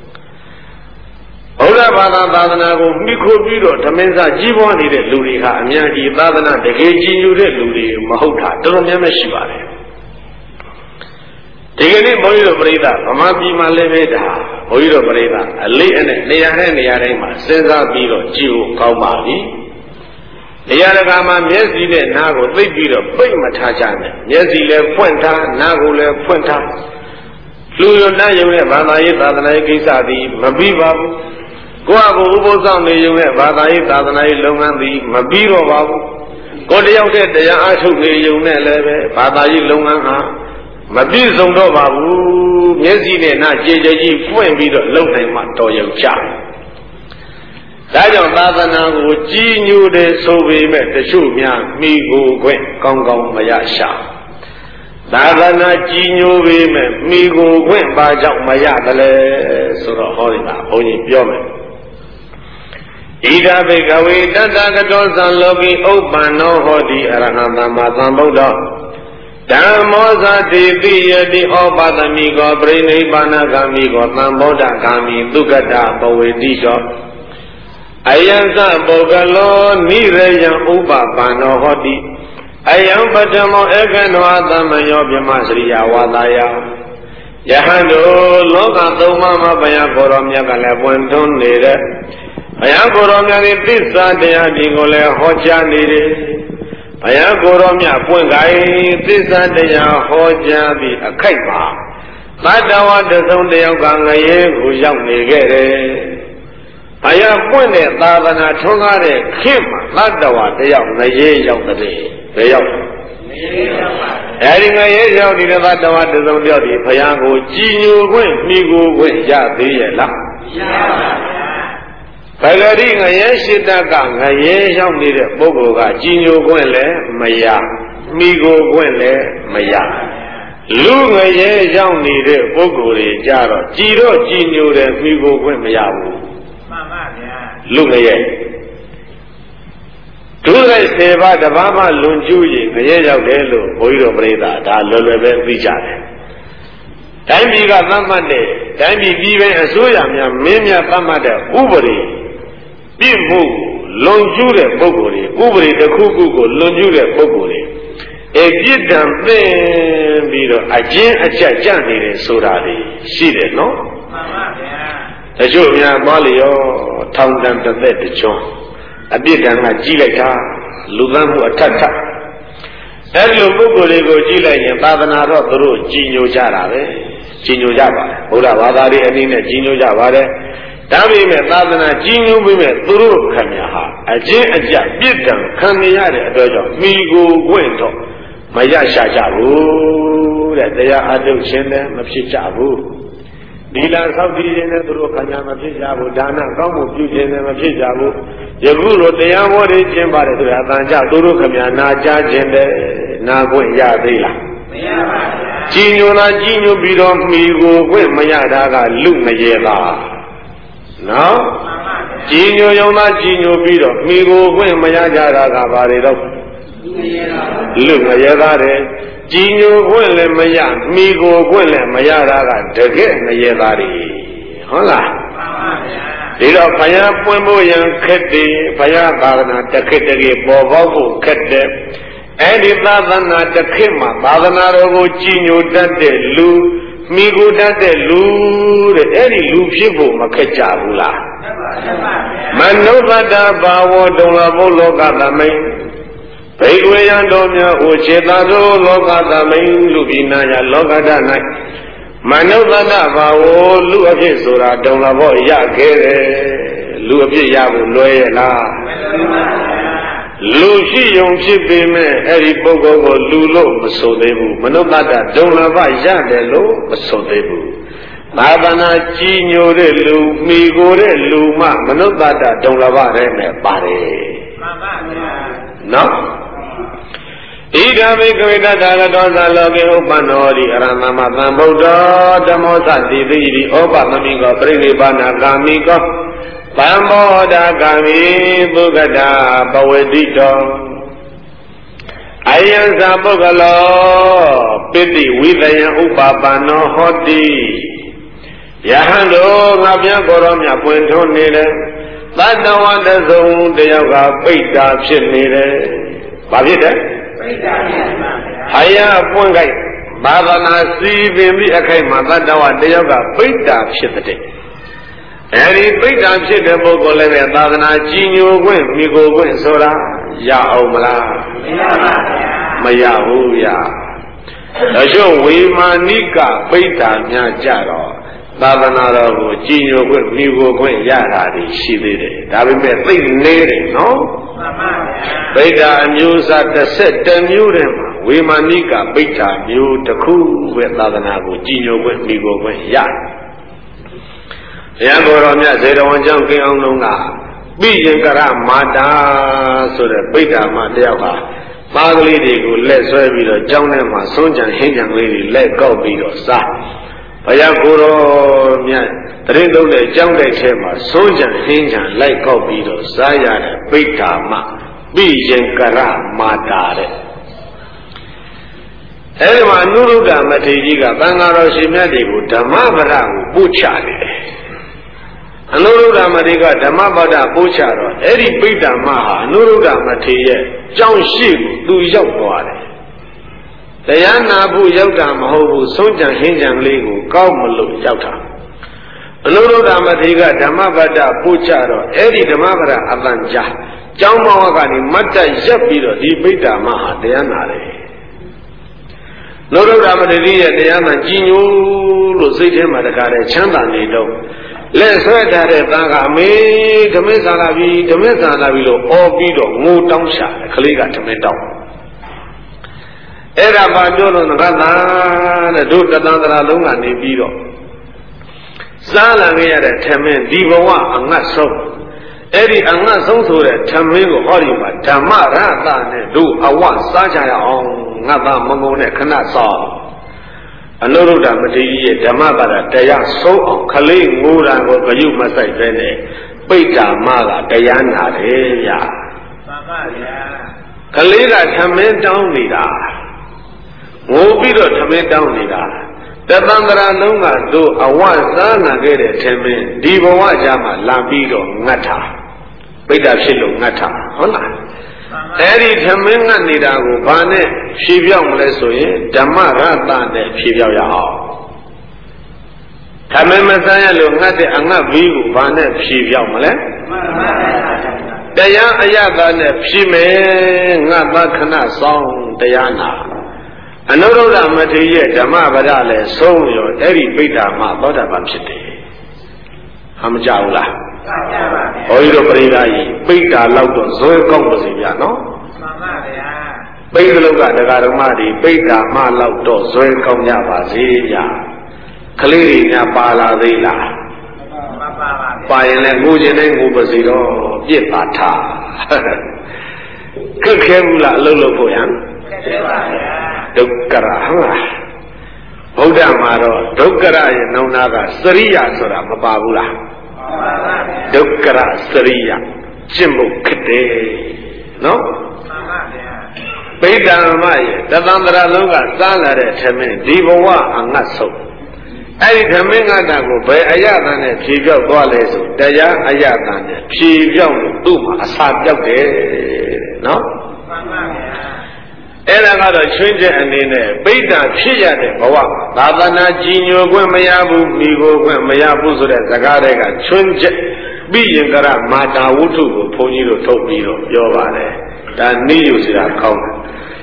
ဘုရားဘာသာသာသနာကိုမိခိုပြီးတော့ဓမင်းစားကြီးပွားနေတဲ့လူတွေဟာအများကြီးသာသနာတကယ်ကြီးညိုတဲ့လူတွေမဟုတ်တာတော်တော်များများရှိပါတယ်ဒီကနေ့ဘုန်းကြီးတို့ပြိဿဗမာပြည်မှာလည်းပဲဒါဘုန်းကြီးတို့ပြိဿအလေးအနက်နေရာနဲ့နေရာတိုင်းမှာစဉ်းစားပြီးတော့ကြည့်ဖို့ကောင်းပါပြီနေရာတကာမှာမျက်စိနဲ့နားကိုသိပ်ပြီးတော့ပိတ်မထားကြနဲ့မျက်စိလည်းဖွင့်ထားနားကိုလည်းဖွင့်ထားလူရနာယုံရဲ့ဘာသာရေးသာသနာရေးကိစ္စသည်မပြီးပါဘူးကိုယ့်အကိုဥပုသ်ဆောင်နေယုံရဲ့ဘာသာရေးသာသနာရေးလုပ်ငန်းသည်မပြီးတော့ပါဘူးကိုယ်တယောက်တည်းတရားအားထုတ်နေယုံနဲ့လည်းပဲဘာသာရေးလုပ်ငန်းဟာမပြည့်စုံတော့ပါဘူးမျက်စိနဲ့နားကြည်ကြည်ကြီးဖွင့်ပြီးတော့လုံနိုင်မှတော်ရုံကြဒါကြောင့်သာသနာကိုကြီးညိုတယ်ဆိုပေမဲ့တချို့များမိကိုခွင့်ကောင်းကောင်းမရရှာသာသနာကြီးညိုပေမဲ့မိကိုခွင့်ဘာကြောင့်မရတယ်လဲဆိုတော့ဟောဒီမှာဘုန်းကြီးပြောမယ်ဣဒာဘေကဝေတတ္တကတောသံလောကိဥပ္ပန္နောဟောတိအရဟံသမ္မာသမ္ဗုဒ္ဓဓမ္မောဇတိတိယတိဩပတမိကောပရိနိဗ္ဗာနဂာမိကောသံဗုဒ္ဓဂာမိသုကတဘဝေတိသောအယံသပုဂ္ဂလောနိရယံဥပပန္နောဟောတိအယံပတမောဧကနောသမယောဗြဟ္မစရိယဝါဒယယဟန်တို့လောကသုံးပါးမှာဘုရားကိုရောမြတ်ကလည်းပွင့်ထွန်းနေတဲ့ဘုရားကိုရောမြတ်ရဲ့သစ္စာတရားဒီကိုလည်းဟောကြားနေတယ်ဘုရားကိုရောမြတ်ပွင့်ခိုင်းသစ္စာတရားဟောကြားပြီးအခိုက်ပါသတ္တဝါတဆုံးတယောက်ကငရေကိုရောက်နေခဲ့တယ်ဘုရားပွင့်တဲ့သာသနာထွန်းကားတဲ့ခေတ်မှာသတ္တဝါတယောက်ငရေရောက်တဲ့ဘယ်ရောက်အဲဒီငရေရောက်နေတဲ့သတ္တဝါတဆုံးတယောက်ဒီဘုရားကိုကြည်ညိုခွင့်မိကိုခွင့်ရသေးရဲ့လားမရပါဘူးဗဂရိငရေရှိတကငရေရောက်နေတဲ့ပုဂ္ဂိုလ်ကကြည်ညိုခွင့်လည်းမရမိကိုခွင့်လည်းမရလူငရေရောက်နေတဲ့ပုဂ္ဂိုလ်တွေကြတော့ကြည်တော့ကြည်ညိုတယ်မိကိုခွင့်မရဘူးမှန်ပါဗျာလူငရေဒုရိုက်စေပါတဘာမှလွန်ကျူးရင်ငရေရောက်တယ်လို့ဘုန်းကြီးတို့ပြိဿဒါလွယ်လွယ်ပဲသိကြတယ်တိုင်းပြည်ကသတ်မှတ်တဲ့တိုင်းပြည်ပြည်ပင်အစိုးရများမင်းများသတ်မှတ်တဲ့ဥပဒေပြည့်မှုလွန်ကျူးတဲ့ပုဂ္ဂိုလ်တွေဥပဒေတစ်ခုခုကိုလွန်ကျူးတဲ့ပုဂ္ဂိုလ်တွေအပြစ်ဒဏ်သိပြီးတော့အကျဉ်းအချက်ကြနေတယ်ဆိုတာတွေရှိတယ်နော်မှန်ပါဗျာတချို့များသွားလျောထောင်တန်တစ်သက်တစ်ချွန်းအပြစ်ဒဏ်ကကြီးလိုက်တာလူသတ်မှုအထက်ထပ်အဲ့လိုပုဂ္ဂိုလ်တွေကိုကြီးလိုက်ရင်သာသနာတော့သူတို့ကြီးညိုကြတာပဲကြီးညိုကြပါတယ်ဘုရားဘာသာရေးအနေနဲ့ကြီးညိုကြပါတယ်ဒါပေမဲ့သာသနာကြီးညိုပြီးမဲ့သူတို့ခင်ဗျာဟာအကျဉ်းအကျပြစ်ဒဏ်ခံနေရတဲ့အတွက်ကြောင့်မိကိုခွင့်တော့မရရှာကြဘူးတဲ့တရားအထုတ်ခြင်းလည်းမဖြစ်ကြဘူးဒီလာဆောက်တည်ခြင်းနဲ့သူတို့ခင်ဗျာမဖြစ်ကြဘူးဒါနကောင်းမှုပြုခြင်းလည်းမဖြစ်ကြဘူးယခုလိုတရားဟောတွေကျင့်ပါတယ်ဆိုတာအတန်ကြသူတို့ခင်ဗျာနာကြားခြင်းလည်းနာခွင့်ရသေးလားမရပါဘူးကြီးညိုလာကြီးညိုပြီးတော့မိကိုခွင့်မရတာကလူမရေလားနော်ကြီးညိုရုံသာကြီးညိုပြီးတော့မိကိုခွင့်မရကြတာကဘာတွေတော့လူမရေသားတယ်ကြီးညိုခွင့်လည်းမရမိကိုခွင့်လည်းမရတာကတကယ်မရေသားတယ်ဟုတ်လားဒီတော့ဘုရားပွင့်ဖို့ရန်ခက်တယ်ဘုရားသာသနာတစ်ခေတ်တည်းပေါ်ပေါက်ဖို့ခက်တယ်အဲ့ဒီသာသနာတစ်ခေတ်မှာသာသနာတော်ကိုကြီးညိုတတ်တဲ့လူမိကိုတတ်တဲ့လူတဲ့အဲ့ဒီလူဖြစ်ဖို့မခက်ကြဘူးလားမနုဿတဘာဝတုံလဘုလောကသမိန်ဘိက္ခွေယံတော်များဟိုခြေသာတို့လောကသမိန်လူပိနာယလောကဓာ၌မနုဿတဘာဝလူအဖြစ်ဆိုတာတုံလဘောရခဲ့တယ်လူအဖြစ်ရဖို့လွယ်ရဲ့လားလူရှိယုံဖြစ်ပေမဲ့အဲ့ဒီပုဂ္ဂိုလ်ကိုလူလို့မဆိုသေးဘူးမနုဿတဒုံလဘရတယ်လို့မဆိုသေးဘူးသာသနာကြီးညိုတဲ့လူမိကိုတဲ့လူမှမနုဿတဒုံလဘရဲနဲ့ပါတယ်မှန်ပါဗျာနော်ဣဒံဘိကဝေတတ္တရတောသလောကေဥပ္ပန္နောရိအရဟံသမ္မာသမ္ဗုဒ္ဓောဓမ္မောသတိတိရိဩပမမိကောပရိနိဗ္ဗာနဂာမိကောသံဘောဓဂာမိသုဂတဘဝတိတောအယံသာပုဂ္ဂလောပိတိဝိသယံဥပပါနောဟောတိယဟန်တို့ငါပြန်ကိုရောမြပွင့်ထွန်းနေတယ်သတ္တဝတ္တစုံတယောက်ကပိဋ္ဌာဖြစ်နေတယ်ဘာဖြစ်တယ်ပိဋ္ဌာဖြစ်ပါဗျာအယံအပွင့်ခိုက်ဘာဝနာစီပင်ပြီးအခိုက်မှာသတ္တဝတယောက်ကပိဋ္ဌာဖြစ်တဲ့အဲဒီပိဋ္ဌာဖြစ်တဲ့ပုဂ္ဂိုလ်လည်းပဲသာသနာကြီးညိုခွင့်မိကိုခွင့်ဆိုတာရအောင်မလားမရပါဘူးမရဘူးဗျာဒါကြောင့်ဝေမာနိကပိဋ္ဌာများကြတော့သာသနာတော်ကိုကြီးညိုခွင့်မိကိုခွင့်ရတာတွေရှိသေးတယ်ဒါပေမဲ့သိနေတယ်နော်မှန်ပါဗျာပိဋ္ဌာအမျိုးအစားတစ်ဆက်တစ်မျိုးတည်းမှာဝေမာနိကပိဋ္ဌာမျိုးတစ်ခုပဲသာသနာကိုကြီးညိုခွင့်မိကိုခွင့်ရတယ်ဘုရားကိုယ်တော်မြတ်ဇေတဝန်ကျောင်းကင်းအောင်လုံးကပိယကရမာတာဆိုတဲ့ပိဋ္ဌာမတယောက်ဟာသားကလေးတွေကိုလက်ဆွဲပြီးတော့ကျောင်းထဲမှာစွန့်ကြံဟင်းကြံလေးတွေလက်ကောက်ပြီးတော့စားဘုရားကိုယ်တော်မြတ်တရင်သုံးတဲ့ကျောင်းတိုက်ထဲမှာစွန့်ကြံဟင်းကြံလိုက်ကောက်ပြီးတော့စားရတဲ့ပိဋ္ဌာမပိယကရမာတာတဲ့အဲဒီမှာအနုရုဒ္ဓမထေရကြီးကသံဃာတော်ရှင်မြတ်တွေကိုဓမ္မပဒကိုပို့ချနေတယ်အနုရုဒ္ဓမထေရကဓမ္မပဒပို့ချတော့အဲ့ဒီပိဋ္ဌာမဟာအနုရုဒ္ဓမထေရရဲ့ကြောင်းရှိကိုသူရောက်သွားတယ်တရားနာဖို့ရောက်တာမဟုတ်ဘူးဆုံးကြံဟင်းကြံလေးကိုကောက်မလို့ရောက်တာအနုရုဒ္ဓမထေရကဓမ္မပဒပို့ချတော့အဲ့ဒီဓမ္မပဒအတန်ကြားကျောင်းမောင်ကနေမတ်တက်ရက်ပြီးတော့ဒီပိဋ္ဌာမဟာတရားနာတယ်နုရုဒ္ဓမထေရရဲ့တရားမှကြီးညိုလို့စိတ်ထဲမှာတကားတဲ့ချမ်းသာနေတော့လက်ဆွဲထားတဲ့သားကအမေဓမင်းစာလာပြီဓမင်းစာလာပြီလို့အော်ပြီးတော့ငိုတောင်းရှာတယ်ကလေးကဓမင်းတောင်းအဲ့ဒါပါပြောလို့ငါသာတဲ့တို့တသန္တရာလုံးကနေပြီးတော့စားလာခဲ့ရတဲ့ဓမင်းဒီဘဝအငတ်ဆုံးအဲ့ဒီအငတ်ဆုံးဆိုတဲ့ဓမင်းကိုဟောဒီမှာဓမ္မရတနဲ့တို့အဝစားကြရအောင်ငါသားမငုံနဲ့ခဏစားအနုရုဒ္ဓမထေရရဲ့ဓမ္မပါဒတရားဆုံးအောင်ခလေးငိုတာကိုဂယုမဆိုင်ပဲနဲ့ပိဋ္ဌာမကတရားနာတယ်ဗျာမှန်ပါဗျာခလေးကသမင်းတောင်းနေတာငိုပြီးတော့သမင်းတောင်းနေတာတသန္တရာလုံးကတို့အဝစားနာခဲ့တဲ့သမင်းဒီဘဝကြမှာလာပြီးတော့ငတ်တာပိဋ္ဌာဖြစ်လို့ငတ်တာဟုတ်လားအဲ့ဒီသမင်းငတ်နေတာကိုဘာနဲ့ဖြေပြောင်းမလဲဆိုရင်ဓမ္မရတနဲ့ဖြေပြောင်းရအောင်သမင်းမဆန်းရလို့ငတ်တဲ့အငတ်ဘီးကိုဘာနဲ့ဖြေပြောင်းမလဲတရားအယတာနဲ့ဖြေမယ်ငတ်သခဏဆောင်တရားနာအနုရုဒ္ဓမထေရရဲ့ဓမ္မပဒလည်းဆုံးရောအဲ့ဒီပိဋ္ဌာမသောတာပန်ဖြစ်တယ်ဟာမကြောက်ဘူးလားဘုန်းကြီးတို့ပရိသတ်ကြီးပိဋ္ဌာလောက်တော့ဇွဲကောက်ပါစေဗျာနော်မှန်ပါဗျာပိဋကလုကတရားဓမ္မတွေပိဋ္ဌာမလောက်တော့ဇွဲကောက်ကြပါစေဗျာကလေးတွေများပါလာသေးလားမှန်ပါပါပါရင်လည်းငိုခြင်းနဲ့ငိုပါစေတော့ပြစ်ပါထားခက်ခဲဘူးလားအလုပ်လုပ်ဖို့ရံခက်ခဲပါဗျာဒုက္ခရဟုတ်လားဗုဒ္ဓမှာတော့ဒုက္ခရရဲ့နောင်နာကစရိယဆိုတာမပါဘူးလားဒုက္ခရစရိယကျင့်ဖို့ခက်တယ်နော်ပိဋ္ဌာမရဲ့တသန္တရာလုံးကစားလာတဲ့ထမင်းဒီဘဝအငတ်ဆုံးအဲ့ဒီထမင်းငတ်တာကိုဘယ်အယတန်နဲ့ဖြေပြောက်သွားလဲဆိုတရားအယတန်နဲ့ဖြေပြောက်လို့သူ့မှာအစာပြောက်တယ်နော်အဲ့ဒါကတော့ချွင်းချက်အနေနဲ့ပိဋ္ဌာဖြစ်ရတဲ့ဘဝသာသနာကြီးညိုခွင့်မရဘူးမိကိုခွင့်မရဘူးဆိုတဲ့စကားတွေကချွင်းချက်ပိယကရမာတာဝုထုကိုဘုန်းကြီးတို့ထုတ်ပြီးတော့ပြောပါတယ်ဒါနိယုစရာကောင်းတယ်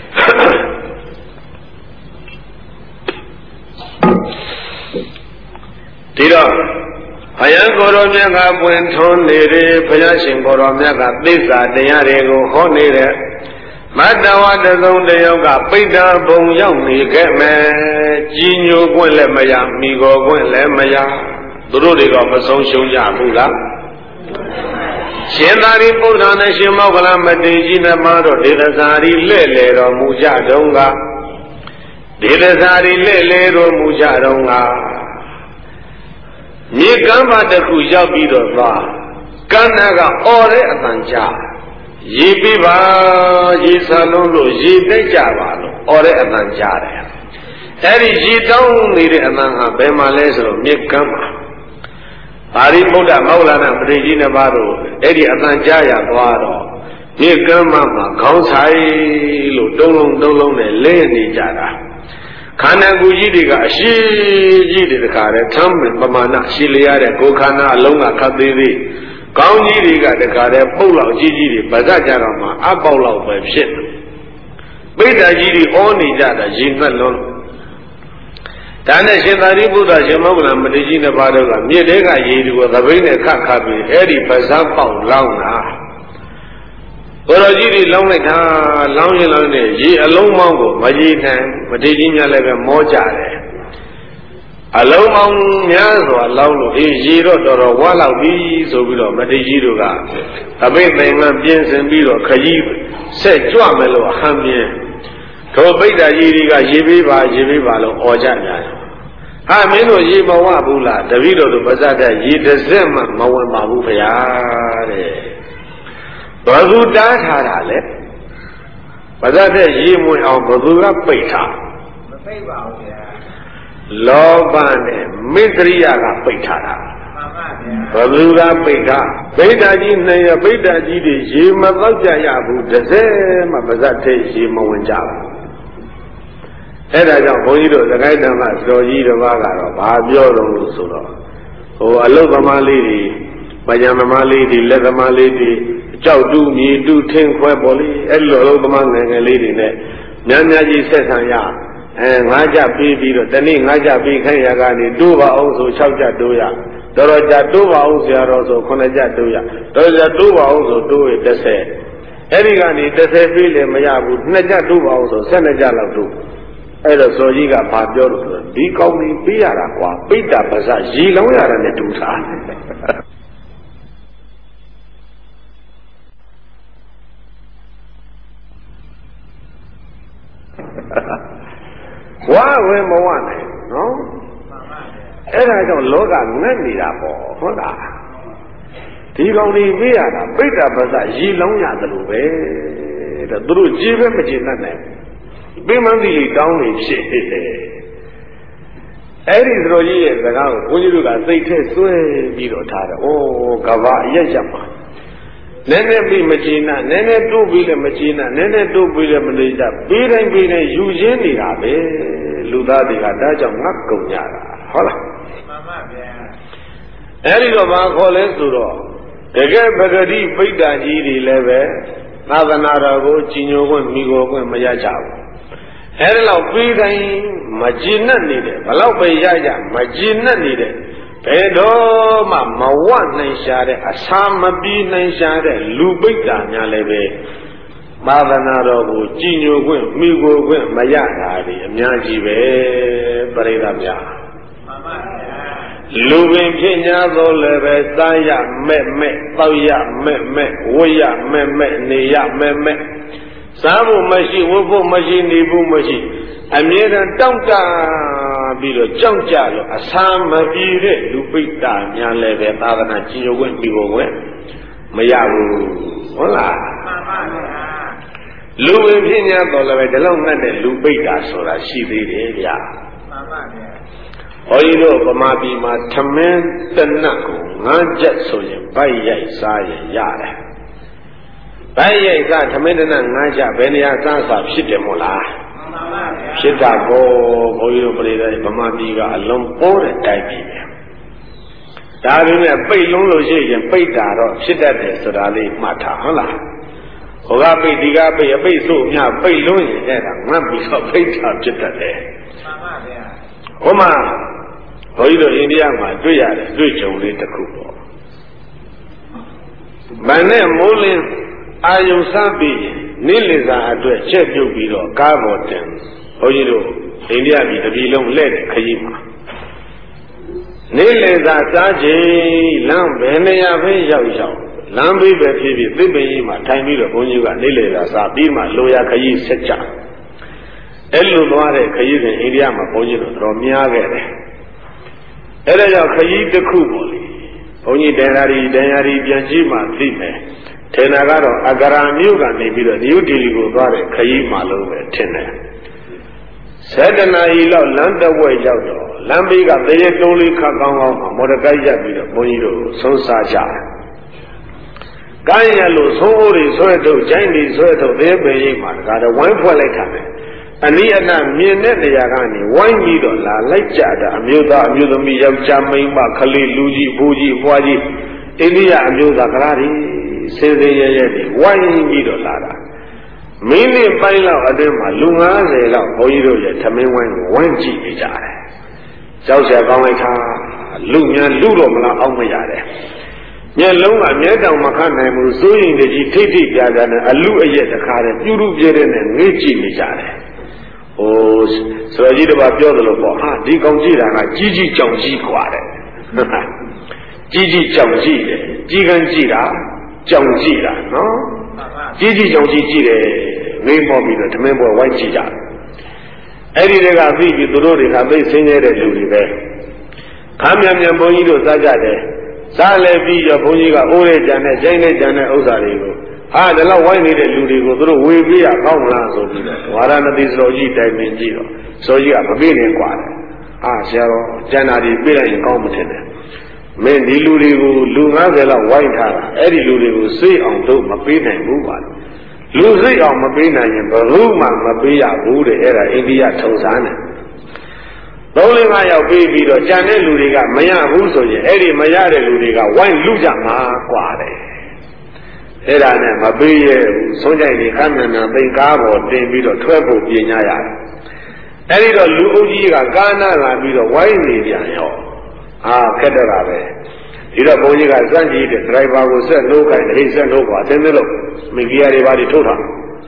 ဒီတော့ဘုရားကိုယ်တော်မြတ်ကပွင့်ထွန်းနေတယ်ဘုရားရှင်ကိုယ်တော်မြတ်ကသစ္စာတရားတွေကိုဟောနေတဲ့မတ္တဝတ္တသုံးတယောက်ကပိဋ္ဌာဘုံရောက်နေခဲ့မယ်ကြီးညိုခွင့်လည်းမရမိကိုခွင့်လည်းမရသူတို့တွေကမဆုံးရှုံးကြဘူးလားရှင်သာရိပုတ္တရာနဲ့ရှင်မောဂလမတေကြီးနဲ့မှာတော့ဒေသစာရီလဲ့လေတော်မူကြတုံးကဒေသစာရီလဲ့လေတော်မူကြတုံးကမြေကမ်းပါတစ်ခုရောက်ပြီးတော့သွားကမ်းနာကအော်တဲ့အတန်ကြားရေပေးပါရေစာလုံးလို့ရေတိတ်ကြပါလို့အော်တဲ့အတန်ကြားတယ်အဲ့ဒီရေတောင်းနေတဲ့အတန်ဟာဘယ်မှာလဲဆိုတော့မြစ်ကမ်းမှာပါရိဗုဒ္ဓမောဂလနာပရိကြီးနှစ်ပါးတို့အဲ့ဒီအတန်ကြားရသွားတော့မြစ်ကမ်းမှာခေါင်းဆိုင်လို့တုံးလုံးတုံးလုံးနဲ့လဲနေကြတာခန္ဓာကိုယ်ကြီးတွေကအရှိကြီးတွေတခါတည်းထမ်းပမာဏရှိလျရတဲ့ကိုယ်ခန္ဓာအလုံးကခတ်သေးသေးကောင်းကြီးတွေကတခါတည်းပုတ်လောက်ကြီးကြီးတွေပါဇက်ကြတော့မှအပေါက်လောက်ပဲဖြစ်တယ်ပိဋကကြီးတွေအောနေကြတာရင်နှက်လုံးဒါနဲ့ရှင်သာရိပုတ္တရှင်မောဂလမထေရကြီးနှစ်ပါးတို့ကမြစ်ထဲကရေတွေကိုသပိန်းနဲ့ခတ်ခတ်ပြီးအဲ့ဒီပါဇက်ပေါက်လောင်းတာဘုရားကြီးတွေလောင်းလိုက်တာလောင်းရင်လောင်းနေရေအလုံးမောင်းကိုမရေနိုင်မထေရကြီးများလည်းပဲမောကြတယ်အလုံးမောင်းများစွာလောင်းလို့အေးရေတော့တော်တော်ဝါလောက်ပြီဆိုပြီးတော့မထေရကြီးတို့ကအဘိဓိမံပြင်းစင်ပြီးတော့ခကြီးဆက်ကြွမယ်လို့ဟန်ပြင်းတို့ပိဋကကြီးတွေကရေပေးပါရေပေးပါလို့អော်ကြကြတယ်ဟာမင်းတို့ရေမဝဘူးလားတပည့်တော်တို့ပါဇက်တဲ့ရေတစ်စက်မှမဝင်ပါဘူးဗျာတဲ့ဘယ်သူတားထားတာလဲပါဇက်တဲ့ရေမဝင်အောင်ဘယ်သူကပိတ်ထားမပိတ်ပါဘူးဗျာလောဘနဲ့မေတ္တရိယကပိတ်ထားတာမှန်ပါဗျာဘယ်သူကပိတ်ထားဗိဒ္ဓကြီးနှစ်ရဗိဒ္ဓကြီးတွေရေမသောက်ကြရဘူးတစ်စက်မှပါဇက်တဲ့ရေမဝင်ကြဘူးအဲ့ဒါကြောင့်ဘုန်းကြီးတို့သခိုင်းတမတော်ကြီးတစ်ပါးကတော့ဘာပြောတော့လို့ဆိုတော့ဟိုအလုသမားလေးတွေပညာသမားလေးတွေလက်သမားလေးတွေကြောက်တူးမြေတူးထင်းခွဲပေါ်လေးအဲ့လိုအလုသမားငယ်ငယ်လေးတွေနဲ့များများကြီးဆက်ဆံရအဲငါးကြပြီးပြီးတော့တနေ့ငါးကြပြီးခိုင်းရကနေတိုးပါအောင်ဆို၆ကြတိုးရတော်တော်ကြတိုးပါအောင်ဆရာတော်ဆိုခုနှစ်ကြတိုးရတော်တော်ကြတိုးပါအောင်ဆိုတိုးရတစ်ဆယ်အဲ့ဒီကနေတစ်ဆယ်ပြီးလည်းမရဘူးနှစ်ကြတိုးပါအောင်ဆိုဆယ်နှစ်ကြလောက်တိုးအဲ့တော့ဇော်ကြီးကဘာပြောလို့ဆိုတော့ဒီကောင်းကြီးပေးရတာကွာပိဋကပါဇရေလောင်းရတာနဲ့တူတာဝါဝဲမဝနိုင်နော်အဲ့ဒါကြောင့်လောကငတ်နေတာပေါ့ဟုတ်လားဒီကောင်းကြီးပေးရတာပိဋကပါဇရေလောင်းရတယ်လို့ပဲတဲ့သူတို့ကြည်ပဲမကြည်တတ်နိုင်ပိမန္တိတောင်းနေဖြစ်တယ်အဲ့ဒီသတော်ကြီးရဲ့စကားကိုဘုန်းကြီးတို့ကစိတ်ထဲဆွဲပြီးတော့ထားတယ်။အိုးကဘာအရက်ရမှာနည်းနည်းပြီးမကျေနပ်နည်းနည်းတိုးပြီးလည်းမကျေနပ်နည်းနည်းတိုးပြီးလည်းမလေးကြပြီးတိုင်းပြီးတိုင်းယူရင်းနေတာပဲလူသားတွေကဒါကြောင့်ငတ်ကုန်ကြတာဟုတ်လားမှန်ပါဗျာအဲ့ဒီတော့ဘာခေါ်လဲဆိုတော့တကယ်ပဂတိပိဋကကြီးတွေလည်းပဲသာသနာတော်ကိုကြီးညိုခွင့်မိကိုခွင့်မရကြဘူးအဲ့ဒါတော့ပြီးတိုင်းမကျေနပ်နေတယ်ဘလောက်ပဲရကြမကျေနပ်နေတယ်ဘယ်တော့မှမဝနိုင်ရှာတဲ့အစာမပြီးနိုင်ရှာတဲ့လူပိဋကများလည်းပဲသာသနာတော်ကိုကြည်ညိုခွင့်မိကိုခွင့်မရတာတွေအများကြီးပဲပရိသတ်များမှန်ပါဗျာလူပင်ဖြစ်냐သောလည်းပဲစားရမဲ့မဲ့တောက်ရမဲ့မဲ့ဝတ်ရမဲ့မဲ့နေရမဲ့မဲ့စားဖို့မရှိဝတ်ဖို့မရှိနေဖို့မရှိအမြဲတမ်းတောင့်တပြီးတော့ကြောက်ကြလို့အစာမပြေတဲ့လူပိဋကများလည်းပဲသာသနာကြည်ညိုခွင့်ပြီးဖို့ဝင်မရဘူးဟုတ်လားမှန်ပါဗျာလူဝင်ဖြစ်냐တော့လည်းပဲဒီလောက်နဲ့တဲ့လူပိဋကဆိုတာရှိသေးတယ်ဗျာမှန်ပါဗျာဟောဒီတို့ဗမာပြည်မှာထမင်းတနတ်ကိုငန်းချက်ဆိုရင်ဗိုက်ရိုက်စားရင်ရတယ်ဗိုက်ရိုက်စားထမင်းတနတ်ငန်းချက်ဘယ်နေရာစားစားဖြစ်တယ်မို့လားဖြစ်တာကိုဘုန်းကြီးတို့ပြည်တယ်ဗမာပြည်ကအလုံးပေါ်တဲ့တိုက်ပြည်ပဲဒါပေမဲ့ပိတ်လုံးလို့ရှိရင်ပိတ်တာတော့ဖြစ်တတ်တယ်ဆိုတာလေးမှတ်ထားဟုတ်လားဟိုကပိတ်ဒီကပိတ်အပိတ်ဆို့မြပိတ်လုံးရင်အဲ့ဒါငတ်ပြီးတော့ပိတ်တာဖြစ်တတ်တယ်မှန်ပါဗျာဟိုမှာဘုန်းကြီးတို့အိန္ဒိယမှာတွေ့ရတယ်တွေ့ကြုံလေးတစ်ခုပေါ့မနဲ့မိုးလင်းအာယုံစားပြီးနေ့လည်စာအတွက်ချက်ပြုတ်ပြီးတော့ကားပေါ်တင်ဘုန်းကြီးတို့အိန္ဒိယပြည်တစ်ပြည်လုံးလှည့်တဲ့ခရီးမှာနေ့လည်စာစားချိန်လမ်းဘယ်နေရာပဲရောက်ရောက်လမ်းဘေးပဲဖြစ်ဖြစ်သစ်ပင်ကြီးမှာထိုင်ပြီးတော့ဘုန်းကြီးကနေ့လည်စာစားပြီးမှလိုရာခရီးဆက်ကြအဲ့လိုသွားတဲ့ခရီးစဉ်အိန္ဒိယမှာဘုန်းကြီးတို့တော်များခဲ့တယ်အဲ့ဒါကြောင့်ခရီးတစ်ခုပေါ့လေဘုန်းကြီးတရားရီတရားရီပြန်ကြည့်မှသိမယ်ထထေနာကတော့အဂရာမြို့ကနေပြီးတော့နယူးဒေလီကိုသွားတဲ့ခရီးမှလို့ပဲထင်တယ်ဆယ်တနာရီလောက်လမ်းတစ်ဝက်ရောက်တော့လမ်းဘေးကတရေတုံးလေးခတ်ကောင်းကောင်းမှာမော်တော်ကိုက်ရပ်ပြီးတော့ဘုန်းကြီးတို့ဆုံးစားကြတယ်။ကိုင်းရလို့သုံးအိုးတွေဆွဲထုတ်ဂျိုင်းတွေဆွဲထုတ်သေးပင်ရိပ်မှာဒါတော့ဝိုင်းဖွဲ့လိုက်တာပဲ။အနည်းအနာမြင်တဲ့နေရာကနေဝိုင်းပြီးတော့လာလိုက်ကြတာအမျိုးသားအမျိုးသမီးယောက်ျားမိန်းမကလေးလူကြီးဘိုးကြီးဖွားကြီးအိန္ဒိယအမျိုးသားကရာတွေစင်စင်ရဲရဲတွေဝိုင်းပြီးတော့လာတာ။မိနစ်ပိုင်းလောက်အတွင်းမှာလူငါးဆယ်လောက်ဘုန်းကြီးတို့ရဲ့သမင်းဝိုင်းကိုဝိုင်းကြည့်နေကြတယ်။ကြောက်စရာကောင်းလိုက်တာလူများလူတော့မလားအောက်မရတယ်။မျက်လုံးကမျက်တောင်မခတ်နိုင်ဘူးစိုးရင်တကြီးထိတ်ထိတ်ပြားပြားနဲ့အလူအရက်တခါတည်းပြူးပြူးပြဲတဲ့နဲ့ငေ့ကြည့်နေကြတယ်။ဟိုဆိုရကြီးတပါပြောသလိုပေါ့ဟာဒီကောင်ကြည့်တာကကြီးကြီးကြောင်ကြီးกว่าတဲ့။ကြီးကြီးကြောင်ကြီးတယ်ကြီးကန်းကြည့်တာကြောင်ကြည့်တာနော်။ကြီးကြီးကြောင်ကြီးကြည့်တယ်ငေးမောပြီးတော့ဓမင်းပွဲဝိုင်းကြည့်ကြတယ်။အဲ့ဒီတွေကသိပြီးသူတို့တွေကသိဆင်းရဲတဲ့လူတွေပဲ။ခမ်းမြန်မြန်ဘုန်းကြီးတို့စားကြတယ်။စားလည်းပြီးတော့ဘုန်းကြီးကအိုးရဲကြံတဲ့ကျိုင်းနဲ့ကြံတဲ့ဥစ္စာတွေကိုဟာဒီလောက်ဝိုင်းနေတဲ့လူတွေကိုသူတို့ဝေပေးရကောင်းလားဆိုပြီးတော့ဝါရဏသီဆိုကြီးတိုင်ပင်ကြည့်တော့ဆိုကြီးကမပေးနဲ့กว่าတယ်။အာဆရာတော်ကျန်တာတွေပြေးလိုက်ရင်ကောင်းမထင်နဲ့။မင်းဒီလူတွေကိုလူငါးဆယ်လောက်ဝိုင်းထားတာအဲ့ဒီလူတွေကိုစိတ်အောင်တို့မပေးနိုင်ဘူးပါလေ။လူစိတ်အောင်မပေးနိုင်ရင်ဘယ်သူမှမပေးရဘူးတဲ့အဲ့ဒါအိန္ဒိယထုံစံနဲ့သုံးလေးငါးယောက်ပေးပြီးတော့ကြံတဲ့လူတွေကမရဘူးဆိုရင်အဲ့ဒီမရတဲ့လူတွေကဝိုင်းလူကြမှာกว่าတယ်အဲ့ဒါနဲ့မပေးရဘူးဆုံးကြိုက်နေခမ်းမြန်မြန်သိကားပေါ်တင်ပြီးတော့ထွက်ဖို့ပြင်ညာရတယ်အဲ့ဒီတော့လူအုပ်ကြီးကကားနာလာပြီးတော့ဝိုင်းနေပြန်ရောအာခက်တော့တာပဲဒီတော့ဘုန်းကြီးကစမ်းကြည့်တဲ့ဒရိုက်ဘာကိုဆက်လို့ခိုင်းတယ်ဟိဆက်လို့ပါအတင်းလို့မိဂီယာတွေပါတွေထုတ်ထား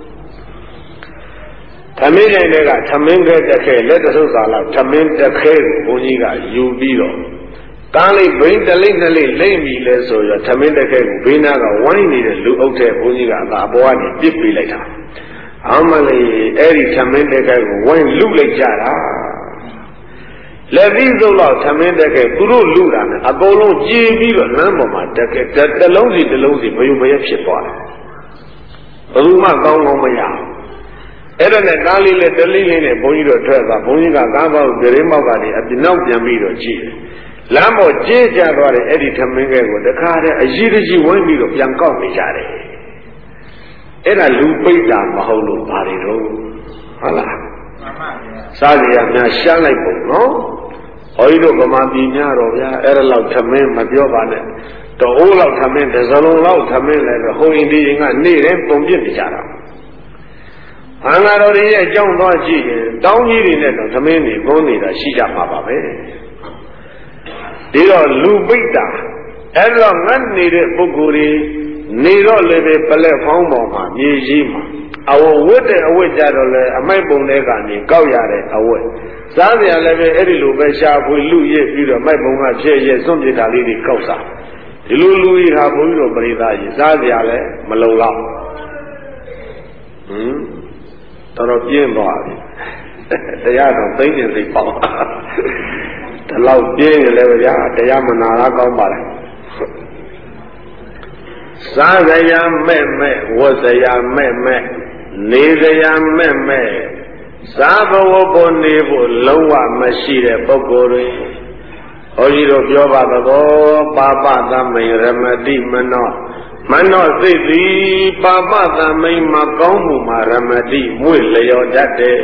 သမင်းတိုင်းတွေကသမင်းခဲတက်ခဲလက်တဆုပ်စာလောက်သမင်းတက်ခဲကိုဘုန်းကြီးကယူပြီးတော့ကားလေးဘိန်းတလိမ့်နှစ်လိမ့်လိမ့်ပြီလဲဆိုရသမင်းတက်ခဲကိုဘေးနာကဝိုင်းနေတဲ့လူအုပ်တဲ့ဘုန်းကြီးကအသာအပေါ်ကနေပြစ်ပေးလိုက်တာအမှန်လေအဲ့ဒီသမင်းတက်ခဲကိုဝိုင်းလူလိုက်ကြတာလက်ပြီးစုပ်တော့သမင်းတက်ခဲသူတို့လူတာနဲ့အကုန်လုံးကြည်ပြီးတော့လမ်းပေါ်မှာတက်ခဲတလုံးစီတလုံးစီဘယုံဘယက်ဖြစ်သွားတယ်ဘယ်သူမှကောင်းကောင်းမရဘူးအဲ့ဒါနဲ့ကားလေးနဲ့တလိလေးနဲ့ဘုန်းကြီးတို့ထွက်သွားဘုန်းကြီးကကားပေါက်ဒရင်းမောက်ကနေအပြနောက်ပြန်ပြီးတော့ကြည့်တယ်လမ်းပေါ်ကျဲကြသွားတဲ့အဲ့ဒီသမင်းကဲကိုတခါတည်းအကြီးကြီးဝိုင်းပြီးတော့ပြန်ကောက်နေကြတယ်အဲ့ဒါလူပိတ်တာမဟုတ်လို့ဘာတွေတော့ဟုတ်လားမှန်ပါဗျာစားကြရများရှမ်းလိုက်ပုံနော်ဟောကြီးတို့ဗမာပြည်များတော့ဗျာအဲ့ဒါလောက်သမင်းမပြောပါနဲ့တအိုးလောက်သမင်းတစ်စလုံးလောက်သမင်းလည်းဟိုအင်းဒီရင်ကနေတယ်ပုံပြစ်နေကြတာအင်္ဂါတော်တွေရဲ့အကြောင်းသွားကြည့်ရင်တောင်းကြီးတွေနဲ့တော့သမင်းတွေဘုန်းနေတာရှိကြမှာပါပဲဒီတော့လူပိတ္တာအဲ့တော့ငတ်နေတဲ့ပုဂ္ဂိုလ်တွေနေတော့လည်းပဲပလက်ဖောင်းပေါ်မှာမြေကြီးမှာအဝဝတ်တဲ့အဝတ်ကြတော့လေအမိုက်ပုံတွေကနေကောက်ရတဲ့အဝတ်စားစရာလည်းပဲအဲ့ဒီလိုပဲရှာဖွေလူရစ်ပြီးတော့မိုက်ပုံကဖြစ်ရစွန့်ပြတာလေးတွေကောက်စားဒီလိုလူကြီးဟာဘုန်းကြီးတို့ပရိသတ်ကြီးစားစရာလည်းမလုံလောက်ဟမ်တော်တော်ပြင်းသွားပြီတရားတော်သိနေစိတ်ပေါက်ဒီလောက်ပြင်းနေလည်းဗျာတရားမနာလားကောင်းပါလားစားစရာမဲ့မဲ့ဝတ်စရာမဲ့မဲ့နေစရာမဲ့မဲ့စားဘဝပေါ်နေဖို့လုံးဝမရှိတဲ့ပုဂ္ဂိုလ်တွေဟောကြီးတို့ပြောပါတော့ပါပသမိရမတိမနောမနောစိတ်သည်ပါပသမိန်မကောင်းမှုမှာရမတိမွေ့လျော်တတ်တယ်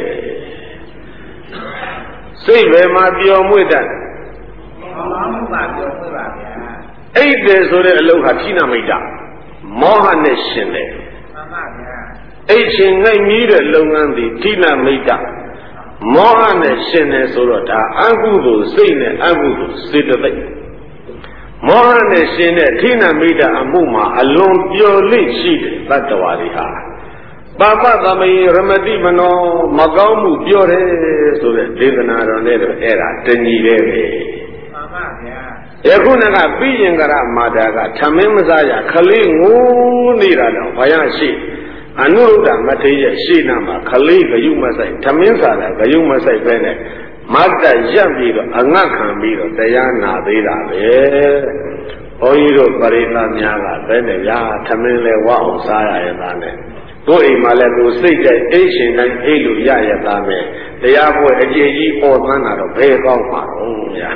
စိတ်ပဲမှာပျော်မွေ့တတ်တယ်ကောင်းမှုပါပျော်မွေ့ပါဗျာအဲ့ဒီဆိုတဲ့အလုပ်ဟာဌိနမိတ်တာမောဟနဲ့ရှင်တယ်မှန်ပါဗျာအဲ့ချင်းငိုက်မြည်တဲ့လုပ်ငန်းသည်ဌိနမိတ်တာမောဟနဲ့ရှင်တယ်ဆိုတော့ဒါအကုသိုလ်စိတ်နဲ့အကုသိုလ်စေတသိက်မောဟနဲ့ရှင်တဲ့ဌိနမိတ်တာအမှုမှာအလွန်ပျော်လိမ့်ရှိတဲ့တတ္တဝါတွေဟာပါပသမိရမတိမနောမကောင်းမှုပြောတယ်ဆိုတဲ့ဒေသနာတော်နဲ့တော့အဲ့ဒါတညီတယ်ပဲမှန်ပါဗျာယခုနကပြည့်ရင်ကရမာတာကထမင်းမစားရခလေးငိုးနေတာတော့ဘာရရှိအနုရုဒ္ဓမထေရရဲ့ရှေ့နာမှာခလေးဂယုမဆိုင်ထမင်းစားတာဂယုမဆိုင်ပဲနဲ့မတ်တရက်ပြီးတော့အငတ်ခံပြီးတော့တရားနာသေးတာပဲဘုန်းကြီးတို့ပရိသတ်များကပဲနဲ့ဗျာသမင်းလဲဝအောင်စားရရဲ့သားနဲ့ကိုယ်အိမ်မှာလည်းကိုယ်စိတ်တဲ့အိတ်ရှင်တိုင်းအိတ်လို့ရရဲ့သားနဲ့တရားပွဲအကျေကြီးပေါ်သန်းတာတော့ဘယ်ကောင်းမှာတော့ဗျာ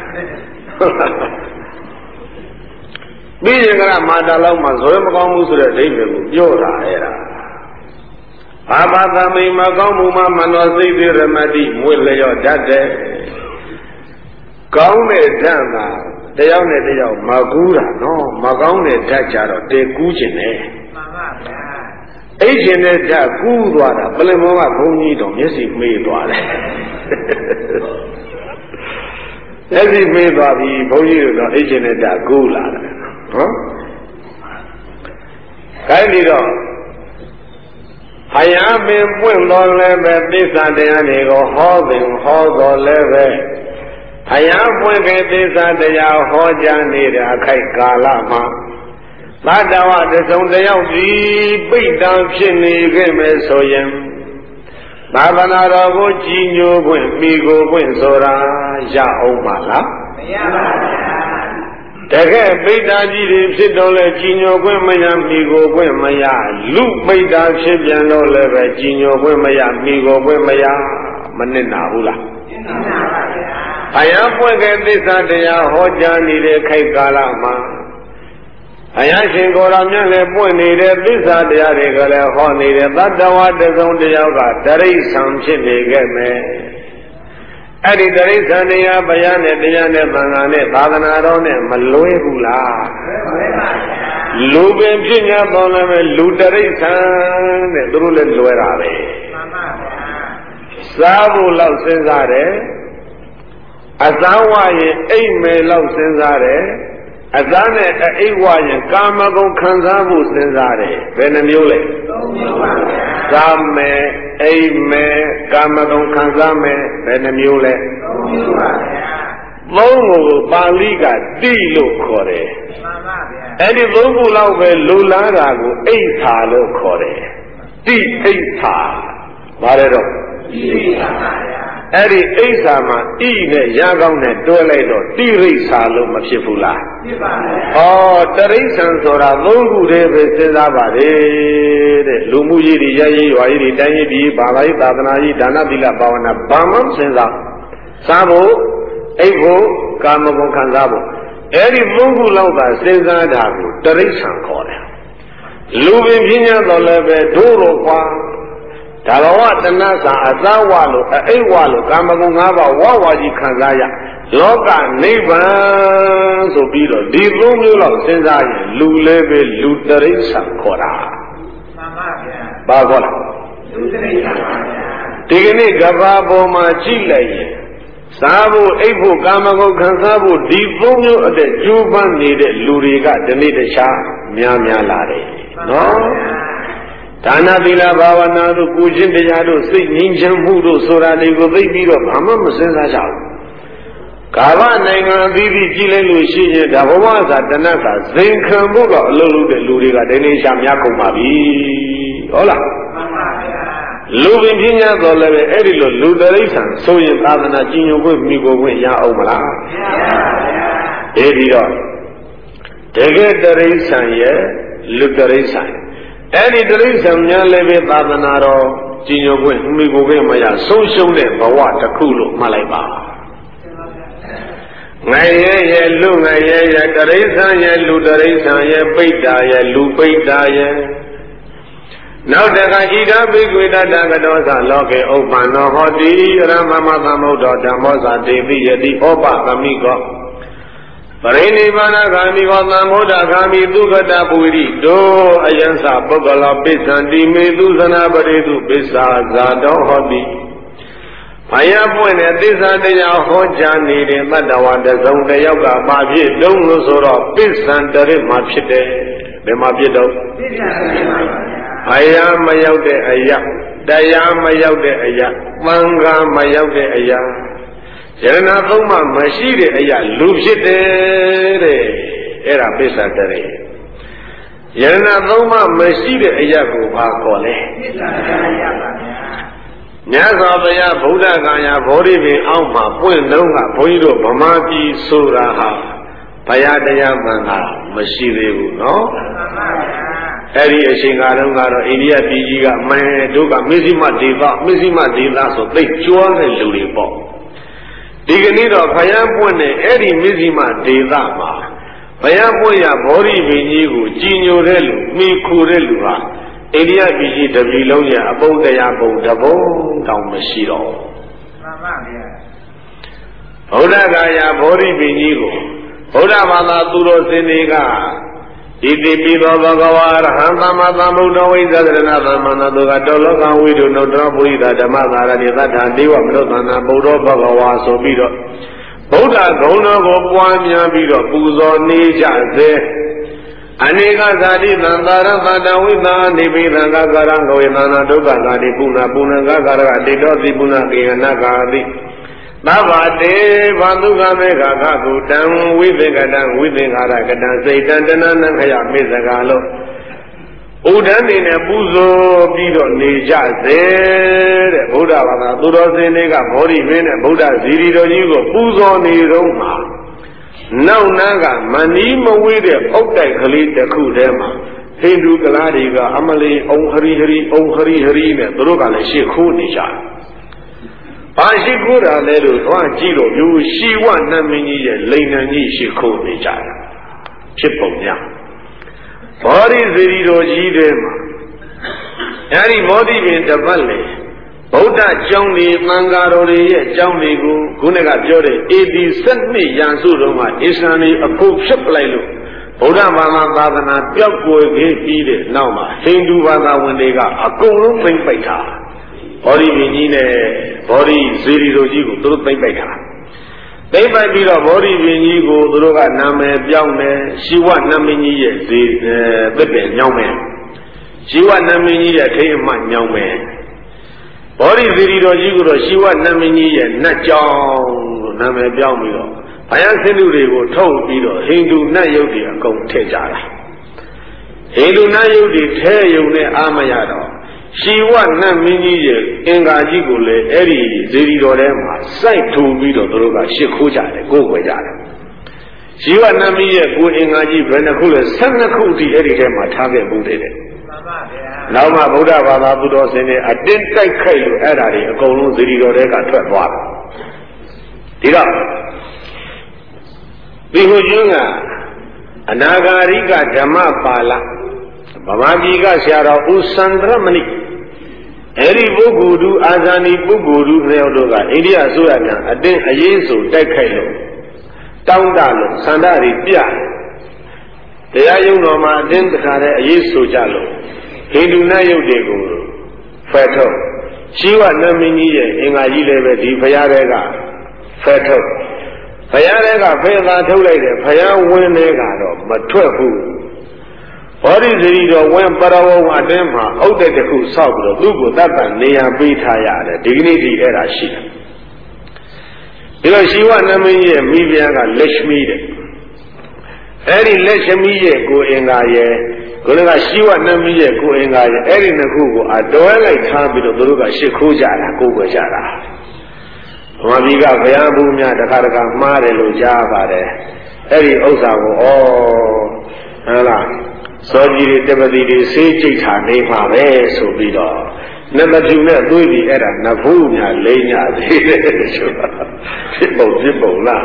ပြီးရင်ကမာတာလောက်မှဇွဲမကောင်းဘူးဆိုတဲ့အိဗေကိုပြောတာအဲ့ဒါဘာဘာသမိမကောင်းမှုမှမနောစိတ်တွေရမတိမွေလျော့တတ်တယ်ကောင်းတဲ့ဓာတ်ကတယောက်နဲ့တယောက်မကူးတာနော်မကောင်းတဲ့ဓာတ်ကြတော့တေကူးခြင်းနဲ့မှန်ပါဗျာအိတ်ခြင်းတဲ့ဓာတ်ကူးသွားတာပလင်မောကဘုန်းကြီးတော်မျက်စိမေးသွားတယ်မျက်စိမေးသွားပြီဘုန်းကြီးတို့အိတ်ခြင်းတဲ့ဓာတ်ကူးလာတယ်နော်ခိုင်းပြီးတော့အယာပင်ပွင့်တော်လည်းပဲသစ္စာတရားတွေကိုဟောပင်ဟောတော်လည်းပဲအယာပွင့်တဲ့သစ္စာတရားဟောကြားနေတဲ့အခိုက်ကာလမှာသတ္တဝတစုံတယောက်ဒီပိဋ္ဌာဖြစ်နေခဲ့မယ်ဆိုရင်သာသနာတော်ကိုကြည်ညိုခွင့်မိကိုခွင့်ဆိုတာရအောင်ပါလားမရပါဘူးတကယ်ပိဋ္ဌာကြီးတွေဖြစ်တော့လဲကြည်ညိုခွင့်မရမိကိုခွင့်မရလူပိဋ္ဌာဖြစ်ပြန်တော့လည်းပဲကြည်ညိုခွင့်မရမိကိုခွင့်မရမနစ်နာဘူးလားနစ်နာပါဗျာအယံပွင့်တဲ့သစ္စာတရားဟောကြားနေတဲ့ခိုက်ကာလမှာအယံရှင်ကိုယ်တော်မြတ်လည်းပွင့်နေတဲ့သစ္စာတရားတွေကလည်းဟောနေတဲ့သတ္တဝါတစုံတယောက်ကတရိစ္ဆာန်ဖြစ်နေခဲ့မယ်အဲ့ဒီတရိစ္ဆာန်တရားဘုရားနဲ့တရားနဲ့သံဃာနဲ့သာသနာတော်နဲ့မလွဲဘူးလားလူပင်ဖြစ်냐တော်လည်းပဲလူတရိစ္ဆာန်တဲ့သူတို့လည်းလွဲတာပဲမှန်ပါဗျာစားဖို့လောက်စဉ်းစားတယ်အသားဝရင်အိမ်မယ်လောက်စဉ်းစားတယ်အသားနဲ့အိမ်ဝရင်ကာမဂုဏ်ခံစားဖို့စဉ်းစားတယ်ဘယ်နှမျိုးလဲသုံးမျိုးပါဗျာစားမယ်အိမ်မယ်ကာမဂုဏ်ခံစားမယ်ဘယ်နှမျိုးလဲသုံးမျိုးပါဗျာသုံးကိုပါဠိကတိလို့ခေါ်တယ်မှန်ပါဗျာအဲ့ဒီသုံးခုလောက်ပဲလူလားတာကိုအိဋ္ဌာလို့ခေါ်တယ်တိအိဋ္ဌာဘာလဲတော့တိအိဋ္ဌာပါဗျာအဲ့ဒီအိဋ္ဌာမှာဣနဲ့ရာကောင်းနဲ့တွဲလိုက်တော့တိရိစ္ဆာလို့မဖြစ်ဘူးလားဖြစ်ပါဘူးဩတရိစ္ဆာန်ဆိုတာသုံးခုတည်းပဲစဉ်းစားပါလေတဲ့လူမှုရေးတွေရရေးရွာရေးတွေတိုင်းရေးပြည်ဘာသာရေးသာသနာရေးဒါနသီလဘာဝနာဘာမှမစဉ်းစားစားဖို့အိပ်ဖို့ကာမဂုဏ်ခံစားဖို့အဲ့ဒီသုံးခုလောက်သာစဉ်းစားတာကိုတရိစ္ဆာန်ခေါ်တယ်လူပင်ပြင်းရတော့လည်းပဲဒို့တော့ကွာဒါဘဝတဏှာစာအသဝလို့အိတ်ဝလို့ကာမဂုဏ်၅ပါးဝဝကြီးခံစားရလောကနိဗ္ဗာန်ဆိုပြီးတော့ဒီသုံးမျိုးလောက်စဉ်းစားရင်လူလည်းပဲလူတရိစ္ဆာန်ခေါ်တာမှန်ပါဗျာဘာခေါ်လဲလူတရိစ္ဆာန်ပါဗျာဒီကနေ့ကဘာပေါ်မှာကြည့်လိုက်ရင်စားဖို့အိတ်ဖို့ကာမဂုဏ်ခံစားဖို့ဒီသုံးမျိုးအတဲ့ကျိုးပန်းနေတဲ့လူတွေကဒီနေ့တခြားများများလာတယ်နော်ဒါနသီလဘာဝနာတို့ကိုခြင်းတရားတို့စိတ်ငြိမ်းချမ်းမှုတို့ဆိုတာတွေကိုသိပြီးတော့ဘာမှမစဉ်းစားကြဘူး။ကာလနိုင်ငံအသီးသီးကြည့်လိုက်လို့ရှိရင်ဒါဘဝစာတဏှတ်စာဇင်ခံဖို့ကအလုပ်လုပ်တဲ့လူတွေကဒီနေ့ရှာများကုန်ပါပြီ။ဟုတ်လား။မှန်ပါဗျာ။လူပင်ပညာတော်လည်းပဲအဲ့ဒီလိုလူတရိစ္ဆာန်ဆိုရင်သာသနာကျင့်ကြံခွင့်မိကိုခွင့်ရအောင်မလား။မရပါဗျာ။အဲ့ဒီတော့တကယ်တရိစ္ဆာန်ရဲ့လူတရိစ္ဆာန်အဲ့ဒီတရိစ္ဆာန်များလည်းပဲသာသနာတော်ကြည်ညိုခွင့်မိကိုခွင့်မရဆုံးရှုံးတဲ့ဘဝတစ်ခုလို့မှတ်လိုက်ပါငရဲရဲ့လူငရဲရဲ့တရိစ္ဆာန်ရဲ့လူတရိစ္ဆာန်ရဲ့ပိဋ္ဌာရဲ့လူပိဋ္ဌာရဲ့နောက်တခါဣဒံဘိက္ခွေတတကတောသလောကေဥပ္ပန္နောဟောတိရမမသမုဒ္ဒောဓမ္မောသတေပိယတိဩပသမိကောပရိနိဗ္ဗာန်ဂာမိဝသံဃောဒဂာမိသုခတပုရိတောအယံသပုဂ္ဂလောပိစ္ဆန္တိမေသူသနာပရိသုပိစ္ဆာဇာတောဟောတိဘယပွင့်တဲ့သစ္စာတရားဟောကြားနေတဲ့တတ္တဝါတစုံတယောက်ကဘာဖြစ်တုံးလို့ဆိုတော့ပိစ္ဆန္တရိမှာဖြစ်တယ်ဘယ်မှာဖြစ်တော့ပိစ္ဆန္တရိမှာဘယမရောက်တဲ့အရာတရားမရောက်တဲ့အရာသံဃာမရောက်တဲ့အရာယရဏသုံးပါးမရှိတဲ့အရာလူဖြစ်တယ်တဲ့အဲ့ဒါပိစ္ဆန္တရိယရဏသုံးပါးမရှိတဲ့အရာကိုဘာခေါ်လဲပိစ္ဆန္တရိပါဗျာမြတ်စွာဘုရားဗုဒ္ဓဂါယာဗောဓိပင်အောက်မှာပွင့်လုံးကဘုန်းကြီးတို့ဗမာပြည်ဆိုတာဟာဗရားတရားမှန်တာမရှိသေးဘူးနော်အဲ့ဒီအချိန်ကာလကတော့အိန္ဒိယပြည်ကြီးကအမှန်တို့ကမစ္စည်းမဒေသမစ္စည်းမဒေသဆိုသိကျွမ်းတဲ့လူတွေပေါ့ဒီကနေ့တော့ဘုရားပွင့်တဲ့အဲ့ဒီမစ္စည်းမဒေသမှာဘုရားပွင့်ရဘောဓိပင်ကြီးကိုကြည်ညိုတဲ့လူမိခိုတဲ့လူဟာအိန္ဒိယပြည်ကြီးတစ်ပြည်လုံးရဲ့အပုံတရားပုံတပုံတောင်မရှိတော့မှန်ပါဗျာဘုရားကာယဘောဓိပင်ကြီးကိုဘုရားဘာသာသူတော်စင်တွေကဣတိပိသောဘဂဝါရဟံသမ္မာသမ္ဗုဒ္ဓဝိသဒရဏသမ္မာနာတုကတောလောကဝိတုနုတ္တရပုရိသဓမ္မသာရဏိသတ္ထာဒေဝမနုဿာနာဗုဒ္ဓဘဂဝါဆိုပြီးတော့ဗုဒ္ဓဂုဏ်တော်ကိုပွားများပြီးတော့ပူဇော်နေကြစေအနေကဇာတိသံသာရသတ္တဝိသာနေပိသံဃကာရံဝေသနာဒုက္ခသာတိပုဏ္ဏပုဏ္ဏကာရကတိတောတိပုဏ္ဏကေဟနကာတိသဗ္ဗတေဘာဒုက္ခမေဃခကုတံဝိသေကတံဝိသင်္ခါရကတံစိတ်တံတဏနံခယမေစကားလို့ဥဒ္ဒန်နေနဲ့ပူဇော်ပြီးတော့နေကြစေတဲ့ဗုဒ္ဓဘာသာသူတော်စင်တွေကဘောဓိမင်းနဲ့ဗုဒ္ဓဇီရီတော်ကြီးကိုပူဇော်နေတော့မှာနောက်နာကမနီးမဝေးတဲ့အောက်တိုက်ကလေးတစ်ခုထဲမှာဟိန္ဒူကလားတွေကအမလီအုံဟရိဟရိအုံဟရိဟရိနဲ့သူတို့ကလည်းရှေ့ခိုးနေကြတယ်ဘာရှိခိုးတာလဲလို့သွားကြည့်လို့မျိုးရှိဝနတ်မင်းကြီးရဲ့လိန်နံကြီးရှိခိုးနေကြတယ်ဖြစ်ပုံများဘောဓိဇီရီတော်ကြီးထဲမှာအဲဒီဘောဓိပင်တစ်ပတ်လေဗုဒ္ဓကျောင်းတွေသံဃာတော်တွေရဲ့ကျောင်းတွေကိုခုနကပြောတဲ့ အေ ဒီ ဆယ်နှစ်ရန်စုတုန်းကအစ္စလာမ်တွေအခုဖြစ်ပလိုက်လို့ဗုဒ္ဓဘာသာသာသနာပျောက်ကွယ်ခဲ့ပြီးတဲ့နောက်မှာဟိန္ဒူဘာသာဝင်တွေကအကုန်လုံးသိမ့်ပိတ်တာဘောဓိပင်ကြီးနဲ့ဘောဓိဇီရီတော်ကြီးကိုသူတို့သိမ့်ပိတ်တာသိမ့်ပိုက်ပြီးတော့ဘောဓိပင်ကြီးကိုသူတို့ကနာမည်ပြောင်းတယ်ရှိဝနတ်မင်းကြီးရဲ့ဇေသစ်ပင်ညောင်းမယ်ရှိဝနတ်မင်းကြီးရဲ့ထိတ်အမှညောင်းမယ်ဘောဓိဇီရီတော်ကြီးကိုတော့ရှိဝနတ်မင်းကြီးရဲ့နတ်ကြောင်းလို့နာမည်ပြောင်းပြီးတော့ဘယံဆင်းလူတွေကိုထုတ်ပြီးတော့ဟိန္ဒူနတ်ယုတ်တွေအကုန်ထည့်ကြတာဟိန္ဒူနတ်ယုတ်တွေထဲယုံနဲ့အာမရတော့ရှိဝနတ်မင်းကြီးရဲ့အင်္ဂါကြီးကိုလည်းအဲ့ဒီဇီရီတော်ထဲမှာစိုက်ထူပြီးတော့သူတို့ကရှစ်ခိုးကြတယ်ကိုယ်ွယ်ကြတယ်ရှိဝနတ်မင်းရဲ့ကိုယ်အင်္ဂါကြီးဘယ်နှခုလဲဆယ်နှစ်ခုတည်းအဲ့ဒီထဲမှာထားခဲ့ဘူးတဲ့မှန်ပါဗျာနောက်မှဗုဒ္ဓဘာသာဘုတော်စင်တွေအတင်းတိုက်ခိုက်လို့အဲ့ဒါတွေအကုန်လုံးဇီရီတော်ထဲကထွက်သွားတယ်ဒီတော့ဒီဟိုကျွန်းကအနာဂါရိကဓမ္မပါဠဗမာပြည်ကဆရာတော်ဦးစန္ဒရမဏိအဲ့ဒီပုဂ္ဂိုလ်သူအာဇာနည်ပုဂ္ဂိုလ်သူနှစ်ယောက်တို့ကအိန္ဒိယအစိုးရကအတင်းအရေးဆိုတိုက်ခိုက်လို့တောင်းတလို့ဆန္ဒတွေပြတရားရုံတော်မှာအတင်းတခါတည်းအရေးဆိုကြလို့ဟိန္ဒူနတ်ယုတ်တွေကိုဖယ်ထုတ်ရှိဝနတ်မင်းကြီးရဲ့အင်္ဂါကြီးလည်းပဲဒီဘုရားတွေကဖယ်ထုတ်ဘုရားတွေကဖယ်သာထုတ်လိုက်တယ်ဘုရားဝင်းတွေကတော့မထွက်ဘူးဘောဓိဇီရီတော်ဝင်းပရဝုံအတွင်းမှာအုတ်တဲ့တစ်ခုဆောက်ပြီးတော့သူ့ကိုတတ်တန်နေရာပေးထားရတယ်ဒီကနေ့ဒီအဲ့ဒါရှိတယ်ဒီလိုရှိဝနမင်းရဲ့မိဖုရားကလက်ရှမီတဲ့အဲ့ဒီလက်ရှမီရဲ့ကိုအင်္ဂါရဲ့ကိုလည်းကရှိဝနမင်းရဲ့ကိုအင်္ဂါရဲ့အဲ့ဒီနှစ်ခုကိုအတွဲလိုက်ထားပြီးတော့သူတို့ကရှစ်ခိုးကြတာကိုယ်ွယ်ကြတာဗမာပြည်ကဘုရားဘူးများတခါတခါမှားတယ်လို့ကြားပါတယ်အဲ့ဒီဥစ္စာကိုဩဟုတ်လားစောကြီးတွေတပတိတွေဆေးကြိတ်ထားနေပါပဲဆိုပြီးတော့နမတူနဲ့သွေးပြီးအဲ့ဒါနဘူးများလိမ့်ညာသေးတယ်ဆိုတာဖြစ်ပုံဖြစ်ပုံလား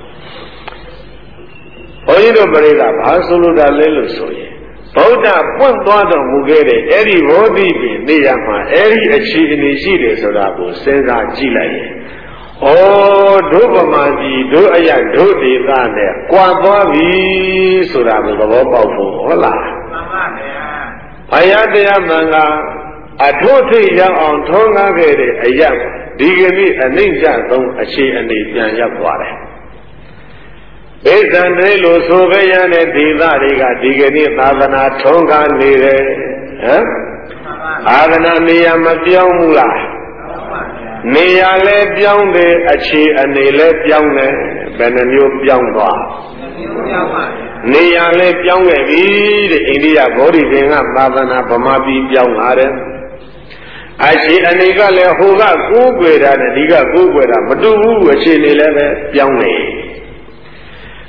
ဘုန်းကြီးတို့ပြိဿဘာဆိုလို့ဒါလဲလို့ဆိုရင်ဗုဒ္ဓပွင့်သွားတော်မူခဲ့တဲ့အဲ့ဒီဘောဓိပင်နေရာမှာအဲ့ဒီအခြေအနေရှိတယ်ဆိုတာကိုစဉ်းစားကြည့်လိုက်ရင်ဩဒုဗမာကြီးဒုအယဒုဒေသနဲ့ကြွာသွားပြီဆိုတာကိုသဘောပေါက်ဖို့ဟုတ်လားမှန်ပါဗျာဘုရားတရားမှန်ကအထုထိတ်ရောက်အောင်ထုံးကားခဲ့တဲ့အယဒီကနေ့အနှိမ့်ကျဆုံးအခြေအနေပြန်ရောက်သွားတယ်ဘိဇံတွေလို့ဆိုခဲ့ရတဲ့ဒေသတွေကဒီကနေ့သာသနာထုံးကားနေတယ်ဟမ်သာသနာနေရာမပြောင်းဘူးလားနေရာလဲပြောင်းတယ်အခြေအနေလဲပြောင်းတယ်ဘယ်နှမျိုးပြောင်းသွားနေရာလဲပြောင်းခဲ့ပြီတဲ့အိန္ဒိယဗောဓိပင်ကသာသနာဗမာပြည်ပြောင်းလာတယ်အခြေအနေကလည်းဟိုကကိုးကွယ်တာနဲ့ဒီကကိုးကွယ်တာမတူဘူးအခြေအနေလည်းပဲပြောင်းနေ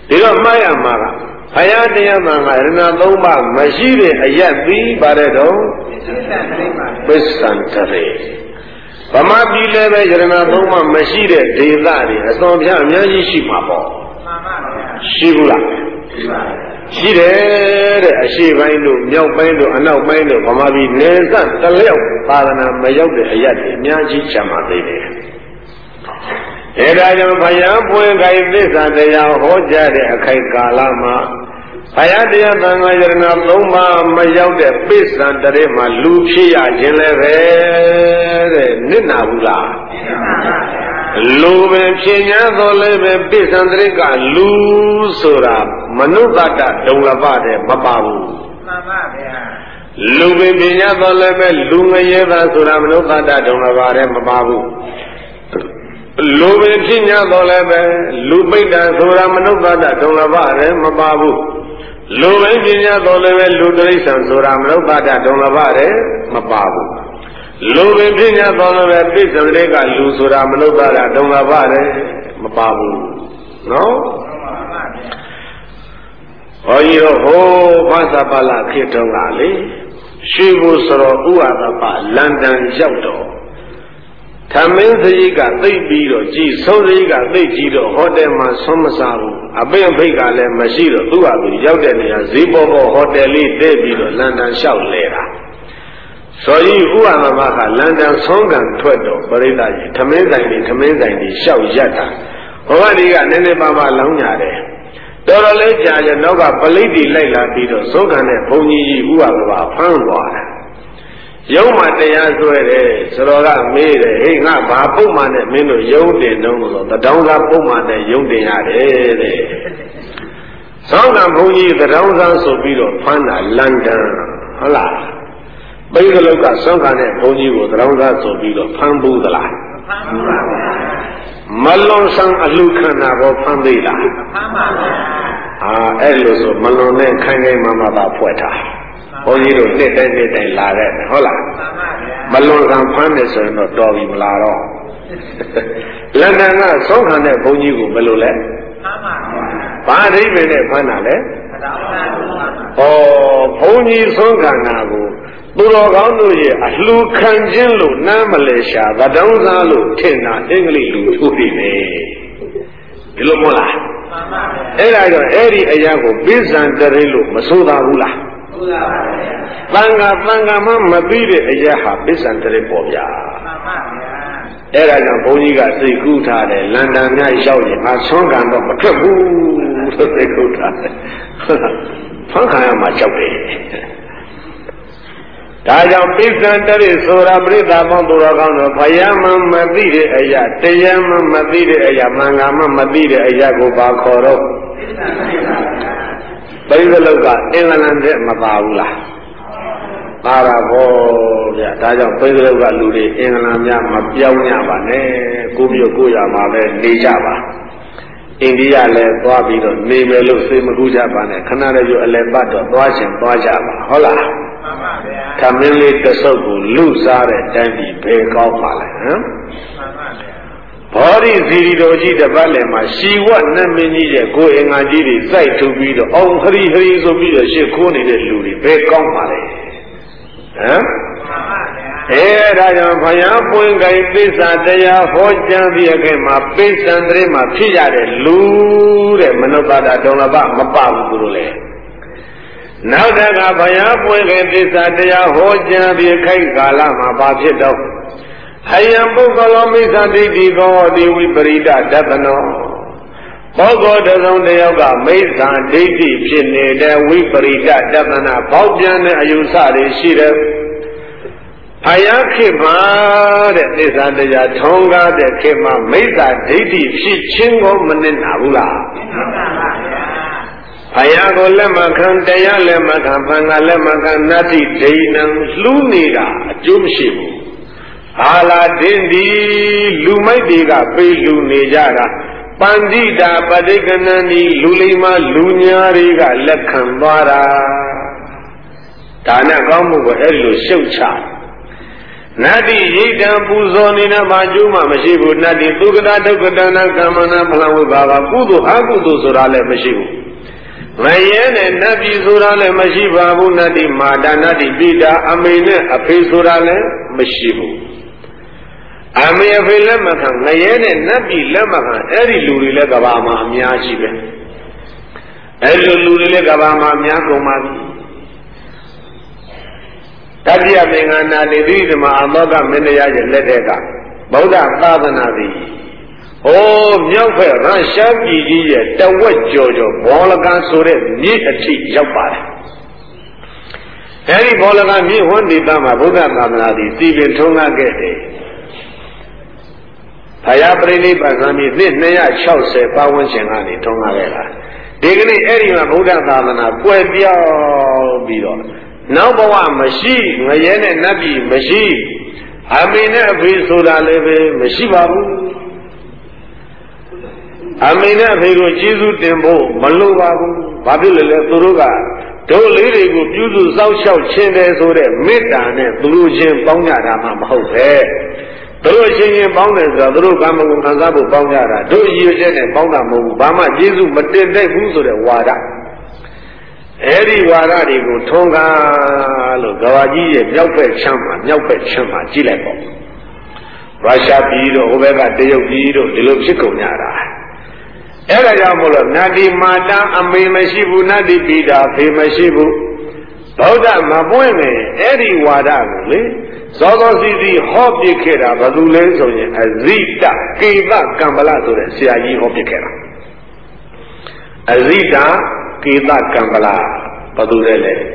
ဒီတော့မှားရမှာကဘုရားတရားမှန်ကရဏသုံးပါးမရှိတဲ့အယက်ပြီးပါတယ်တော့ပစ္စံတရေဗမာပြည်လည်းပဲရဏသုံးပါးမရှိတဲ့ဒေသတွေအစွန်ပြအများကြီးရှိမှာပေါ့ရှိဘူးလားရှိတယ်တဲ့အရှိပိုင်းတို့မြောက်ပိုင်းတို့အနောက်ပိုင်းတို့ဗမာပြည်နေစတလျောက်သာသနာမရောက်တဲ့အယက်တွေအများကြီးချမ်းသာသေးတယ်အဲဒါကြောင့်ဘုရားပွင့်ခိုင်သစ္စာတရားဟောကြားတဲ့အခိုက်ကာလမှာဘုရားတရားသံဃာယရဏသုံးပါးမရောက်တဲ့ပိဿံတရေမှာလူဖြစ်ရခြင်းလည်းပဲတဲ့နစ်နာဘူးလားလူပင်ဖြစ်냐တော့လည်းပဲပိဿံတရေကလူဆိုတာမနုဿတဒုံလပတဲ့မပါဘူးမှန်ပါဗျာလူပင်ဖြစ်냐တော့လည်းပဲလူငရဲသာဆိုတာမနုဿတဒုံလပတဲ့မပါဘူးလူပင်ဖြစ်냐တော့လည်းပဲလူပိဋ္ဌာဆိုတာမနုဿတဒုံလပတဲ့မပါဘူးလူပင်ဖြစ်냐တော့လည်းပဲလူတိရစ္ဆာန်ဆိုတာမနုဿတဒုံလပတဲ့မပါဘူးလူပင်ဖြစ်냐တော့လည်းပဲပိဿံတရေကလူဆိုတာမနုဿတဒုံလပတဲ့မပါဘူးနော်ဟောကြီးတော့ဟိုဘာသာပါဠိခေတ္တကလေရှိဖို့ဆိုတော့ဥဟာသပလန်ဒန်ရောက်တော့သမင်းစရိကသိပ်ပြီးတော့ကြည်ဆုံးစရိကသိပ်ကြည့်တော့ဟိုတယ်မှာဆုံးမစားဘူးအပိအဖိတ်ကလည်းမရှိတော့သူ့ဟာသူရောက်တဲ့နေရာဈေးပေါ်ပေါ်ဟိုတယ်လေးတည့်ပြီးတော့လန်ဒန်လျှောက်လဲတာဆိုရင်ဥဟာသပကလန်ဒန်ဆုံးကံထွက်တော့ပရိသတ်ကြီးသမင်းဆိုင်တွေသမင်းဆိုင်တွေလျှောက်ရက်တာဟိုကဒီကနည်းနည်းပါးပါးလောင်းကြတယ်တော်တော်လေးကြာရင်တော့ကပလိတ်တီလိုက်လာပြီးတော့သုံးခံတဲ့ဘုံကြီးကြီးဥပမာဖမ်းသွားတယ်။ရုံးမှတရားဆွဲတယ်ဆိုတော့ကမေးတယ်ဟေးငါဘာပုံမှန်နဲ့မင်းတို့ရုံးတင်တော့ဆိုတတောင်းစားပုံမှန်နဲ့ရုံးတင်ရတယ်တဲ့။သုံးခံဘုံကြီးတတောင်းစားဆိုပြီးတော့ဖမ်းတာလန်ဒန်ဟုတ်လား။ပိဿလုတ်ကသုံးခံတဲ့ဘုံကြီးကိုတတောင်းစားဆိုပြီးတော့ဖမ်းဘူးသလား။ဖမ်းဘူးပါဗျာ။မလွန်ဆန်းအလူခန္ဓာကိုဖမ်းသေးလားဖမ်းပါဗျာအာအဲ့လိုဆိုမလွန်နဲ့ခိုင်ခိုင်မာမာသာဖွဲ့ထားဘုန်းကြီးတို့နှစ်တိုင်းနှစ်တိုင်းလာတဲ့ဟုတ်လားမလွန်ဆန်းဖမ်းတယ်ဆိုရင်တော့တော်ပြီမလားတော့လန်ဒန်ကဆုံးခံတဲ့ဘုန်းကြီးကိုဘယ်လိုလဲဖမ်းပါဗျာဘာအဓိပ္ပာယ်နဲ့ဖမ်းတာလဲဩဘုန်းကြီးဆုံးခံတာကိုသူတော်ကောင်းတို့ရဲ့အလှခံခြင်းလို့နားမလဲရှာသတောင်းစားလို့ထင်တာအင်္ဂလိပ်လူထိုးနေတယ်ဒီလိုမဟုတ်လားမှန်ပါဗျာအဲ့ဒါကြောင့်အဲ့ဒီအရာကိုပိဿံတရေလို့မဆိုသာဘူးလားဆိုသာပါဗျာသံဃာသံဃာမှမသိတဲ့အရာဟာပိဿံတရေပေါ့ဗျာမှန်ပါဗျာအဲ့ဒါကြောင့်ဘုန်းကြီးကစိတ်ကူးထားတယ်လန်ဒန်များရောက်ရင်ငါဆွမ်းကန်တော့မထွက်ဘူးလို့စိတ်ကူးထားတယ်ဖန်ခံရမှာကြောက်တယ်ဒါကြောင့်ပိဿံတရေဆိုတာပြိဿပေါင်းသူတော်ကောင်းတို့ဘုရားမှမသိတဲ့အရာတရားမှမသိတဲ့အရာမင်္ဂမှမသိတဲ့အရာကိုပါခေါ်တော့ပိဿလုတ်ကအင်္ဂလန်တဲ့မပါဘူးလားပါတာဘောဗျာဒါကြောင့်ပိဿလုတ်ကလူတွေအင်္ဂလန်များမပြောင်းကြပါနဲ့ကိုမျိုးကိုရမှာပဲနေကြပါအိန္ဒိယလည်းသွားပြီးတော့နေမယ်လို့စိတ်မကူးကြပါနဲ့ခဏလေးကျအလဲပတ်တော့သွားရှင်သွားကြပါဟုတ်လားမှန်ပါဗျာသမင်းလေးတစ်စုပ်ကိုလူစားတဲ့တိုင်းပြည်ဘယ်ကောင်းပါလဲဟမ်မှန်ပါဗျာဘောဓိစီရီတော်ကြီးတစ်ပတ်လည်းမှာရှီဝတ်နတ်မင်းကြီးရဲ့ကိုယ်အင်္ဂါကြီးတွေစိုက်ထူပြီးတော့အောင်ဟရိဟရိဆိုပြီးတော့ရှစ်ခိုးနေတဲ့လူတွေဘယ်ကောင်းပါလဲဟမ်မှန်ပါဗျာအဲဒါကြောင့်ဘုရားပွင့်ကြိုင်သစ္စာတရားဟောကြားပြီးအခင်မှာပိဿံတရေမှာဖြစ်ရတဲ့လူတဲ့မနုဿတာဒုံလဘမပဘူးသူတို့လေနောက်တကဘုရားပွင့်ကြိုင်သစ္စာတရားဟောကြားပြီးခိုက်ကာလမှာဘာဖြစ်တော့အယံပုဂ္ဂလောမိစ္ဆာဒိဋ္ဌိကောတိဝိပရိဒဒသနောပုဂ္ဂိုလ်တစ်စုံတစ်ယောက်ကမိစ္ဆာဒိဋ္ဌိဖြစ်နေတဲ့ဝိပရိဒဒသနာပေါက်ပြန်တဲ့အယူဆတွေရှိတယ်အယခေမှာတဲ့သစ္စာတရားထုံးကားတဲ့ခေမှာမိစ္ဆာဒိဋ္ဌိဖြစ်ခြင်းကိုမနစ်နာဘူးလားမှန်ပါပါဗျာအယကိုလက်မခံတရားလက်မခံဘင်္ဂလက်မခံနတ္တိဒိဏံလှူးနေတာအကျိုးမရှိဘူးအာလာတင်းဒီလူမိုက်တွေကပေးလူနေကြတာပန္တိတာပဋိကနန္ဒီလူလိမ္မာလူညာတွေကလက်ခံသွားတာဒါနဲ့ကောင်းမှုကိုအဲ့လိုရှုတ်ချနတ္တိယိတံပူဇော်နေတဲ့မှာကျိုးမှမရှိဘူးနတ္တိသုက္ကတဒုက္ကတနာကမ္မနာဖလဝိပါကကုသိုလ်အကုသိုလ်ဆိုတာလည်းမရှိဘူးမရဲနဲ့နတ်ပြည်ဆိုတာလည်းမရှိပါဘူးနတ္တိမာတာနတ္တိပိတာအမေနဲ့အဖေဆိုတာလည်းမရှိဘူးအမေအဖေလက်မခံငရဲနဲ့နတ်ပြည်လက်မခံအဲ့ဒီလူတွေလည်းကဘာမှာအများကြီးပဲအဲ့လိုလူတွေလည်းကဘာမှာအများကုန်ပါပြီတတိယသင်္ကန်းနာတိတိဓမ္မအမောကမင်းတရားရဲ့လက်ထက်ကဗုဒ္ဓသာသနာသည်ဟိုမြောက်ဖက်ရုရှားပြည်ကြီးရဲ့တဝက်ကျော်ကျော်ဘောလကန်ဆိုတဲ့မြစ်အထိရောက်ပါတယ်အဲဒီဘောလကန်မြစ်ဝန်းဒေသမှာဗုဒ္ဓသာသနာသည်စီပင်ထုံးကားခဲ့တယ်ဘုရားပြိဋိဘသံမြစ်နှစ်နှစ်ရာ၆၀ပတ်ဝန်းကျင်ကနေထုံးကားခဲ့တာဒီကနေ့အဲဒီမှာဗုဒ္ဓသာသနာကွယ်ပြောင်းပြီးတော့နောက်ဘဝမရှိငရဲနဲ့နတ်ပြည်မရှိအမေနဲ့အဖေဆိုတာလည်းပဲမရှိပါဘူးအမေနဲ့အဖေကိုကျေးဇူးတင်ဖို့မလိုပါဘူးဘာဖြစ်လဲလဲသူတို့ကတို့လေးတွေကိုပြုစုစောင့်ရှောက်ခြင်းတယ်ဆိုတဲ့မေတ္တာနဲ့သူတို့ချင်းပေါင်းကြတာမှမဟုတ်ပဲသူတို့ချင်းချင်းပေါင်းတယ်ဆိုတော့သူတို့ကံမကုန်ခံစားဖို့ပေါင်းကြတာတို့ရည်ရွယ်ချက်နဲ့ပေါင်းတာမဟုတ်ဘူးဘာမှကျေးဇူးမတင်တတ်ဘူးဆိုတဲ့ဝါဒအဲ့ဒီဝါဒတွေကိုထုံးကားလို့ကဘာကြီးရဲ့မြောက်ဘက်ချမ်းမှာမြောက်ဘက်ချမ်းမှာကြည့်လိုက်ပေါ့ရုရှားပြည်တို့ဟိုဘက်ကတရုတ်ပြည်တို့ဒီလိုဖြစ်ကုန်ကြတာအဲ့ဒါကြောင့်မို့လို့နတ္တိမာတာအမေမရှိဘူးနတ္တိပိတာဖေမရှိဘူးဗုဒ္ဓမပွင့်နဲ့အဲ့ဒီဝါဒကိုလေဇောသောစီစီဟောပြခဲ့တာဘာလို့လဲဆိုရင်အဇိတကေတကံပလဆိုတဲ့ဆရာကြီးဟောပြခဲ့တာအဇိတကေတကံပလဘာလို့လဲလဲ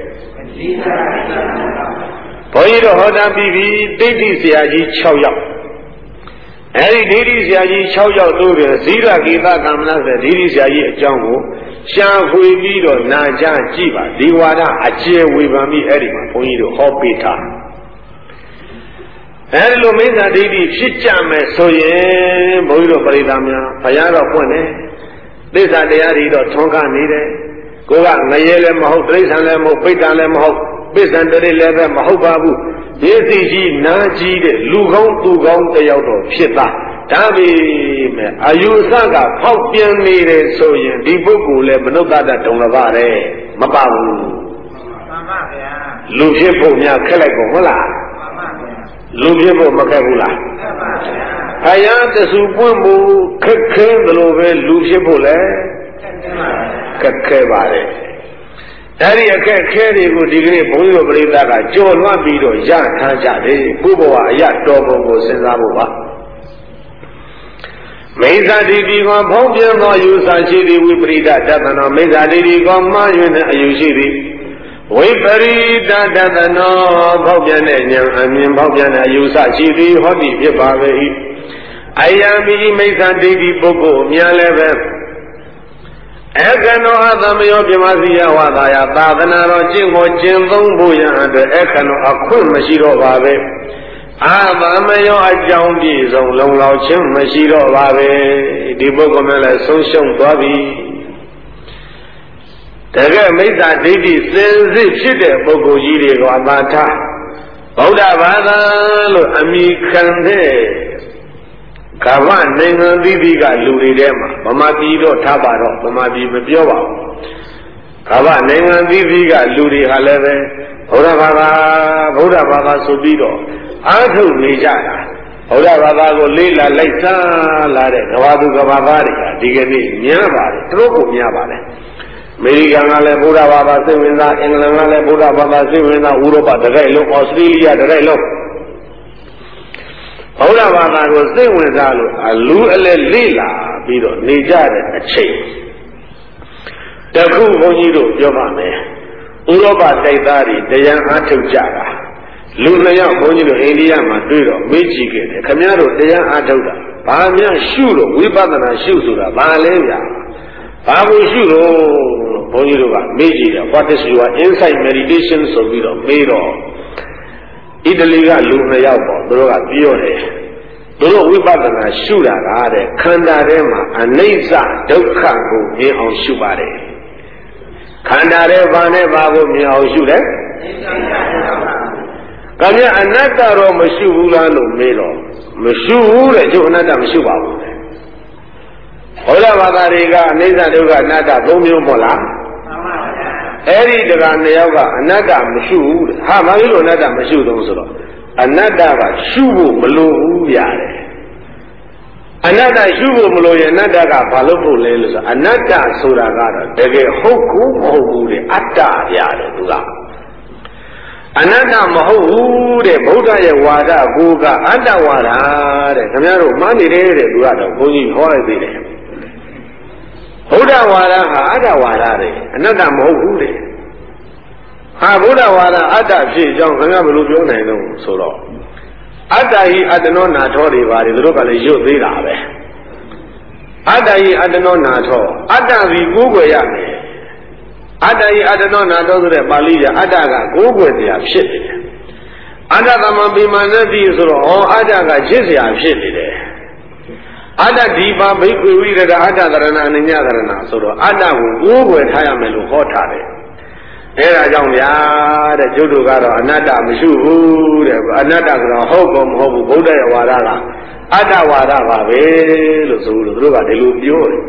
ဘုန်းကြီးတို့ဟောတာပြီးပြီဒိဋ္ဌိဆရာကြီး၆ယောက်အဲဒီဒိဋ္ဌိဆရာကြီး၆ယောက်တို့ရဲ့ဇိရကေတကံပလဆိုတဲ့ဒိဋ္ဌိဆရာကြီးအကြောင်းကိုရှားဖွေပြီးတော့နာကြကြည့်ပါဒီဝါဒအကျယ်ဝေဖန်ပြီးအဲ့ဒီမှာဘုန်းကြီးတို့ဟောပေးထားအဲဒီလိုမိစ္ဆာဒိဋ္ဌိဖြစ်ကြမယ်ဆိုရင်ဘုန်းကြီးတို့ပရိသတ်များဘုရားတော်ပွင့်တယ်သစ္စာတရားတွေတော့ထွန်းကားနေတယ်ကိုကငရဲလည်းမဟုတ်တိရစ္ဆာန်လည်းမဟုတ်ပိဋကလည်းမဟုတ်ပိဿံတရိလည်းပဲမဟုတ်ပါဘူးရည်စီကြီးနာကြီးတဲ့လူကောင်းသူကောင်းတယောက်တော့ဖြစ်သားဒါပေမဲ့အာယုစကဖောက်ပြန်နေတယ်ဆိုရင်ဒီပုဂ္ဂိုလ်လည်းမနုဿတဒုံလဘတဲ့မပါဘူးမှန်ပါဗျာလူဖြစ်ဖို့များခက်လိုက်ကုန်ဟုတ်လားမှန်ပါဗျာလူဖြစ်ဖို့မခက်ဘူးလားမှန်ပါဗျာဘုရားတဆူပွင့်ဖို့ခက်ခဲသလိုပဲလူဖြစ်ဖို့လည်းခက်ခဲပါတယ်အဲ့ဒီအခက်ခဲတွေကိုဒီကနေ့ဘုန်းကြီးတို့ပရိသတ်ကကြော်လွှတ်ပြီးတော့ရထားကြတယ်ကိုယ့်ဘဝအရတော်ပုံကိုစဉ်းစားဖို့ပါမိစ္ဆာဒိဋ္ဌိကဖောင်းပြန်သောယူဆရှိသည်ဝိပရိဒတသနောမိစ္ဆာဒိဋ္ဌိကမှားယွင်းတဲ့အယူရှိသည်ဝိပရိဒတသနောဖောင်းပြန်တဲ့ဉာဏ်အမြင်ဖောင်းပြန်တဲ့အယူဆရှိသည်ဟောသည်ဖြစ်ပါပဲ၏အယံမိမိစ္ဆာဒိဋ္ဌိပုဂ္ဂိုလ်များလည်းပဲအခဏောအသမယောပြမစီယဝါသာယသာသနာတော်ကျင့်ကိုကျင့်သုံးဖို့ရန်အတွက်အခဏောအခွင့်မရှိတော့ပါပဲအာသမယောအကြောင်းပြည့်စုံလုံလောက်ခြင်းမရှိတော့ပါပဲဒီပုဂ္ဂိုလ်များလည်းဆုံးရှုံးသွားပြီတကယ်မိစ္ဆာဒိဋ္ဌိစင်စစ်ဖြစ်တဲ့ပုဂ္ဂိုလ်ကြီးတွေကိုအသာထားဗုဒ္ဓဘာသာလို့အမိခံတဲ့ကမ္ဘာနိုင်ငံသီးသီးကလူတွေထဲမှာဗမာပြည်တော့ထားပါတော့ဗမာပြည်မပြောပါဘူးကမ္ဘာနိုင်ငံသီးသီးကလူတွေဟာလည်းပဲဗုဒ္ဓဘာသာဗုဒ္ဓဘာသာဆိုပြီးတော့အားထုတ်နေကြတာဗုဒ္ဓဘာသာကိုလေးလာလိုက်စားလာတဲ့ကဘာသူကဘာသားတွေကဒီကနေ့များပါတယ်သူတို့ကိုများပါတယ်အမေရိကန်ကလည်းဗုဒ္ဓဘာသာစိတ်ဝင်စားအင်္ဂလန်ကလည်းဗုဒ္ဓဘာသာစိတ်ဝင်စားဥရောပတခိုက်လုံးဩစတြေးလျတခိုက်လုံးဗုဒ္ဓဘာသာကိုစိတ်ဝင်စားလို့အလူအလဲလေးလာပြီးတော့နေကြတဲ့အချိန်တခုဘုန်းကြီးတို့ပြောပါမယ်ဥရောပတိုက်သားတွေတရားအားထုတ်ကြတာလူနှစ်ယောက်ဘုန်းကြီးတို့အိန္ဒိယမှာတွေ့တော့မေးကြည့်ခဲ့တယ်ခမည်းတော်တရားအားထုတ်တာဘာများရှုလို့ဝိပဿနာရှုဆိုတာဘာလဲဗျာဘာကိုရှုလို့ဘုန်းကြီးတို့ကမေးကြည့်တယ် what is your insight meditation ဆိုပြီးတော့မေးတော့ဣတလီကလူနှစ်ယောက်ပေါ့သူတို့ကပြောတယ်သူတို့ဝိပဿနာရှုတာကတဲ့ခန္ဓာထဲမှာအနိစ္စဒုက္ခကိုမြင်အောင်ရှုပါတယ်ခန္ဓာထဲဘာနဲ့ဘာကိုမြင်အောင်ရှုတယ်ကံမြအနတ္တတော့မရှိဘူးလားလို့မေးတော့မရှိဘူးတဲ့ကျုပ်အနတ္တမရှိပါဘူးတဲ့ဘုရားဘာသာတွေကအနိစ္စဒုက္ခအနတ္တသုံးမျိုးမို့လားအဲ့ဒီတရားနှစ်ယောက်ကအနတ္တမရှိဘူးတဲ့ဟာဘာလို့အနတ္တမရှိတော့ဆိုတော့အနတ္တကရှုဖို့မလိုဘူးရတယ်အနတ္တရှုဖို့မလိုရင်အနတ္တကဘာလို့ဖို့လဲလို့ဆိုအနတ္တဆိုတာကတော့တကယ်ဟုတ်ကူမဟုတ်ဘူးတဲ့အတ္တရတယ်သူကအနတ္တမဟုတ်ဘူးတဲ့ဗုဒ္ဓရဲ့ဝါဒကိုကအတ္တဝါဒတဲ့ခင်ဗျားတို့မှန်းနေတယ်တဲ့သူကတော့ဘုန်းကြီးဟောလိုက်သေးတယ်ဗုဒ္ဓဝါဒဟာအတ္တဝါဒတဲ့အနတ္တမဟုတ်ဘူးတဲ့ဟာဗုဒ္ဓဝါဒအတ္တဖြစ်ကြောင်းခင်ဗျားဘယ်လိုပြောနိုင်တော့ဆိုတော့အတ္တဟိအတ္တနောနာထောတွေပါတယ်သူတို့ကလည်းရွတ်သေးတာပဲအတ္တဟိအတ္တနောနာထောအတ္တစီကိုးကွယ်ရမယ်အတ္တဟိအတ္တနောနာထောဆိုတဲ့ပါဠိကအတ္တကကိုးကွယ်တရားဖြစ်နေတယ်အတ္တသမပိမာနတိဆိုတော့ဩအတ္တကချစ်စရာဖြစ်နေတယ်အတ္တဒီပါဘိက္ခွေဝိရဒအတ္တသရဏအနိညာသရဏဆိုတော့အတ္တကိုကိုးကွယ်ထားရမယ်လို့ဟောထားတယ်အဲဒါကြောင့်ဗျာတဲ့ကျုပ်တို့ကတော့အနတ္တမရှိဘူးတဲ့အနတ္တကတော့ဟုတ်ကောမဟုတ်ဘူးဗုဒ္ဓရဲ့ဝါဒကအတ္တဝါဒပါပဲလို့ဆိုလို့သူတို့ကဒီလိုပြောတယ်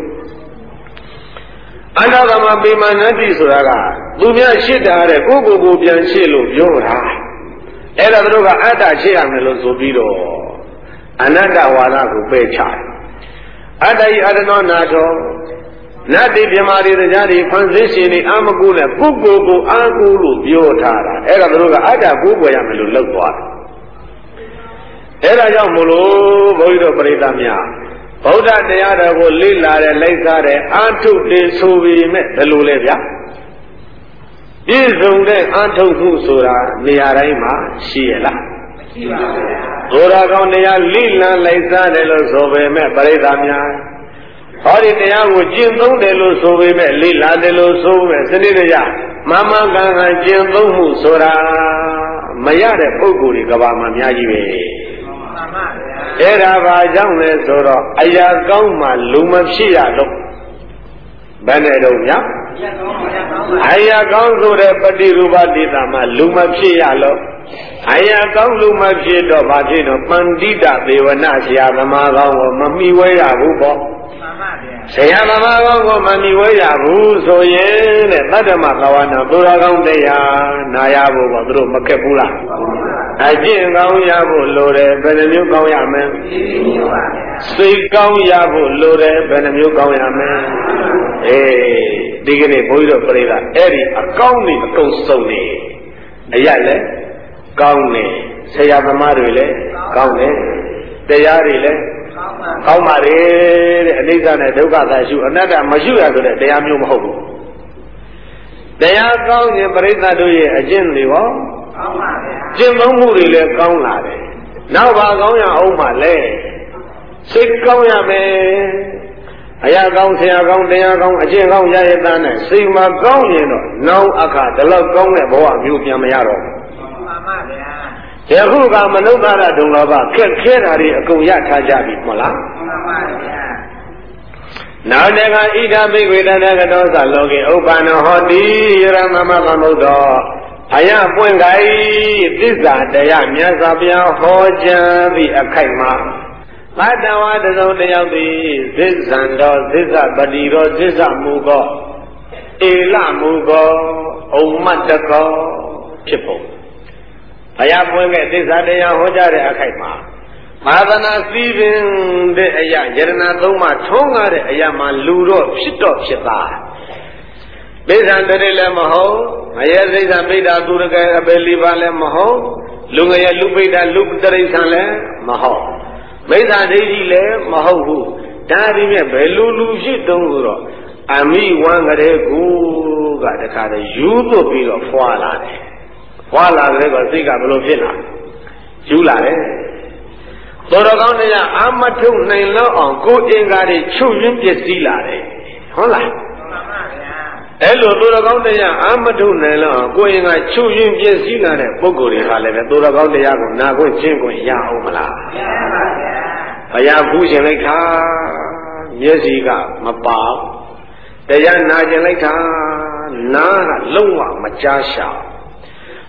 အတ္တသမပိမာနတိဆိုတာကသူများရှစ်တာတဲ့ကိုယ့်ကိုယ်ကိုပြန်ရှစ်လို့ပြောတာအဲ့ဒါသူတို့ကအတ္တရှစ်ရမယ်လို့ဆိုပြီးတော့အနတ္တဝါဒကိုပယ်ချတယ်အတ္တဤအတ္တနောနာထောနတ်တိပြမာရီတရားတွေဖန်ဆင်းရှင်တွေအာမကုနဲ့ပုဂ္ဂိုလ်ကိုအာကုလို့ပြောထားတာအဲ့ဒါသူတို့ကအတ္တကိုပွယ်ရမယ်လို့လောက်သွားတယ်အဲ့ဒါကြောင့်မို့လို့ဘုန်းကြီးတို့ပရိသတ်များဗုဒ္ဓတရားတော်ကိုလေ့လာတယ်လိုက်စားတယ်အာထုတယ်ဆိုပေမဲ့ဘယ်လိုလဲဗျာပြည့်စုံတဲ့အာထုမှုဆိုတာနေရာတိုင်းမှာရှိရလားမရှိပါဘူးဗျာဘုရားကောင်းတရားလိလံလိုက်စားတယ်လို့ဆိုပေမဲ့ပရိသတ်များဟောဒီတရားကိုကျင့်သုံးတယ်လို့ဆိုပေမဲ့လိလာတယ်လို့ဆိုပေမဲ့စနစ်တကျမမကန်ကန်ကျင့်သုံးမှုဆိုတာမရတဲ့ပုဂ္ဂိုလ်တွေကဘာမှအများကြီးပဲမှန်ပါဗျာအဲ့ဒါဘာကြောင့်လဲဆိုတော့အရာကောင်းမှလူမဖြစ်ရတော့ဘယ်နဲ့တော့ညအရာကောင်းဆိုတဲ့ပฏิရူပတိတာမှာလူမဖြစ်ရလို့အရာကောင်းလူမဖြစ်တော့ဘာဖြစ်တော့ပန္တိတသေဝနာဆရာသမားကောင်းကိုမမိဝဲရဘူးပေါ့ဆရာသမားကောင်းကိုမမိဝဲရဘူးဆိုရင်တဲ့တတ္တမကဝနာသူတော်ကောင်းတရားနာရဖို့ပေါ့သူတို့မခက်ဘူးလားအကျင့်ကောင်းရဖို့လိုတယ်ဘယ်နှမျိုးကောင်းရမလဲစိတ်ကောင်းရဖို့လိုတယ်ဘယ်နှမျိုးကောင်းရမလဲအေးဒီကနေ့ဘုန်းကြီးတို့ပြိဿအဲ့ဒီအကောင်းနေအကုန်စုံနေအရလည်းကောင်းနေဆရာသမားတွေလည်းကောင်းတယ်တရားတွေလည်းကောင်းပါလေတဲ့အနိစ္စနဲ့ဒုက္ခသာရှုအနတ္တမရှိရဆိုတဲ့တရားမျိုးမဟုတ်ဘူးတရားကောင်းရင်ပရိသတ်တို့ရဲ့အကျင့်တွေရောကောင်းပါဗျာကျင့်သုံးမှုတွေလည်းကောင်းလာတယ်နောက်ပါကောင်းရအောင်ပါလေစိတ်ကောင်းရမယ်အရာကောင်းဆရာကောင်းတရားကောင်းအကျင့်ကောင်းရရတဲ့နဲ့စိတ်မှာကောင်းရင်တော့နောက်အခါဒီလောက်ကောင်းတဲ့ဘဝမျိုးပြန်မရတော့ဘူးမှန်ပါဗျာယခုကမနုဿရဒုံလဘခက်ခဲတာတွေအကုန်ရထားကြပြီမဟုတ်လားမှန်ပါဗျာနောက်တကဣဒံဘိက္ခွေတဏဂတောသလောကေဥပ္ပန္နောဟောတိယရမမသမုဒ္ဒောအယပွင့်ခိုင်သစ္စာတရားမြတ်စွာဘုရားဟောကြားသည့်အခိုက်မှာသတ္တဝါတစုံတယောက်သည်သစ္ဆံတော်သစ္စာပတိတော်သစ္စာမူကောဧလမူကောဩမတ္တကောဖြစ်ပုံဘုရားပွင့်ခဲ့သစ္စာတရားဟောကြားတဲ့အခိုက်မှာသာသနာစည်းပင်တဲ့အရာယရဏသုံးပါးထုံးကားတဲ့အရာမှာလူတော့ဖြစ်တော့ဖြစ်သားပိဋကံတည်းလည်းမဟုတ်အယေစိတ်သာပိဋကသူရကအပေလီပါလည်းမဟုတ်လူငယ်လူပိဋကလူတရိစ္ဆာန်လည်းမဟုတ်မိစ္ဆာဒိဋ္ဌိလည်းမဟုတ်ဘူးဒါဒီမြဲဘယ်လူလူဖြစ်တုံးဆိုတော့အမိဝံကလေးကိုကတခါတည်းယူသွတ်ပြီးတော့ဖွာလာတယ်ဖွာလာတဲ့ကစိတ်ကဘယ်လိုဖြစ်လာယူလာတယ်သောတော်ကောင်းတရားအာမထုတ်နိုင်လောက်အောင်ကိုယ်အင်္ဂါတွေချုပ်ရင်းပျက်စီးလာတယ်ဟုတ်လားအဲ့လိုသောတော်ကောင်းတရားအာမထုတ်နိုင်လောက်အောင်ကိုယ်အင်္ဂါချုပ်ရင်းပျက်စီးလာတဲ့ပုဂ္ဂိုလ်တွေကလည်းပဲသောတော်ကောင်းတရားကိုနာခွင့်ကျင့်ခွင့်ရအောင်မလားမရပါဘူးဘုရားဘူးရှင်လိုက်တာမျက်စိကမပေါတရားနာကျင်လိုက်တာနားကလုံးဝမကြားရှာ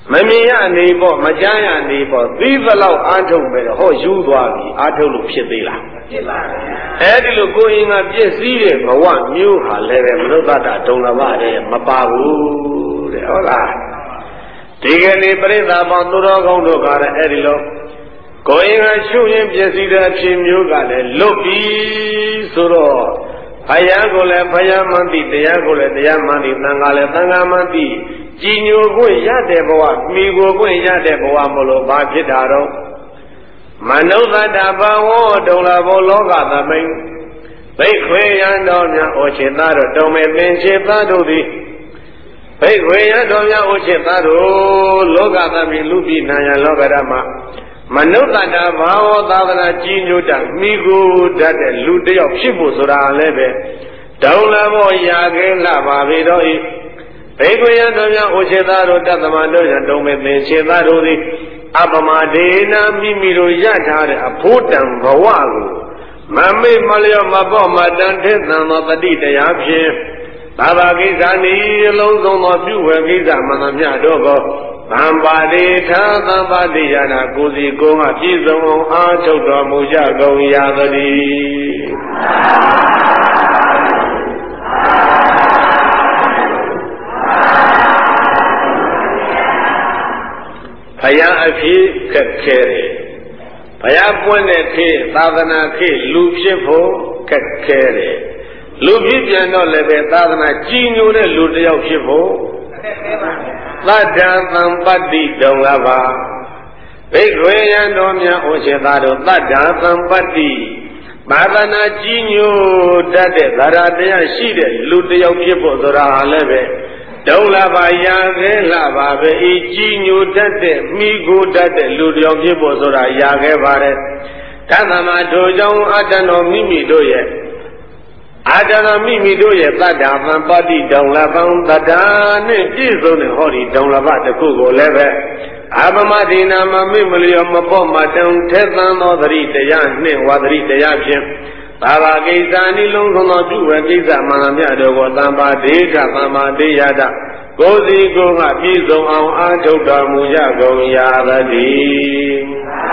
မမြင်ရနေပေါ့မကြားရနေပေါ့သီးသလောက်အားထုတ်ပဲဟောယူသွားပြီအားထုတ်လို့ဖြစ်သေးလားဖြစ်ပါဘူးအဲဒီလိုကိုယ်ရင်ကပြည့်စည်တဲ့ဘဝမျိုးဟာလည်းပဲမနုဿတဒုံလဘတဲ့မပါဘူးတဲ့ဟုတ်လားဒီကနေ့ပြိဿပေါင်းသူတော်ကောင်းတို့ကလည်းအဲဒီလိုကိုယ်ရင်ကရှုရင်ပြည့်စည်တဲ့အဖြစ်မျိုးကလည်းလွတ်ပြီဆိုတော့ဘုရားကိုလည်းဘုရားမှန်သိတရားကိုလည်းတရားမှန်သိသံဃာလည်းသံဃာမှန်သိကြည်ညိုခွင့်ရတဲ့ဘဝမိကိုခွင့်ရတဲ့ဘဝမလို့ဘာဖြစ်တာတော့မနုဿတဘဝဒုံလဘောလောကသမိန်ဘိက္ခွေယံတော်များဩချေသားတို့တုံမေသင်္ချေသားတို့သည်ဘိက္ခွေယံတော်များဩချေသားတို့လောကသမိန်လူပြည်နာယလောကဓမ္မမနုဿတဘာဝသာသနာကြည်ညိုတမိကိုတတ်တဲ့လူတယောက်ဖြစ်ဖို့ဆိုတာလည်းပဲဒုံလဘောရာခဲလှပါပေတော့ဤဘေကွေယံတော်များဩချေသားတို့တတ္တမတို့ရတုံမေသင်္ချေသားတို့သည်အပမဒေနာမိမိတို့ရထားတဲ့အဖို့တံဘဝကိုမမေ့မလျော့မပေါ့မတန်ထဲသံသောတတိတရားဖြင့်သာဘာကိစ္စနီအလုံးစုံသောပြုဝေကိစ္စမှန်သမျှတို့ကိုသံပါတိထာသံပါတိယနာကိုစီကိုငါပြည့်စုံအောင်အားထုတ်တော်မူကြကုန်ရာသတည်းဘုရားအဖြစ်ခက်ခဲတယ်ဘုရားပွင့်တဲ့ခေတ်သာသနာခေတ်လူဖြစ်ဖို့ခက်ခဲတယ်လူဖြစ်ပြန်တော့လည်းပဲသာသနာကြီးညိုတဲ့လူတစ်ယောက်ဖြစ်ဖို့ခက်ခဲပါသတ္တံသံပတ္တိတုံလပါဘိက္ခွေယံတော်များဩချေသားတို့သတ္တံသံပတ္တိသာသနာကြီးညိုတတ်တဲ့သရတရားရှိတဲ့လူတစ်ယောက်ဖြစ်ဖို့ဆိုတာလည်းပဲဒုံလပါရာခဲလှပါပဲဤကြီးညိုတတ်တဲ့မိကိုတတ်တဲ့လူတယောက်ဖြစ်ဖို့ဆိုတာရာခဲပါတယ်တသမထိုကြောင့်အတ္တတော်မိမိတို့ရဲ့အတ္တတော်မိမိတို့ရဲ့တတ္တဗံပတိဒုံလပံတတ္တာနဲ့ပြည့်စုံတဲ့ဟောဒီဒုံလပတစ်ခုကိုလည်းပဲအပမဒိနာမမိမလျောမပေါ့မတုံထဲသံသောသတိတရားနှင့်ဝါသတိတရားဖြင့်ဘာဝကိစ္စနိလုံးစုံသောပြုဝေကိစ္စမှန်သမျှတို့ကိုသံပါဒေထသံပါတေယတကိုယ်စီကိုယ်ကပြည့်စုံအောင်အားထုတ်တော်မူကြကုန်ရာသတည်း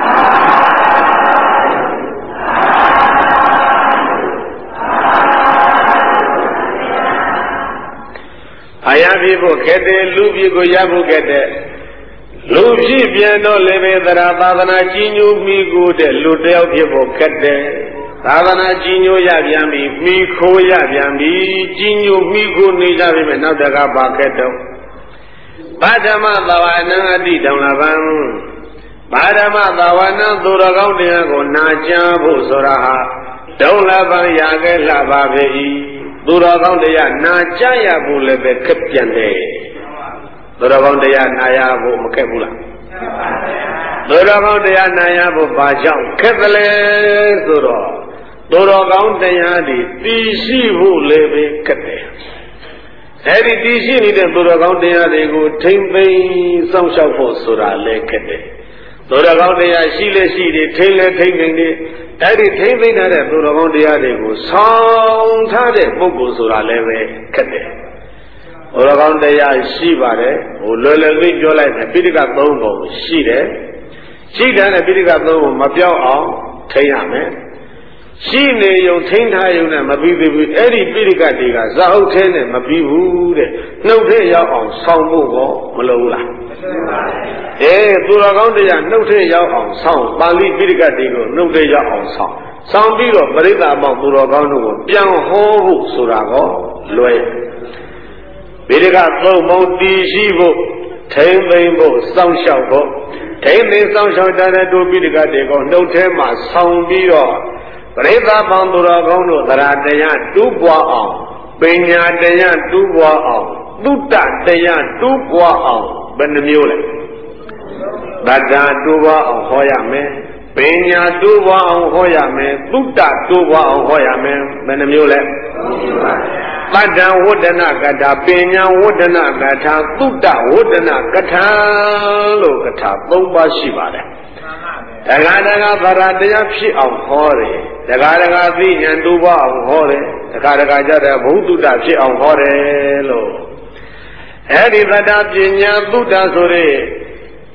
ဘုရားဖြစ်ဖို့ခက်တယ်လူဖြစ်ကိုရဖို့ခက်တယ်လူဖြစ်ပြန်တော့လည်းပဲသရသာသနာကြီးညိုမိကိုတဲ့လူတယောက်ဖြစ်ဖို့ခက်တယ်သာသနာကြီးညိုရပြန်ပြီမိခိုးရပြန်ပြီကြီးညိုမိခိုးနေကြပြီမဲ့နောက်တကပါခဲ့တော့ဘာဓမ္မသဝနံအတိတောင်လပံဘာဓမ္မသဝနံသူတော်ကောင်းတရားကိုနာကြားဖို့ဆိုတာဟာဒုံလပံရခဲ့လှပါပဲဤသူတော်ကောင်းတရားနာကြားရဖို့လည်းပဲခက်ပြန်တယ်သူတော်ကောင်းတရားနာရဖို့မခက်ဘူးလားသူတော်ကောင်းတရားနာရဖို့ဘာကြောင့်ခက်သလဲဆိုတော့သူတော်ကောင်းတရားတွေတည်ရှိဖို့လည်းပဲခက်တယ်အဲဒီတည်ရှိနေတဲ့သူတော်ကောင်းတရားတွေကိုထိမ့်သိမ်းစောင့်ရှောက်ဖို့ဆိုတာလည်းခက်တယ်သူတော်ကောင်းတရားရှိလဲရှိတယ်ထိမ့်လဲထိမ့်သိမ်းတယ်အဲဒီထိမ့်သိမ်းထားတဲ့သူတော်ကောင်းတရားတွေကိုဆောင်ထားတဲ့ပုဂ္ဂိုလ်ဆိုတာလည်းပဲခက်တယ်ဘုရားကောင်းတရားရှိပါတယ်ဟိုလွယ်လွယ်လေးပြောလိုက်တယ်ပိဋကသုံးပုံရှိတယ်ရှိတဲ့ပိဋကသုံးပုံမပြောင်းအောင်ထိန်းရမယ်ရှိနေုံထိန်းထားုံနဲ့မပြီးသေးဘူးအဲ့ဒီပိဋကတွေကဇာဟုတ်သေးနဲ့မပြီးဘူးတဲ့နှုတ်ထဲရောက်အောင်ဆောင်းဖို့ကောမလိုဘူးလားအေးသူတော်ကောင်းတရားနှုတ်ထဲရောက်အောင်ဆောင်းပါဠိပိဋကတွေကိုနှုတ်ထဲရောက်အောင်ဆောင်းဆောင်းပြီးတော့ပရိသတ်ပေါင်းသူတော်ကောင်းတို့ကိုပြန်ဟောဖို့ဆိုတာကောလွယ်ပိဋကသုံးပုံတည်ရှိဖို့ထိမ့်သိမ်းဖို့စောင့်ရှောက်ဖို့ထိမ့်သိမ်းစောင့်ရှောက်တဲ့တို့ပိဋကတွေကိုနှုတ်ထဲမှာဆောင်းပြီးတော့ပရိသတ်ပေါင်းသူတော်ကောင်းတို့သရတရားတူးပွားအောင်ပညာတရားတူးပွားအောင်သုတ္တတရားတူးပွားအောင်ဘယ်နှမျိုးလဲတတ္တာတူးပွားအောင်ဟောရမယ်ပညာတူးပွားအောင်ဟောရမယ်သုတ္တတူးပွားအောင်ဟောရမယ်ဘယ်နှမျိုးလဲတတ္တဝဒနာကထာပညာဝဒနာကထာသုတ္တဝဒနာကထာလို့ကထာသုံးပါးရှိပါတယ်တက္ကသကဗရတရားဖြစ်အောင်ဟောတယ်တက္ကသကသိဉာဏ်တူပါအောင်ဟောတယ်တက္ကသကကြတဲ့ဘုဒ္ဓတဖြစ်အောင်ဟောတယ်လို့အဲ့ဒီသတ္တပညာသုတ္တဆိုတဲ့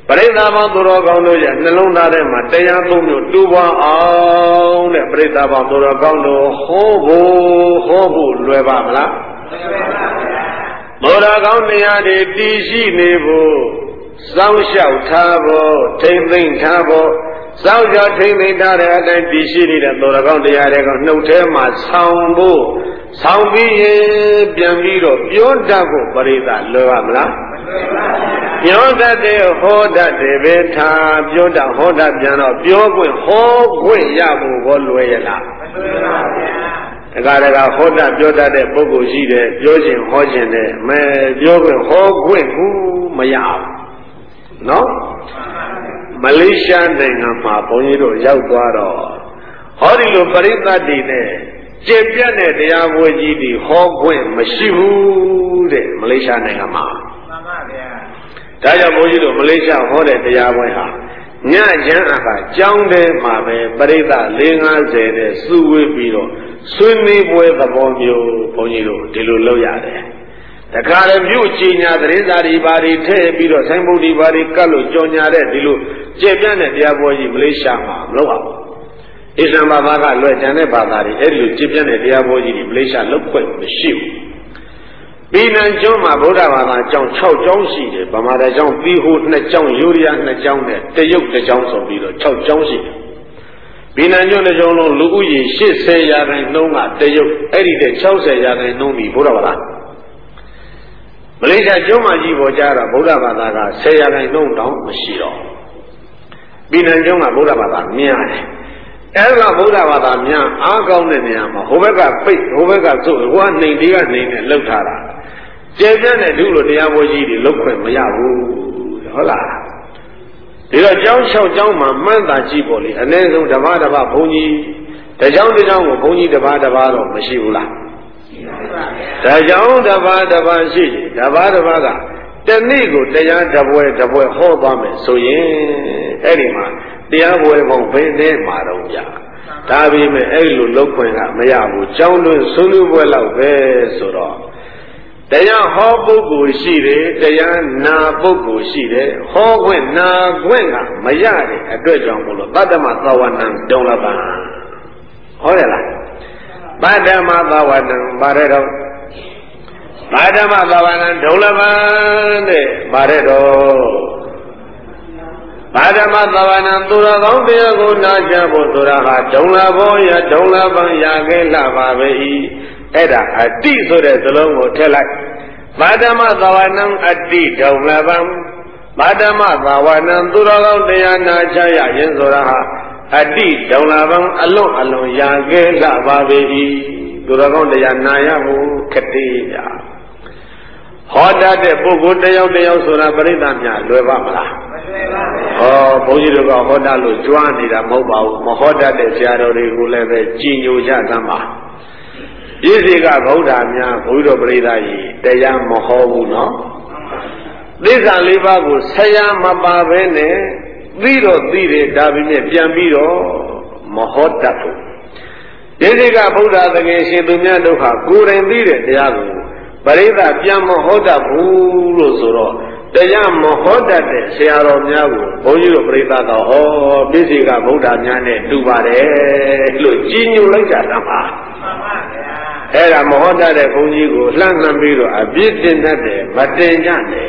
ပရိသတ်ပေါင်းသူတော်ကောင်းတို့ရဲ့နှလုံးသားထဲမှာတရားသုံးမျိုးတူပွားအောင်တဲ့ပရိသတ်ပေါင်းသူတော်ကောင်းတို့ဟောဖို့ဟောဖို့လွယ်ပါမလားဘုရားကောင်းတရားတွေတည်ရှိနေဖို့စောင့်ရှောက်ထားဖို့ထိမ့်သိမ့်ထားဖို့စောင့်ရှောက်ထိမ့်သိမ့်ထားတဲ့အတိုင်းတည်ရှိနေတဲ့ဘုရားကောင်းတရားတွေကနှုတ်ထဲမှာဆောင်းဖို့ဆောင်းပြီးရင်ပြန်ပြီးတော့ပြောတတ်ဖို့ပရိသတ်လွယ်ပါမလားပြောတတ်တယ်ဟောတတ်တယ်ပဲထားပြောတတ်ဟောတတ်ပြန်တော့ပြောခွင့်ဟောခွင့်ရဖို့ဘောလွယ်ရလားမလွယ်ပါဘူးဒါကလည်းဟောတတ်ပြောတတ်တဲ့ပုဂ္ဂိုလ်ရှိတယ်ပြောခြင်းဟောခြင်းနဲ့မဲပြောခွင့်ဟောခွင့်ကူမရဘူးနော်မလေးရှားနိုင်ငံမှာဘုန်းကြီးတို့ရောက်သွားတော့ဟောဒီလိုပရိသတ်တွေနဲ့ကျေပြတ်တဲ့တရားပွဲကြီးတွေဟောခွင့်မရှိဘူးတဲ့မလေးရှားနိုင်ငံမှာမှန်ပါဗျာဒါကြောင့်ဘုန်းကြီးတို့မလေးရှားဟောတဲ့တရားပွဲဟာညချမ်းအခါကြောင်းထဲမှာပဲပရိသတ်၄၅၀နဲ့စုဝေးပြီးတော့ဆွေးနွေးပွဲသဘောမျိုးဘုန်းကြီးတို့ဒီလိုလုပ်ရတယ်တခါလေမြို့ကြီးညာသတင်းစာတွေဘာတွေထည့်ပြီးတော့ဆိုင်ဘုတ်တွေဘာတွေကတ်လို့ကြော်ညာတဲ့ဒီလိုကျေပြန့်တဲ့တရားပွဲကြီးမလေးရှားမှာမလုပ်အောင်အစ္စလာမ်ဘာသာကလွယ်ကျန်တဲ့ဘာသာတွေအဲ့ဒီလိုကျေပြန့်တဲ့တရားပွဲကြီးတွေမလေးရှားလုပ်ခွင့်မရှိဘူးပီနန်ကျွန်းမှာဗုဒ္ဓဘာသာကျောင်း၆ကျောင်းရှိတယ်ဗမာတကျောင်းပြီးဟိုနှစ်ကျောင်းယူရီးယားနှစ်ကျောင်းနဲ့တရုတ်တစ်ကျောင်းဆိုပြီးတော့၆ကျောင်းရှိတယ်ပီနန်ကျွန်းတစ်ကျောင်းလုံးလူဦးရေ၈၀ရာခိုင်နှုန်းကတရုတ်အဲ့ဒီတဲ့၆၀ရာခိုင်နှုန်းပြီးဗုဒ္ဓဘာသာမလေးရှားကျွန်းမှာကြီးပေါ်ကြတော့ဗုဒ္ဓဘာသာက၁၀ရာခိုင်နှုန်းတောင်မရှိတော့ပီနန်ကျွန်းကဗုဒ္ဓဘာသာများတယ်အဲ့ဒါဗုဒ္ဓဘာသာများအားကောင်းတဲ့နေရာမှာဟိုဘက်ကပိတ်ဟိုဘက်ကသုတ်ဟိုကနှိမ်တေးကနှိမ်နဲ့လှုပ်ထားတာကျေပြန့်တဲ့ဒုလိုတရားပွဲကြီးတွေလုပ်ခွင့်မရဘူးဟုတ်လားဒီတော့ကျောင်း၆ကျောင်းမှာမှန်းသာကြည့်ပေါ့လေအနည်းဆုံးတစ်ပါးတစ်ပါးဘုန်းကြီးတစ်ကျောင်းတစ်ကျောင်းကိုဘုန်းကြီးတစ်ပါးတစ်ပါးတော့မရှိဘူးလားတစ်ကျောင်းတစ်ပါးတစ်ပါးရှိတယ်တစ်ပါးတစ်ပါးကတနေ့ကိုတရားတစ်ပွဲတစ်ပွဲဟောသွားမယ်ဆိုရင်အဲ့ဒီမှာတရားပွဲပေါင်းဘယ်နဲ့မှာတော့ကြာဒါပေမဲ့အဲ့လိုလုပ်ခွင့်ကမရဘူးကျောင်းတွင်ဆွေးနွေးပွဲလောက်ပဲဆိုတော့တရားဟောပုဂ္ဂိုလ်ရှိတယ်တရားနာပုဂ္ဂိုလ်ရှိတယ်ဟောခွင့်နာခွင့်ကမရတဲ့အတွက်ကြောင့်မို့လို့တတ္တမသဝနံဒုံလပံဟောရလားတတ္တမသဝနံဘာရဲတော့တတ္တမသဝနံဒုံလပံတဲ့ဘာရဲတော့ဘာဓမ္မသဝနံသူတော်ကောင်းတရားကိုနာကြားဖို့ဆိုတာဟာဒုံလဘောရဒုံလပံရခဲ့လှပါပဲ၏အဲ့ဒါအတိဆိုတဲ့စလုံးကိုထည့်လိုက်ဘာဓမ္မသဝနံအတိဒုံလပံဘာဓမ္မသဝနံသူတော်ကောင်းတရားနာကြားရရင်ဆိုတာဟာအတိဒုံလပံအလွန်အလွန်ရခဲ့လှပါပဲ၏သူတော်ကောင်းတရားနာရဖို့ခတိရဟောတတ်တဲ့ပုဂ္ဂိုလ်တယောက်တယောက်ဆိုတာပရိသတ်များလွယ်ပါမလားဟောဘုန်းကြီးတို့ကဟောတတ်လို့ကြွားနေတာမဟုတ်ပါဘူးမဟောတတ်တဲ့ဆရာတော်တွေကိုလည်းပဲကြည်ညိုကြသမ်းပါပြည့်စေကဗုဒ္ဓများဘုရားပရိသတ်ကြီးတရားမဟောဘူးနော်သစ္စာလေးပါးကိုဆရာမပါဘဲနဲ့သိတော့သိတယ်ဒါပေမဲ့ပြန်ပြီးတော့မဟောတတ်ဘူးပြည့်စေကဗုဒ္ဓသခင်ရှင်သူများဒုက္ခကိုယ်တိုင်သိတဲ့တရားကိုပရိသတ်ပြန်မဟောတတ်ဘူးလို့ဆိုတော့တရားမဟောတတ်တဲ့ဆရာတော်များကိုဘုန်းကြီးတို့ပြိဿတော်ဟောပြည့်စေကဗုဒ္ဓများနဲ့တူပါတယ်လို့ကြီးညိုလိုက်ကြတာပါမှန်ပါဗျာအဲ့ဒါမဟောတတ်တဲ့ဘုန်းကြီးကိုလှမ်းလှမ်းပြီးတော့အပြစ်တင်တတ်တယ်မတင်ကြနဲ့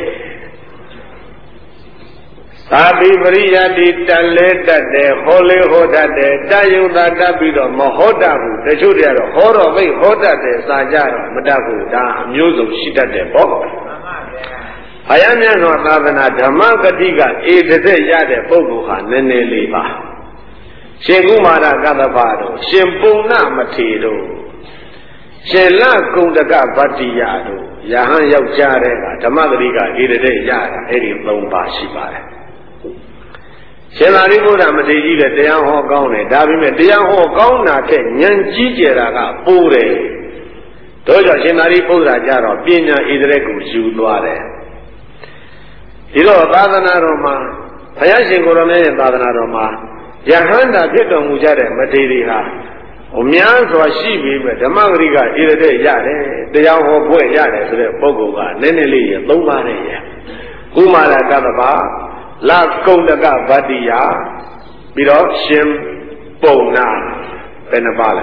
သာဘိပရိယတိတလဲတတ်တယ်ဟောလေဟောတတ်တယ်တယုံတာတတ်ပြီးတော့မဟောတတ်ဘူးတချို့တွေကတော့ဟောတော့မိတ်ဟောတတ်တယ်စာကြတော့မတတ်ဘူးဒါအမျိုးစုံရှိတတ်တယ်ပေါ့ဘုရားမြတ်စွာသာသနာဓမ္မဂတိကအေတသက်ရတဲ့ပုဂ္ဂိုလ်ဟာနည်းနည်းလေးပါရှင်ကုမာရကသဗ္ဗတို့ရှင်ပုံနမထေတို့ရှင်လကုံတကဗတ္တိယတို့ယဟန်ယောက်ျားတဲ့ကဓမ္မဂတိကအေတသက်ရတာအဲ့ဒီသုံးပါရှိပါတယ်ရှင်သာရိပုတ္တမထေရကြီးလည်းတရားဟောကောင်းတယ်ဒါပေမဲ့တရားဟောကောင်းတာထက်ဉာဏ်ကြီးကျယ်တာကပိုးတယ်တို့ကြောင့်ရှင်သာရိပုတ္တရာကြတော့ပညာဣတရက်ကိုယူသွားတယ်ဒီတော့သာသနာတော်မှာဘုရားရှင်ကိုယ်တော်မြတ်ရဲ့သာသနာတော်မှာယဟန္တာဖြစ်တော်မူကြတဲ့မထေရီဟာအများစွာရှိပြီးပဲဓမ္မဂရိကဣရတဲ့ရတယ်တရားဟောပွဲရတယ်ဆိုတဲ့ပုဂ္ဂိုလ်ကနည်းနည်းလေးရသုံးပါးနဲ့ရကုမာရကတ္တဗ la Kondaka Vadia, Biro Shim Pona, Penabala.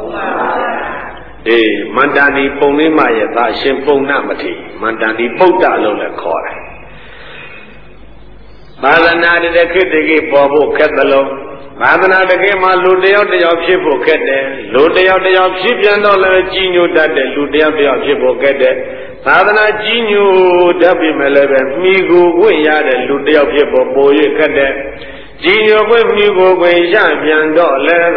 Eh, Mandani Ponima Yata Shim Pona Mati, Mandani Pota Lola Kora. Madana de Kitty Bobo Catalog. Madana the game of Ludeo de Yopshipo Kete, Ludeo de Yopshipian dollar Gino that the Ludeo de Yopshipo Kete, Madana Gino W. Melebe, Migo, Guya, the Ludeo Pipo Boy Kete, Gino with Migo, Guyan dollar,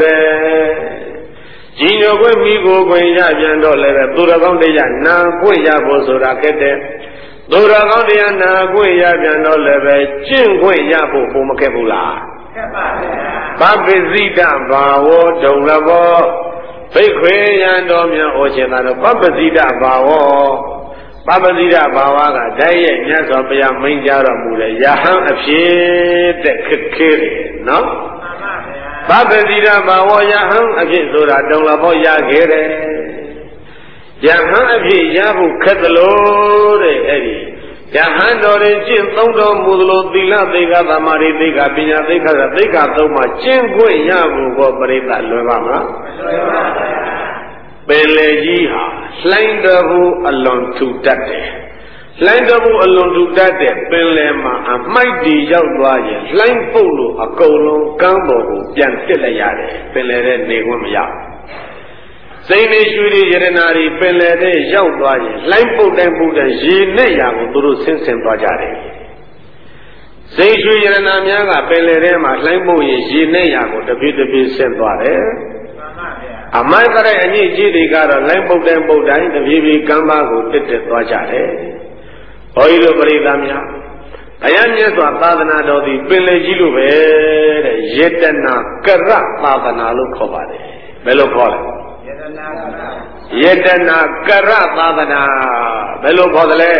Gino with Migo, Guyan dollar, Duragondia, Na Guya Bosura Kete, Duragondia, Na Guya dollar, Jin Guya Pumakebula. Papazita Bawo, Dolabo, Fakwe and Domia Ocean, Papazita Bawo, Papazita Bawaga, Day, Yazopia, Minjara Mula, Yahan of shit that could kill it, no? Papazita Bawo, Yahan of shit, so that Dolabo Yagere Yahan of shit, Yabu Catalore, Eddie. Yahan or Jim Tondo Mulo, Dila, Dega, Mari, Dega, Pina, Dega, Dega, Toma, Jim Gui, Yabu, Gobrita, Levama, Belejiha, Slandabu alone to that day. Slandabu alone to that day, Belema, a mighty young boy, Slang Polo, a colon, Gambo, Jan Tilayade, Pelere, Negumia. Same issue, Yerenari, Pelere, young boy, Lampo, Lampo, and Gineya, Guru Sins and Bajari. Say, Yerenamiaga, Pelerema, Lampo, Gineya, the beautiful Sembare. A Maka and Gidi got a Lampo, Lampo, dying, the Vivi Gamba who did it Bajare. Oil of Bridamia. I am just a Padana of the Pelegilu, Yetana, Kara, Padana, look over it. Bello call. Yetana Kara Padana, Bello Podale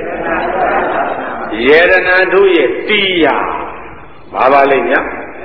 Yerana do ye Tia Baba Linya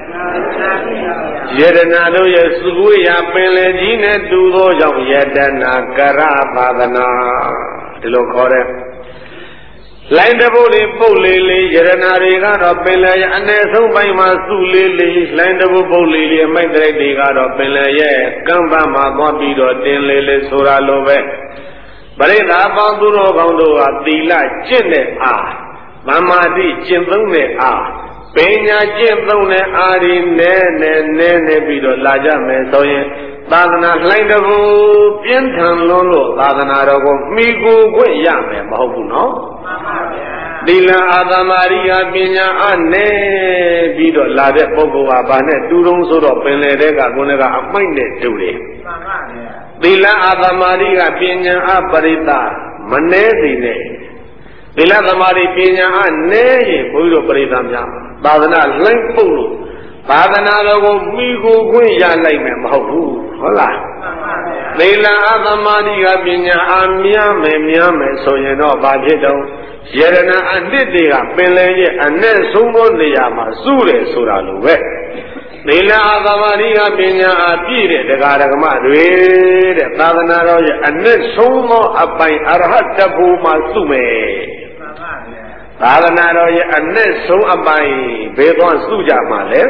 Yerana do ye Suya Pelegine do those Yetana Kara Padana, Hello Kore. Line the Boli Polili, Yeranariga of Pelay, and there's so by Masuli, Line the Boli, and my dreading out of Pelay, Gambama, Mobido, Tinlele, Sura Love. But in Abanduro Gondo, Abdila, Jinde, ah, Mama di Jindone, ah, Pena Jindone, Ari, Nene, Nene, Bido, Laja, Mesoye. Badana line the Boo, Pientan Lolo, Badana Rogo, Migo, Guayame, Mahobuno. Dila Adamaria Pina Ane, Bido, Lade Pogo, Abane, Durong Soro, Pelega, Gunega, Appointed to it. Dila Adamaria Pina Aparita, Manezine. Dila Adamari Pina Ane, Puyo Peritana, Badana, Line Pulu. Badana Rogo, Migo, Guya, like me, Mahobu. Hola. Leila Adamadi Abinya Amia Memiame, so you know about it. Yerana and Didia, Pelay, and then Sumo de Yama, Sure, Suraluwe. Leila Adamadi Abinya Abire, the Garagama, the Tadanaro, and then Sumo Abai Arhatabu Masume. Tadanaro, and then So Abai, Bedon Suja Male.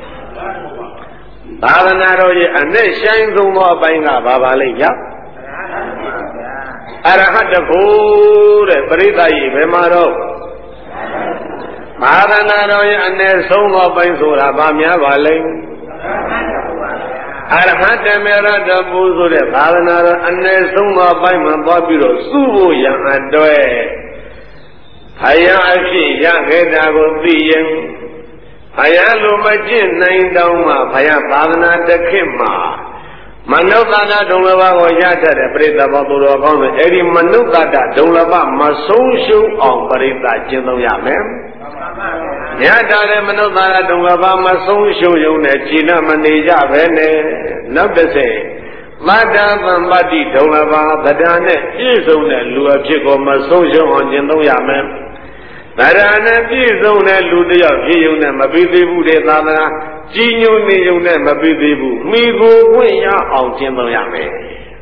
Tadanaro, and then shines on more Banga Baba Laya Arahatapu, Bridai, Vemaro Tadanaro, and then so more Bansura Bamia Valley Arahatamera, the Buzu, the Tadanaro, and then so more Baiman Babiro, Subu Yang and Doe Hayashi, Yang Hedago, Bian. Ayalu Majin nine down Paya Padana de Kima Manukana Dolava or Yata, the Preta Baburo, Eddie Manukata, Dolava, Masoshu on Parita Jinoyame Yata, the Manukana Dolava, Masoshu, China Manija Vene, not the same. Madame Madi Dolava, the Dane is on the Lua Chico Masoshu on Jinoyame. Narana is on a Ludia, Giuna, Mabibu de Nana, Ginu Niuna, Mabibu, Migo, Waya, on Jinoyame.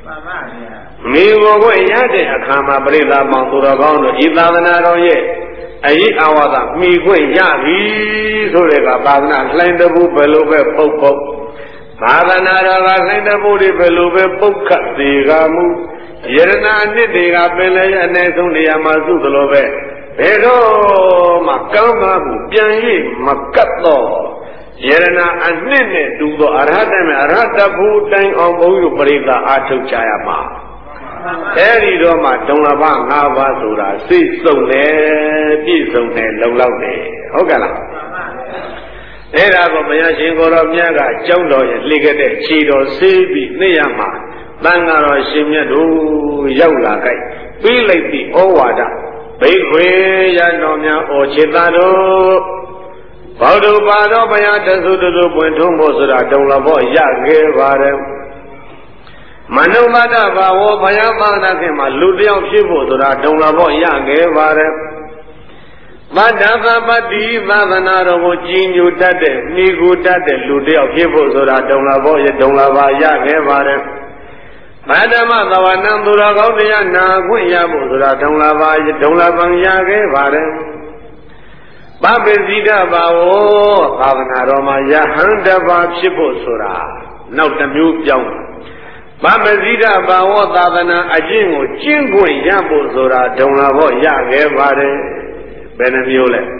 Migo, Waya, Akama Brilla, Montura, Ilanaro, ye. အရေးအဝါဒမိခွင့်ရပြီဆိုတဲ့ကသာသနာလှိုင်းတပူဘယ်လိုပဲပုတ်ပုတ်သာသနာတော်ကလှိုင်းတပူတွေဘယ်လိုပဲပုတ်ခတ်သေးကမှုယရနာနှစ်တွေကပင်လည်းအ ਨੇ ဆုံးနေရာမှာစုသလိုပဲဘယ်တော့မှကံမှားမှုပြန်၍မကတ်တော့ယရနာအနှစ်နဲ့တူသောအရဟတမေအရဟတဘုတိုင်အောင်ဘုန်းကြီးပရိသအာထုတ်ကြရမှာအဲဒီတော့မှဒုံလဘငါးပါးဆိုတာစိတ်စုံတယ်ပြည့်စုံတယ်လုံလောက်တယ်ဟုတ်ကဲ့လားအဲ့ဒါကိုဘုရားရှင်ကိုယ်တော်မြတ်ကကျောင်းတော်ရဲ့လှေခဲ့တဲ့ခြေတော်ဆေးပြီးနေရမှာတန်ဃာတော်ရှင်မြတ်တို့ရောက်လာကြပြီးလိုက်ပြီးဩဝါဒဘိက္ခွေရတော်များဩခြေသားတို့ဘောဓုပါတော်ဘုရားတသုတသုပွင့်ထုံးဖို့ဆိုတာဒုံလဘောရခဲ့ပါတယ်မနုမတဘာဝဘုရားသာသနာခင်မှာလူတယောက်ဖြစ်ဖို့ဆိုတာဒုံလဘောရခဲ့ပါတယ်မတ္တသပတိသာသနာတော်ကိုကြီးညိုတတ်တဲ့မိကိုတတ်တဲ့လူတယောက်ဖြစ်ဖို့ဆိုတာဒုံလဘောရဒုံလဘာရခဲ့ပါတယ်မတ္တမသဝနံသူတော်ကောင်းတရားနာခွင့်ရဖို့ဆိုတာဒုံလဘာရဒုံလဘံရခဲ့ပါတယ်ပပိစိတဘာဝသာသနာတော်မှာယဟန်တပါဖြစ်ဖို့ဆိုတာနောက်တစ်မျိုးပြောင်းပပိစိတဘာဝသာသနာအကျင့်ကိုကျင့်ခွင့်ရဖို့ဆိုတာဒုံလာဖို့ရခဲ့ပါတယ်ဘယ်နှမျိုးလဲ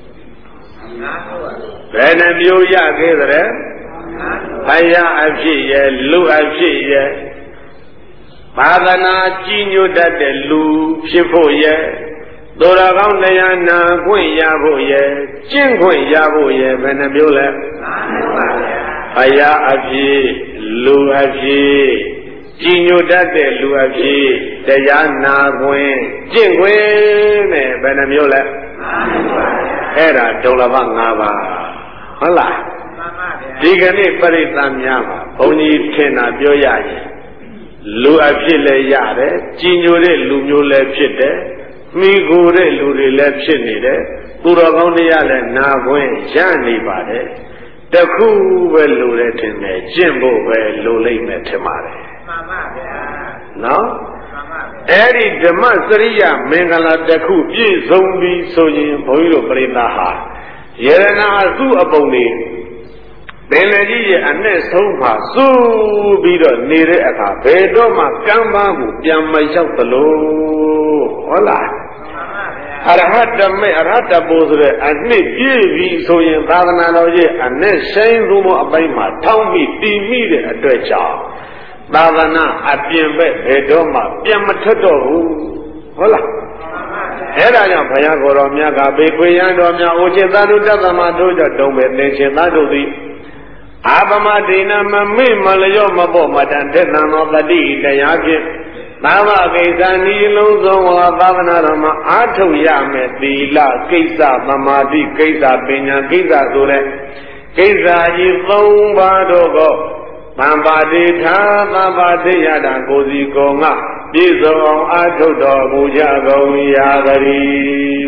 ဘယ်နှမျိုးရခဲ့သလဲဘုရားအဖြစ်ရဲ့လူအဖြစ်ရဲ့သာသနာကြီးညိုတတ်တဲ့လူဖြစ်ဖို့ရဲ့သူတော်ကောင်းတရားနာခွင့်ရဖို့ရဲ့ကျင့်ခွင့်ရဖို့ရဲ့ဘယ်နှမျိုးလဲဘုရားအဖြစ်လူအဖြစ်ကြီးညိုတတ်တဲ့လူအဖြစ်တရားနာခွင့်ကျင့်ခွင့်နဲ့ဘယ်နှမျိုးလဲအဲ့ဒါဒုလဘ၅ပါးဟုတ်လားဒီကနေ့ပရိသတ်များပါဘုန်းကြီးထင်တာပြောရရင်လူအဖြစ်လည်းရတယ်ကြီးညိုတဲ့လူမျိုးလည်းဖြစ်တယ်မိကိုတဲ့လူတွေလည်းဖြစ်နေတယ်သူတော်ကောင်းတရားလည်းနာခွင့်ရနေပါတယ်တခုပဲလိုတယ်ထင်တယ်ကျင့်ဖို့ပဲလိုလိမ့်မယ်ထင်ပါတယ်မှန်ပါဗျာနော်မှန်ပါဗျာအဲ့ဒီဓမ္မစရိယမင်္ဂလာတခုပြည့်စုံပြီဆိုရင်ဘုန်းကြီးတို့ပရိသတ်ဟာယရနာစုအပုံတွေပင်လေကြီးရဲ့အနဲ့ဆုံးမှာစုပြီးတော့နေတဲ့အခါဘယ်တော့မှကံပါမှုပြန်မရောက်သလိုဟုတ်လားအရဟတမေအရဟတဘောဆိုတဲ့အနှစ်ပြည့်ပြီဆိုရင်သာသနာတော်ရဲ့အနဲ့ဆိုင်သူမအပိုင်းမှာထောင်းပြီးတည်မိတဲ့အတွက်ကြောင့်သာသနာအပြင်ဘက်ဘယ်တော့မှပြန်မထွက်တော့ဘူးဟုတ်လားအဲ့ဒါကြောင့်ဘုရားကိုယ်တော်မြတ်ကဘေခွေရန်တော်များအိုချေသာတို့တသမတို့ကြောင့်တုံးပဲသင်္ချင်သားတို့သည်အာပမဒိဏမမေ့မလျော့မပေါ့မတန်တဲ့နံသောတတိတရားဖြင့်သာဝကိစ္စဤလုံးစုံဝါသာသနာတော်မှာအားထုတ်ရမယ်သီလကိစ္စသမာဓိကိစ္စပညာကိစ္စဆိုတဲ့ကိစ္စကြီးသုံးပါးတို့ကိုသံပါတိထာသံပါတိယတာကိုစီကောငါပြည့်စုံအောင်အားထုတ်တော်မူကြကုန်ရာသတည်း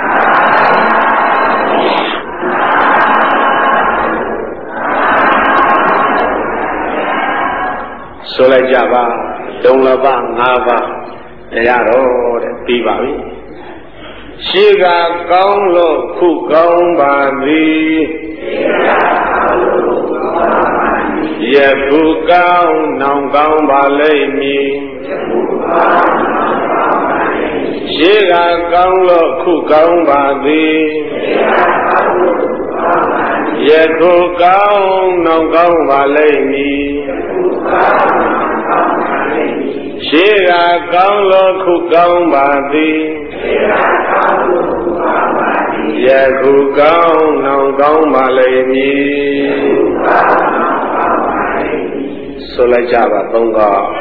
ဆိုလိုက်ကြပါဒုံလဘ၅ပါးတရားတော်တဲ့ပြီးပါပြီရှိကကောင်းလို့ခုကောင်းပါသည်ယခုကောင်းနောင်ကောင်းပါလိမ့်မည်ရှိကကောင်းလို့ခုကောင်းပါသည်ယခုကောင်းနောင်ကောင်းပါလိမ့်မည်ရှိကကောင်းလို့ခုကောင်းပါသည်ယခုကောင်းနောင်ကောင်းပါလိမ့်မည်ဆိုလိုက်ကြပါသုံးကောင်း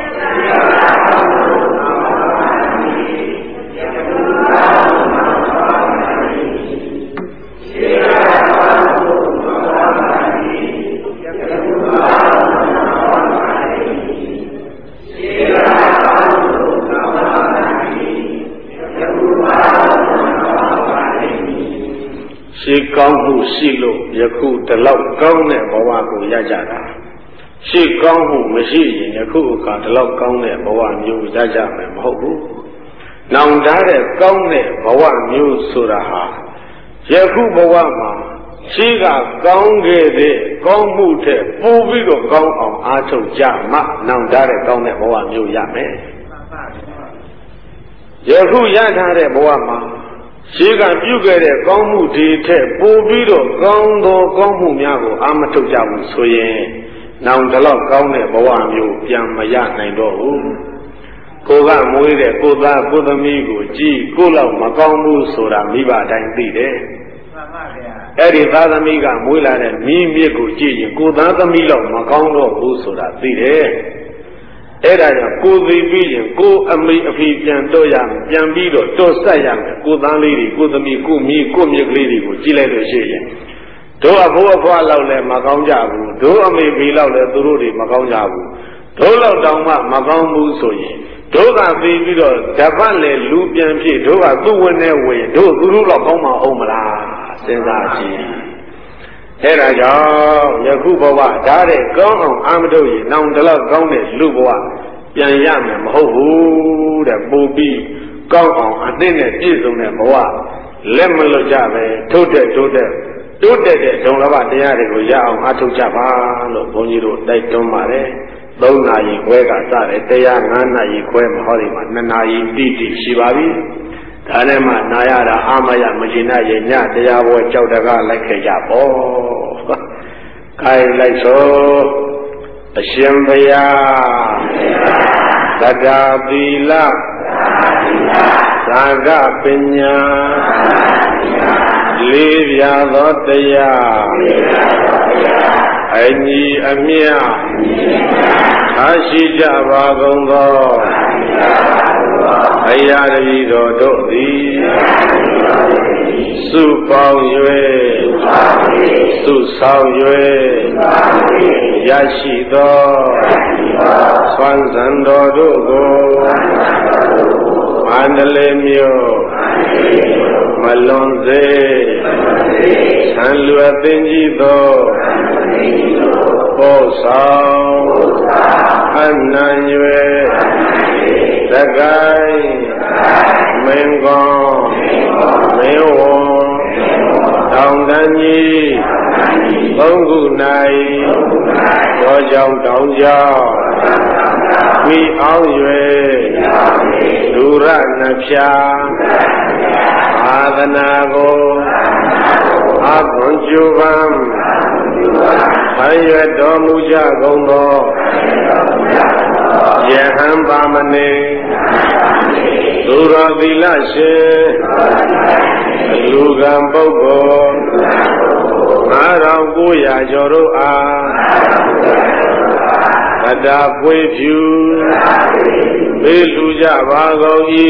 ရှိကောင်းမှုရှိလို့ယခုဒီလောက်ကောင်းတဲ့ဘဝကိုရကြတာရှိကောင်းမှုမရှိရင်ယခုအခါဒီလောက်ကောင်းတဲ့ဘဝမျိုးရကြမယ်မဟုတ်ဘူးနောင်တတဲ့ကောင်းတဲ့ဘဝမျိုးဆိုတာဟာယခုဘဝမှာရှိကကောင်းခဲ့တဲ့ကောင်းမှုတဲ့ပို့ပြီးတော့ကောင်းအောင်အားထုတ်ကြမှနောင်တတဲ့ကောင်းတဲ့ဘဝမျိုးရမယ်ယခုရထားတဲ့ဘဝမှာရှိကပြုခဲ့တဲ့ကောင်းမှုတွေထက်ပိုပြီးတော့ကောင်းသောကောင်းမှုများကိုအာမထုတ်ကြဘူးဆိုရင်နောင်တလောက်ကောင်းတဲ့ဘဝမျိုးပြန်မရနိုင်တော့ဘူးကိုကမွေးတဲ့ကိုသားကိုသမီးကိုကြည်ကိုလောက်မကောင်းဘူးဆိုတာမိဘတိုင်းသိတယ်အဲ့ဒီသားသမီးကမွေးလာတဲ့မိမြစ်ကိုကြည့်ရင်ကိုသားသမီးလောက်မကောင်းတော့ဘူးဆိုတာသိတယ်အဲ့ဒါကြောင့်ကိုသိပြီးရင်ကိုအမိအဖေပြန်တော့ရမယ်ပြန်ပြီးတော့တော့ဆက်ရမယ်ကိုသားလေးတွေကိုသမီးကိုမိကိုမြစ်ကလေးတွေကိုကြည့်လိုက်လို့ရှိရင်တို့အဖိုးအဖွားလောက်လည်းမကောင်းကြဘူးတို့အမေဖေလောက်လည်းသူတို့တွေမကောင်းကြဘူးတို့လောက်တောင်မှမကောင်းဘူးဆိုရင်တို့ကသိပြီးတော့ဓပတ်လေလူပြန်ဖြစ်တို့ကသူ့ဝင်နေဝင်တို့သူတို့တော့ကောင်းမအောင်မလားစဉ်းစားကြည့်အဲ့ဒါကြောင့်ယခုဘဝဓာတ်တဲ့ကောင်းအောင်အာမထုတ်ရင်နောင်တလောက်ကောင်းတဲ့လူဘဝပြန်ရမယ်မဟုတ်ဘူးတဲ့ပို့ပြီးကောင်းအောင်အသင့်နဲ့ပြည့်စုံတဲ့ဘဝလက်မလွတ်ကြပဲထို့တဲ့ထို့တဲ့တိုးတက်တဲ့ဒုံလဘတရားတွေကိုရအောင်အားထုတ်ကြပါလို့ဘုန်းကြီးတို့တိုက်တွန်းပါတယ်သုံးနာရီခွဲကစတယ်တရားငါးနာရီခွဲမဟောဒီမှာနှစ်နာရီတိတိရှိပါပြီဒါနဲ့မှနာရတာအာမယမရှင်နာရဲ့ညတရားပွဲကြောက်တကားလိုက်ခဲ့ကြပေါ့ခိုင်းလိုက်ဆိုအရှင်ဘုရားသတ္တသီလသာကပညာလေးပြသောတရားအညီအမြအားရှိကြပါကုန်သောအရာတည်းတော်တို့သည်စုပေါင်း၍စုဆောင်၍ရရှိသောဆွမ်းဇံတော်တို့ကိုမန္တလေးမြို့မလွန်စေဆံလွယ်သိင်ကြီးသောပို့ဆောင်အနံ့၍သကိုင်းမင်းကောင်းမင်းဝံတောင်တန်းကြီးသုံးခု၌ရောကြောင်တောင်ကြောင်မိအောင်၍ဒုရနှဖြာအာသနာကိုအခွန်ကျူပံဆံရွက်တော်မူကြကုန်သောယဟန်ပါမဏေသူတော်သီလရှင်လူကံပုဂ္ဂိုလ်ငါးထောင်ကိုးရာကျော်တို့အားဗဒ္ဒပွေဖြူမေးလူကြပါကုန်၏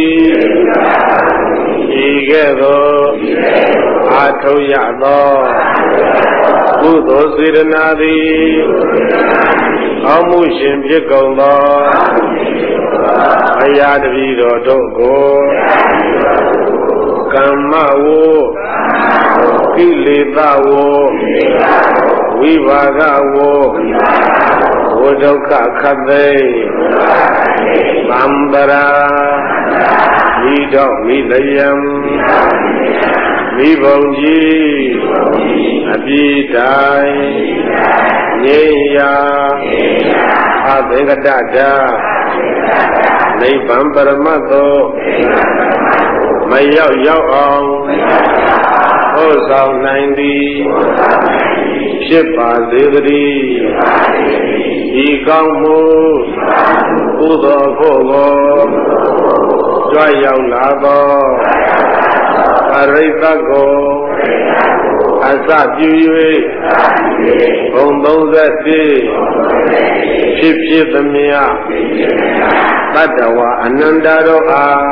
ဤကဲ့သို့အာထုတ်ရသောကုသိုလ်စေတနာသည်အောင်းမှုရှင်ဖြစ်ကုန်သောအရာတပည့်တော်တို့ကိုကမ္မဝကိလေသာဝဝိပါကဝဝဒုက္ခခတ်သိသံဗရာမိတော့မိလျံမိဘုံကြီးအပိတိုင်းငြိယာအသင်္ကတတာနိဗ္ဗာန်ပရမတ်သောမရောက်ရောက်အောင်ဟောဆောင်နိုင်သည်ဖြစ်ပါစေတည်းဤကောင်းမှုကုသိုလ်ဖို့ကိုကြွရောက်လာသောပရိသတ်ကိုအစပြု၍ဘုံသုံးသက်တည်းဖြစ်ဖြစ်သမျှတတ္တဝအနန္တတို့အား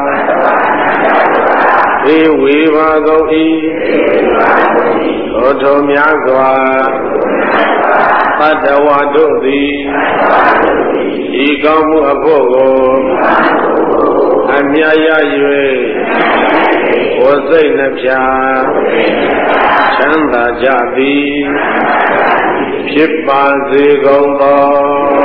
ဧဝေပါကုန်၏သောထုံများစွာတတ္တဝတို့သည်ဤကောင်းမှုအဖို့ကိုအမြတ်ရ၍ဝစိတ်နှဖျားချမ်းသာကြသည်ဖြစ်ပါစေကုန်သော